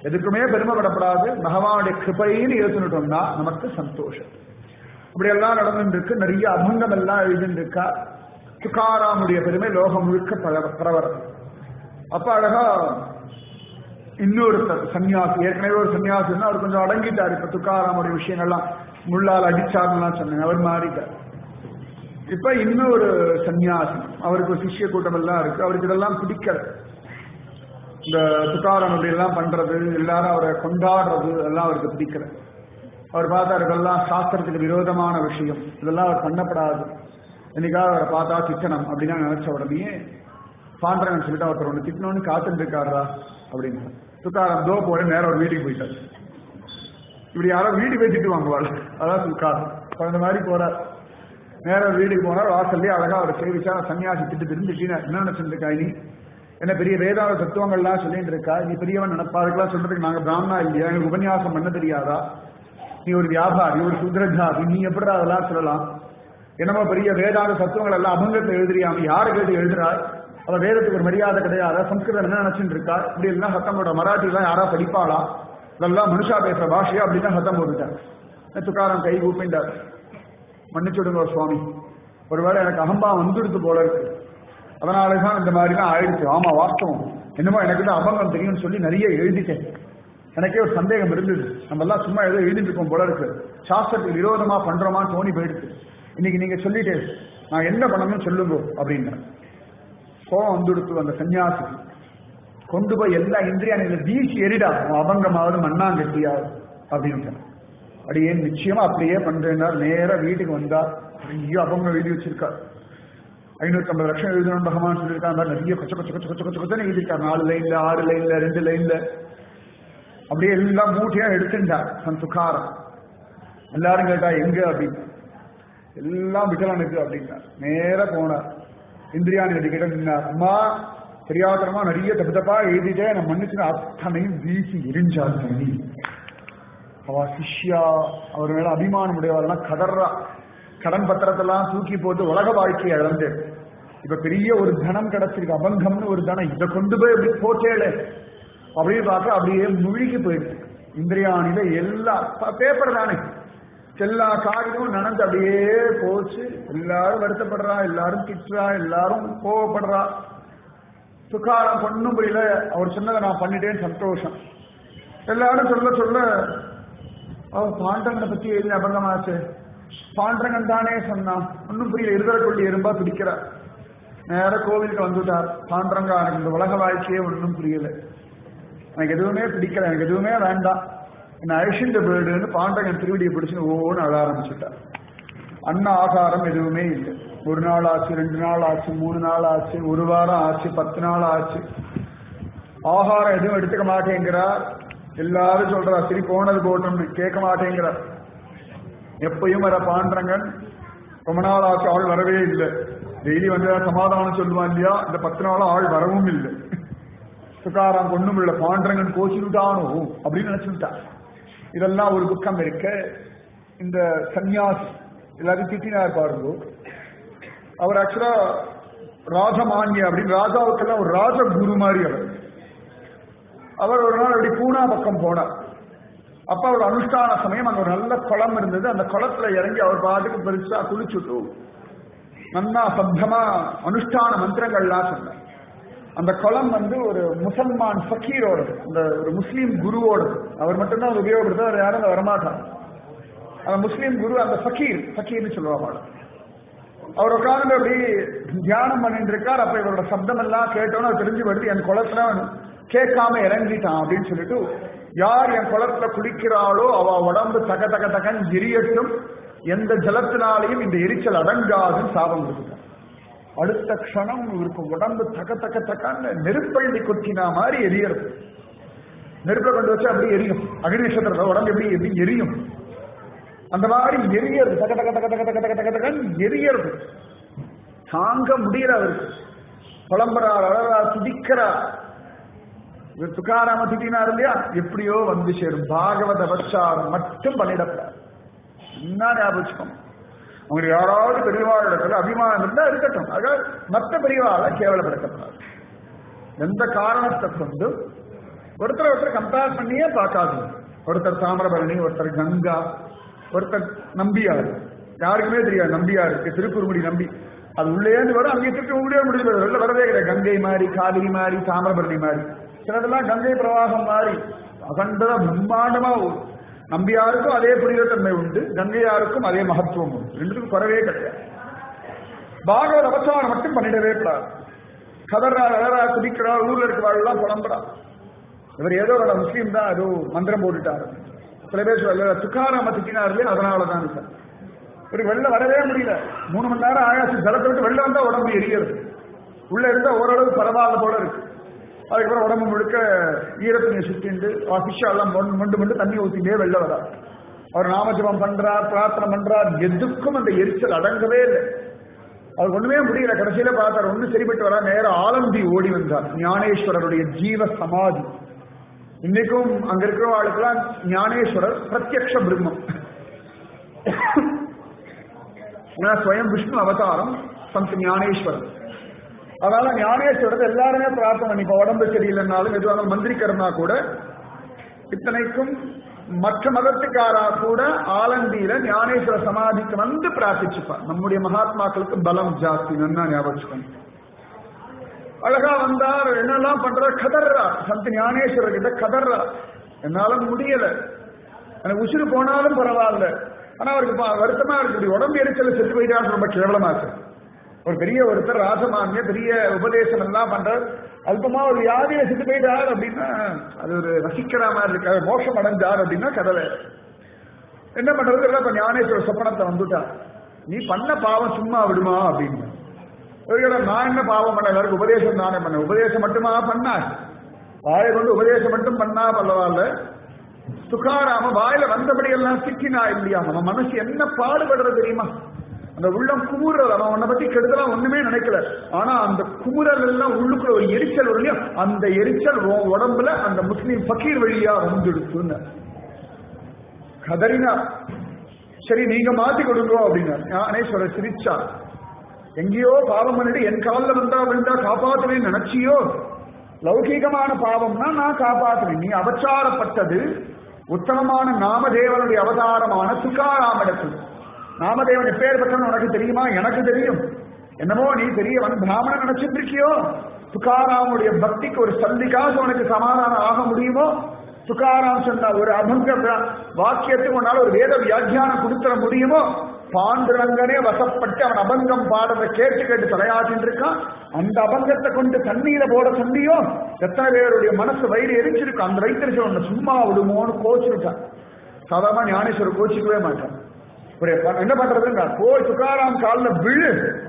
எதுக்குமே பெருமைப்படப்படாது. பகவானுடைய கிருபைன்னு ஏற்றுட்டோம்னா நமக்கு சந்தோஷம். இப்படியெல்லாம் நடந்துட்டு இருக்கு. நிறைய அபங்கம் எல்லாம் எழுதிட்டு இருக்கா. துக்காராமுடைய பெருமை லோகம் முழுக்க பரவரம். அப்ப அழகா இன்னொரு சன்னியாசி, ஏற்கனவே ஒரு சன்னியாசி அவர் கொஞ்சம் அடங்கிட்டார். இப்ப துக்காராமுடைய விஷயங்கள்லாம் முள்ளால் அடிச்சாருலாம் சொன்னாங்க, அவர் மாறிட்டார். இப்ப இன்னொரு சன்னியாசி, அவருக்கு ஒரு சிஷ்ய கூட்டம் எல்லாம் இருக்கு. அவருக்கு இதெல்லாம் பிடிக்கல. இந்த துக்காராம் அப்படி எல்லாம் பண்றது, எல்லாரும் அவரை கொண்டாடுறது எல்லாம் அவருக்கு பிடிக்கல. அவர் பார்த்தாரு இதெல்லாம் சாஸ்திரத்துக்கு விரோதமான விஷயம், இதெல்லாம் அவர் பண்ணப்படாது, என்னைக்காவது அவரை பார்த்தா திட்டணும் அப்படின்னு நினைச்ச உடனே பாண்டரங்கன் சொல்லிட்டு ஒருத்தர் ஒன்று திட்டணும்னு காத்துட்டு இருக்காரா அப்படின்னு துக்காராம் தோ போல நேரம் ஒரு வீட்டுக்கு போயிட்டார். இப்படி யாரும் வீட்டுக்கு போய் திட்டு வாங்குவாள், அதான் துக்காராம் குழந்த மாதிரி போறார். நேரம் வீட்டுக்கு போனார். வாசல்லே அழகா அவர் சேவிச்சா சன்னியாசி திட்டு திரும்பிட்டீங்க, என்ன நினைச்சிட்டு இருக்கா நீ, என்ன பெரிய வேதாந்த தத்துவங்கள்லாம் சொல்லிட்டு இருக்கா, நீ பெரியவன் நினைப்பா, அதுக்கெல்லாம் சொல்றதுக்கு நாங்க பிராமணா இல்லையா, எங்களுக்கு உபன்யாசம் பண்ண தெரியாதா, நீ ஒரு வியாபாரி, ஒரு சுத்ரஜாதி, நீ எப்படி அதெல்லாம் சொல்லலாம், என்னமோ பெரிய வேதாந்த தத்துவங்கள் எல்லாம் அபங்கத்தை எழுதுறியாம யாரு கேட்டு எழுதுறா, அவ வேதத்துக்கு ஒரு மரியாதை கிடையாது, சம்ஸ்கிருதம் என்ன நினைச்சுட்டு இருக்கா, இப்படி எல்லாம் சத்தம் போட, மராட்டி எல்லாம் யாரா படிப்பாளா, இதெல்லாம் மனுஷா பேசுற பாஷையா அப்படிதான் சத்தம் போட்டுட்டார். துக்காரம் கை கூப்பிட்டார், மன்னிச்சுடுங்க சுவாமி, ஒருவேளை எனக்கு அகம்பா வந்துடுத்து போல இருக்கு, அதனாலதான் இந்த மாதிரிலாம் ஆயிடுச்சு. ஆமா வாஸ்தவம், என்னமோ எனக்கு தான் அபங்கம் தெரியும்னு சொல்லி நிறைய எழுதிட்டேன், எனக்கே ஒரு சந்தேகம் இருந்தது, நம்ம எல்லாம் சும்மா ஏதோ எழுதிட்டு இருக்கோம் போல இருக்கு, சாஸ்திரத்துக்கு விரோதமா பண்றோமான்னு தோணி போயிடுச்சு, இன்னைக்கு நீங்க சொல்லிட்டு நான் என்ன பண்ணணும்னு சொல்லுங்க அப்படின்னா கோபம் வந்துடுத்து. அந்த சன்னியாசி கொண்டு போய் எல்லா இந்திரியானில வீசி எரிடா, அபங்கமாவது மண்ணாங்கட்டியாவது அப்படின்னு அப்படியே நிச்சயமா அப்படியே பண்றேன்னா நேர வீட்டுக்கு வந்தா நிறைய அபங்கம் எழுதி வச்சிருக்கார். ஐநூத்தி ஐம்பது லட்சம் எழுதணும் பகவான் சொல்லியிருக்காங்க, நிறைய கொச்ச கொச்ச கொச்ச கொச்ச கொச்ச கொச்சன்னு எழுதியிருக்காரு, நாலு லைன்ல ஆறு லைன்ல ரெண்டு லைன்ல அப்படியே எல்லாம் மூட்டையா எடுத்துட்டார் தன் துக்காரம். எல்லாரும் கேட்டா எங்க அப்படின்னு, எல்லாம் விட்டலானுக்கு அப்படின்னா நேர போனார். இந்திரியானி கிட்ட நின்னார், அம்மா தெரியாதனமா நிறைய தப்பு தப்பா எழுதிட்டே நான் மன்னிச்சு அத்தனையும் வீசி எரிஞ்சார். அவ சிஷ்யா அவர் மேல அபிமானம் உடையவெல்லாம் கடறா, கடன் பத்திரத்தெல்லாம் தூக்கி போட்டு உலக வாழ்க்கையை இழந்து இப்ப பெரிய ஒரு தனம் கிடைச்சிருக்கு, அபங்கம்னு ஒரு தனம், இதை கொண்டு போய் அப்படி போட்டேல அப்படின்னு பார்க்க அப்படியே முழுகி போயிருக்கு. இந்திரியானில எல்லா பேப்பர் தானே, எல்லா காரியமும் நடந்து அப்படியே போச்சு. எல்லாரும் வருத்தப்படுறா, எல்லாரும் திட்டுறா, எல்லாரும் கோவப்படுறா. துக்காரம் பொண்ணும் புரியல, அவர் சொன்னதை நான் பண்ணிட்டேன்னு சந்தோஷம். எல்லாரும் சொல்ல சொல்ல அவர் பாண்டங்கனை பத்தி எழுதி அபங்கமாச்சு, பாண்டரங்கன் தானே சொன்னான், ஒன்னும் புரியல, இருதலை கொள்ளி எறும்பா பிடிக்கிறார். நேர கோவிலுக்கு வந்துட்டார். பாண்டரங்கா எனக்கு இந்த உலக வாழ்க்கையே ஒன்னும் புரியல, எனக்கு எதுவுமே பிடிக்கல, எனக்கு எதுவுமே வேண்டாம், என்ன அழிச்சிட்டு போயிடுன்னு பாண்டரங்கன் திருவடியை பிடிச்சுன்னு ஓன்னு அழ ஆரம்பிச்சுட்டார். அன்ன ஆகாரம் எதுவுமே இல்லை. ஒரு நாள் ஆச்சு, ரெண்டு நாள் ஆச்சு, மூணு நாள் ஆச்சு, ஒரு வாரம் ஆச்சு, பத்து நாள் ஆச்சு, ஆகாரம் எதுவும் எடுத்துக்க மாட்டேங்கிறார். எல்லாரும் சொல்றா சரி போனது போட்டோம்னு, கேட்க மாட்டேங்கிறார். எப்பயும் வர பாண்டரங்கன் ரொம்ப நாள் ஆச்சு, ஆள் வரவே இல்லை. டெய்லி வந்து சமாதானம் சொல்லுவான் இல்லையா, இந்த பத்து நாள் ஆள் வரவும் இல்லை. துக்காராம் கொண்டும் இல்லை, பாண்டரங்கன் கோச்சிட்டானோ அப்படின்னு நினைச்சுட்டா. இதெல்லாம் ஒரு துக்கம் இருக்க. இந்த சன்னியாசி எல்லாத்தையும் திட்டினார் பாருங்க. அவர் ஆக்சுவலா ராஜமான்ய அப்படின்னு ராஜாவுக்கெல்லாம் ஒரு ராஜகுரு மாதிரி அவர். அவர் ஒரு நாள் அப்படி பூனா பக்கம் போனார். அப்ப அவர் அனுஷ்டான சமயம் அங்க ஒரு நல்ல குளம் இருந்தது. அந்த குளத்துல இறங்கி அவர் பாட்டுக்கு பெருசா குளிச்சுட்டு நன்னா சப்தமா அனுஷ்டான மந்திரங்கள்லாம் சொன்னார். அந்த குளம் வந்து ஒரு முசல்மான் ஃபக்கீரோட, அந்த ஒரு முஸ்லீம் குருவோட, அவர் மட்டும்தான் அதை உபயோகப்படுத்த, அவர் யாரும் அதை வரமாட்டார். அந்த முஸ்லீம் குரு அந்த ஃபக்கீர், ஃபக்கீர்னு சொல்லுவாங்க. அவர் உட்கார்ந்து அப்படி தியானம் பண்ணிட்டு இருக்கார். அப்ப இவரோட சப்தம் எல்லாம் கேட்டோன்னு அது தெரிஞ்சு வருது, என் குளத்துல கேட்காம இறங்கிட்டான் அப்படின்னு சொல்லிட்டு, யார் என் குளத்துல குளிக்கிறாளோ அவ உடம்பு தக தக தகன் எரியட்டும், எந்த ஜலத்தினாலையும் இந்த எரிச்சல் அடங்காதுன்னு சாபம் கொடுத்தார். அடுத்த க்ஷணம் இவருக்கு உடம்பு தக தக தக்கான்னு நெருப்பள்ளி கொட்டினா மாதிரி எரியறது. நெருப்பை கொண்டு வச்சு அப்படி எரியும், அக்னி நட்சத்திரத்துல உடம்பு எப்படி எப்படி எரியும் அந்த மாதிரி எரியறது, தக தக தக தக தக தக தக தகன்னு எரியறது. தாங்க முடியல அவருக்கு, புலம்புறார், அழறார், துடிக்கிறார். இவர் துக்காராம திட்டினார் இல்லையா, எப்படியோ வந்து சேரும். பாகவத பச்சாரம் மட்டும் பண்ணிடப்படாது. என்ன ஞாபகம், உங்களுக்கு யாராவது பெரியவாழ் இடத்துல அபிமானம் இருந்தா இருக்கட்டும், ஆக மற்ற பெரியவாழ கேவலப்படுத்தப்படாது. எந்த காரணத்தை கொண்டு ஒருத்தர் ஒருத்தர் கம்பேர் பண்ணியே பார்க்காது. ஒருத்தர் தாமிரபரணி, ஒருத்தர் கங்கா, ஒருத்தர் நம்பியார். யாருக்குமே தெரியாது நம்பியாருக்கு. திருக்குறுங்குடி நம்பி அது உள்ளேந்து வரும், அங்கே திருக்குறுங்குடியே முடிஞ்சு வெளில வரவே கிடையாது. கங்கை மாதிரி, காவிரி மாதிரி, தாமிரபரணி மாதிரி, சிலதெல்லாம் கங்கை பிரவாகம் மாதிரி அகண்டதா பிரம்மாண்டமா. நம்பியாருக்கும் அதே புனிதத்தன்மை உண்டு, கங்கையாருக்கும் அதே மகத்துவம் உண்டு. ரெண்டுக்கும் குறவே கிடையாது. பாகவத அவசானம் மட்டும் பண்ணிடவே கூடாது. கதறா அழறா குதிக்கிறா, ஊர்ல இருக்கிறவாள்லாம் புலம்புறா. இவர் ஏதோ ஒரு முஸ்லீம் தான் ஏதோ மந்திரம் போட்டுட்டாரு. சில பேர் சொல்ல துக்காராம திட்டினார்லே அதனாலதான் சார். ஒரு வெளில வரவே முடியல. மூணு மணி நேரம் ஆயாச்சு. ஜலத்தை விட்டு வெளில வந்தா உடம்பு எரிகிறது. உள்ள இருந்தா ஓரளவு பரவாயில்ல போல இருக்கு. அதுக்கப்புறம் உடம்பு முழுக்க ஈரத்துணியை சுத்திண்டு ஃபிஷ் எல்லாம் மொண்டு மொண்டு தண்ணி ஊத்திட்டே வெளில வரார். அவர் நாமஜபம் பண்றார், பிரார்த்தனை பண்றார். எதுக்கும் அந்த எரிச்சல் அடங்கவே இல்லை. அவர் ஒண்ணுமே முடியல. கடைசியில பார்த்தார், ஒண்ணு சரிபட்டு வரா. நேரம் ஆலந்தி ஓடி வந்தார். ஞானேஸ்வரருடைய ஜீவ சமாதி. இன்னைக்கும் அங்க இருக்கிறவாளுக்கெல்லாம் ஞானேஸ்வரர் பிரத்யக்ஷ பிரம்மம். ஸ்வயம் விஷ்ணு அவதாரம் சந்த் ஞானேஸ்வரர். அதனால ஞானேஸ்வரத்தை எல்லாருமே பிரார்த்தனை பண்ணி, இப்ப உடம்பு சரியில்லைன்னாலும் எதுவாக மந்திரிக்கிறனா கூட, இத்தனைக்கும் மற்ற மதத்துக்காரா கூட ஆலந்தியில ஞானேஸ்வர சமாதிக்கு வந்து பிரார்த்திச்சுப்பார். நம்முடைய மகாத்மாக்களுக்கு பலம் ஜாஸ்தி. நன்னா ஞாபகம். அழகா வந்தார், என்னெல்லாம் பண்றார், கதர்றா. சந்த் ஞானேஸ்வரர் கிட்ட கதர்றா. என்னால முடியல, எனக்கு உசுறு போனாலும் பரவாயில்ல, ஆனா அவருக்கு வருத்தமா இருக்கு. உடம்பு எரிச்சல செத்து போயிட்டான்னு ரொம்ப கேவலமா இருக்கு. ஒரு பெரிய ஒருத்தர் ராசமானிய பெரிய உபதேசம் எல்லாம் பண்றார், அல்பமா ஒரு வியாதியில செத்து போயிட்டார் அப்படின்னா அது ஒரு ரசிக்கிற மாதிரி இருக்கு. மோஷம் அடைஞ்சார் அப்படின்னா கதவை என்ன பண்றது? இப்ப ஞானேஸ்வர சொப்பனத்தை வந்துட்டா, நீ பண்ண பாவம் சும்மா விடுமா அப்படின்னு. நான் என்ன பாவம் பண்ண, எல்லாருக்கும் உபதேசம் தானே பண்ண. உபதேசம் மட்டுமா பண்ணா? வாயை கொண்டு உபதேசம் மட்டும் பண்ணா பரவாயில்ல. துக்காராம வாயில வந்தபடி எல்லாம் சிக்கினா இல்லையா? நம்ம மனசு என்ன பாடுபடுறது தெரியுமா? அந்த உள்ளம் குமுறல். அவன் உன்னை பத்தி கெடுதலாம் ஒண்ணுமே நினைக்கல, ஆனா அந்த குமுறல் எல்லாம் உள்ளுக்குள்ள ஒரு எரிச்சல் இல்லையா? அந்த எரிச்சல் உடம்புல அந்த முஸ்லீம் பக்கீர் வழியா வந்துடுச்சுன்னு கதறினா. சரி நீங்க மாத்தி கொடுங்க அப்படின்னா ஞானேஸ்வரர் சிரிச்சா. எங்கேயோ பாவம் பண்ணிட்டு என் காலில் வந்தா விழுந்தா காப்பாத்துவேன்னு நினைச்சியோ? லௌகீகமான பாவம்னா நான் காப்பாத்துவேன். நீ அபச்சாரப்பட்டது உத்தமமான நாமதேவனுடைய அவதாரமான துக்காராமிடத்தில். நாமதேவன் எப்பேற்பட்டவன் உனக்கு தெரியுமா? எனக்கு தெரியும். என்னமோ நீ பெரியவன் பிராமணன் நினைச்சிட்டு இருக்கியோ? துக்காராமுடைய பக்திக்கு ஒரு சல்லிக்காக உனக்கு சமாதானம் ஆக முடியுமோ? துக்காராம் சொன்ன ஒரு அபங்க வாக்கியத்துக்கு உன்னால ஒரு வேத வியாக்கியானம் கொடுத்துட முடியுமோ? பாண்டுரங்கனே வசப்பட்டு அவன் அபங்கம் பாடுறத கேட்டு கேட்டு தலையாட்டின்னு இருக்கான். அந்த அபங்கத்தை கொண்டு தண்ணீரை போட சொன்னியோ? எத்தனை பேருடைய மனசு வயிறு எரிச்சிருக்கும். அந்த வயிற்று உன்னை சும்மா விடுமோன்னு கோச்சிருக்கான். சாதாரண ஞானேஸ்வரர் கோச்சிக்கவே மாட்டான். என்ன பண்றதுங்க? போய் துக்காராம் காலில் விழு.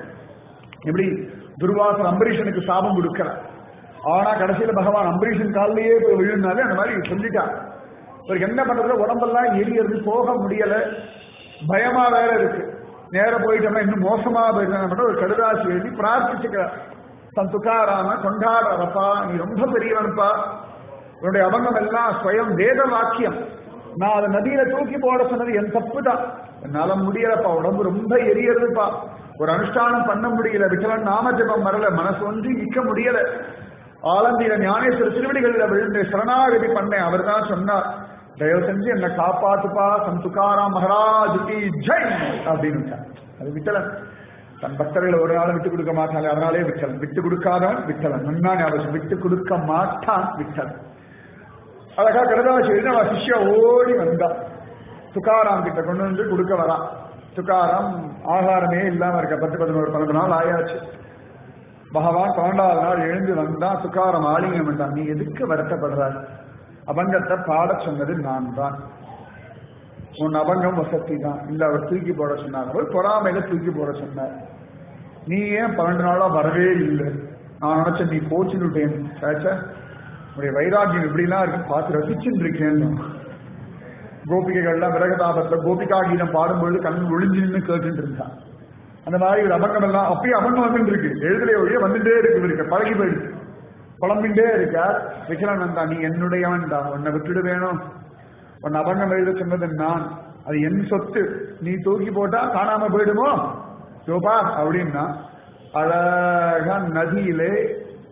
இப்படி துர்வாசன் அம்பரீஷனுக்கு சாபம் கொடுக்கிறார். ஆனா கடைசியில பகவான் அம்பரீஷன் காலிலேயே போய் விழுந்தாலே அந்த மாதிரி சொல்லிட்டார். இவருக்கு என்ன பண்றது? உடம்பெல்லாம் எரியறது, போக முடியல, பயமா வேற இருக்கு. நேர போயிட்டோம்னா இன்னும் மோசமா போயிட்டு ஒரு கடுதாசி எழுதி பிரார்த்திச்சுக்கிறார். தன் துக்காராம கொண்டாடுறப்பா, நீ ரொம்ப பெரியவன்பா, உன்னுடைய அபங்கம் எல்லாம் ஸ்வயம் வேத வாக்கியம். நான் அதை நதியில தூக்கி போட சொன்னது என் தப்பு தான். என்னால முடியலப்பா, உடம்பு ரொம்ப எரியறதுப்பா, ஒரு அனுஷ்டானம் பண்ண முடியல, விட்டவன் நாமஜபம் வரல, மனசு ஒன்றி நிக்க முடியல. ஆலந்தியில ஞானேஸ்வர திருவடிகளில் விழுந்து சரணாகதி பண்ணேன். அவர் தான் சொன்னார், தயவு செஞ்சு என்ன காப்பாத்துப்பா, சன் துக்காராம் மகாராஜுக்கு ஜெய் அப்படின்னு. அது விட்டலன் தன் பக்தர்களை ஒரு நாளும் விட்டு கொடுக்க மாட்டாங்க. அதனாலே விட்டலன். விட்டு கொடுக்காதவன் விட்டலன். நன்னானே அவசியம். விட்டு கொடுக்க மாட்டான் விட்டலன். அழகா கடதாசி அவன் சிஷ்யா ஓடி வந்தா. துக்காராம் கிட்ட கொண்டு வந்து கொடுக்க வரான். துக்காராம் ஆகாரமே இல்லாம இருக்க. பத்து பதினோரு பன்னெண்டு நாள் ஆயாச்சு. பகவான் பன்னெண்டாவது நாள் எழுந்து வந்தா. துக்காராம் ஆலிங்கம் வேண்டாம். நீ எதுக்கு வருத்தப்படுறார்? அபங்கத்தை பாட சொன்னது நான் தான். உன் அபங்கம் வசதி தான். இல்ல அவர் தூக்கி போட சொன்னார். அவர் பொறாமையில தூக்கி போட சொன்னார். நீ ஏன் பன்னெண்டு நாளா வரவே இல்லை? நான் நினைச்ச நீ கோச்சுட்டேன். சாச்சா உடைய வைராக்கியம் எப்படிலாம் இருக்கு பார்த்து ரசிச்சுட்டு இருக்கேன்னு. கோபிகைகள்லாம் விரகதாபத்துல கோபிகா கீதம் பாடும்பொழுது கண் ஒளிஞ்சின்னு கேட்டுட்டு இருந்தான். அந்த மாதிரி ஒரு அபங்கம் எல்லாம் அப்பயே அபங்கம் வந்துட்டு இருக்கு. எழுதுல ஒழிய வந்துட்டே இருக்கு. இருக்கு பழகி போயிடுச்சு. குழம்பிண்டே இருக்க. விக்கலானந்தா நீ என்னுடையவன் தான், உன்னை விட்டுடு வேணும். உன் அபங்கம் எழுத சொன்னது நான், அது என் சொத்து. நீ தூக்கி போட்டா காணாம போயிடுமோ யோபா அப்படின்னா. அழகா நதியிலே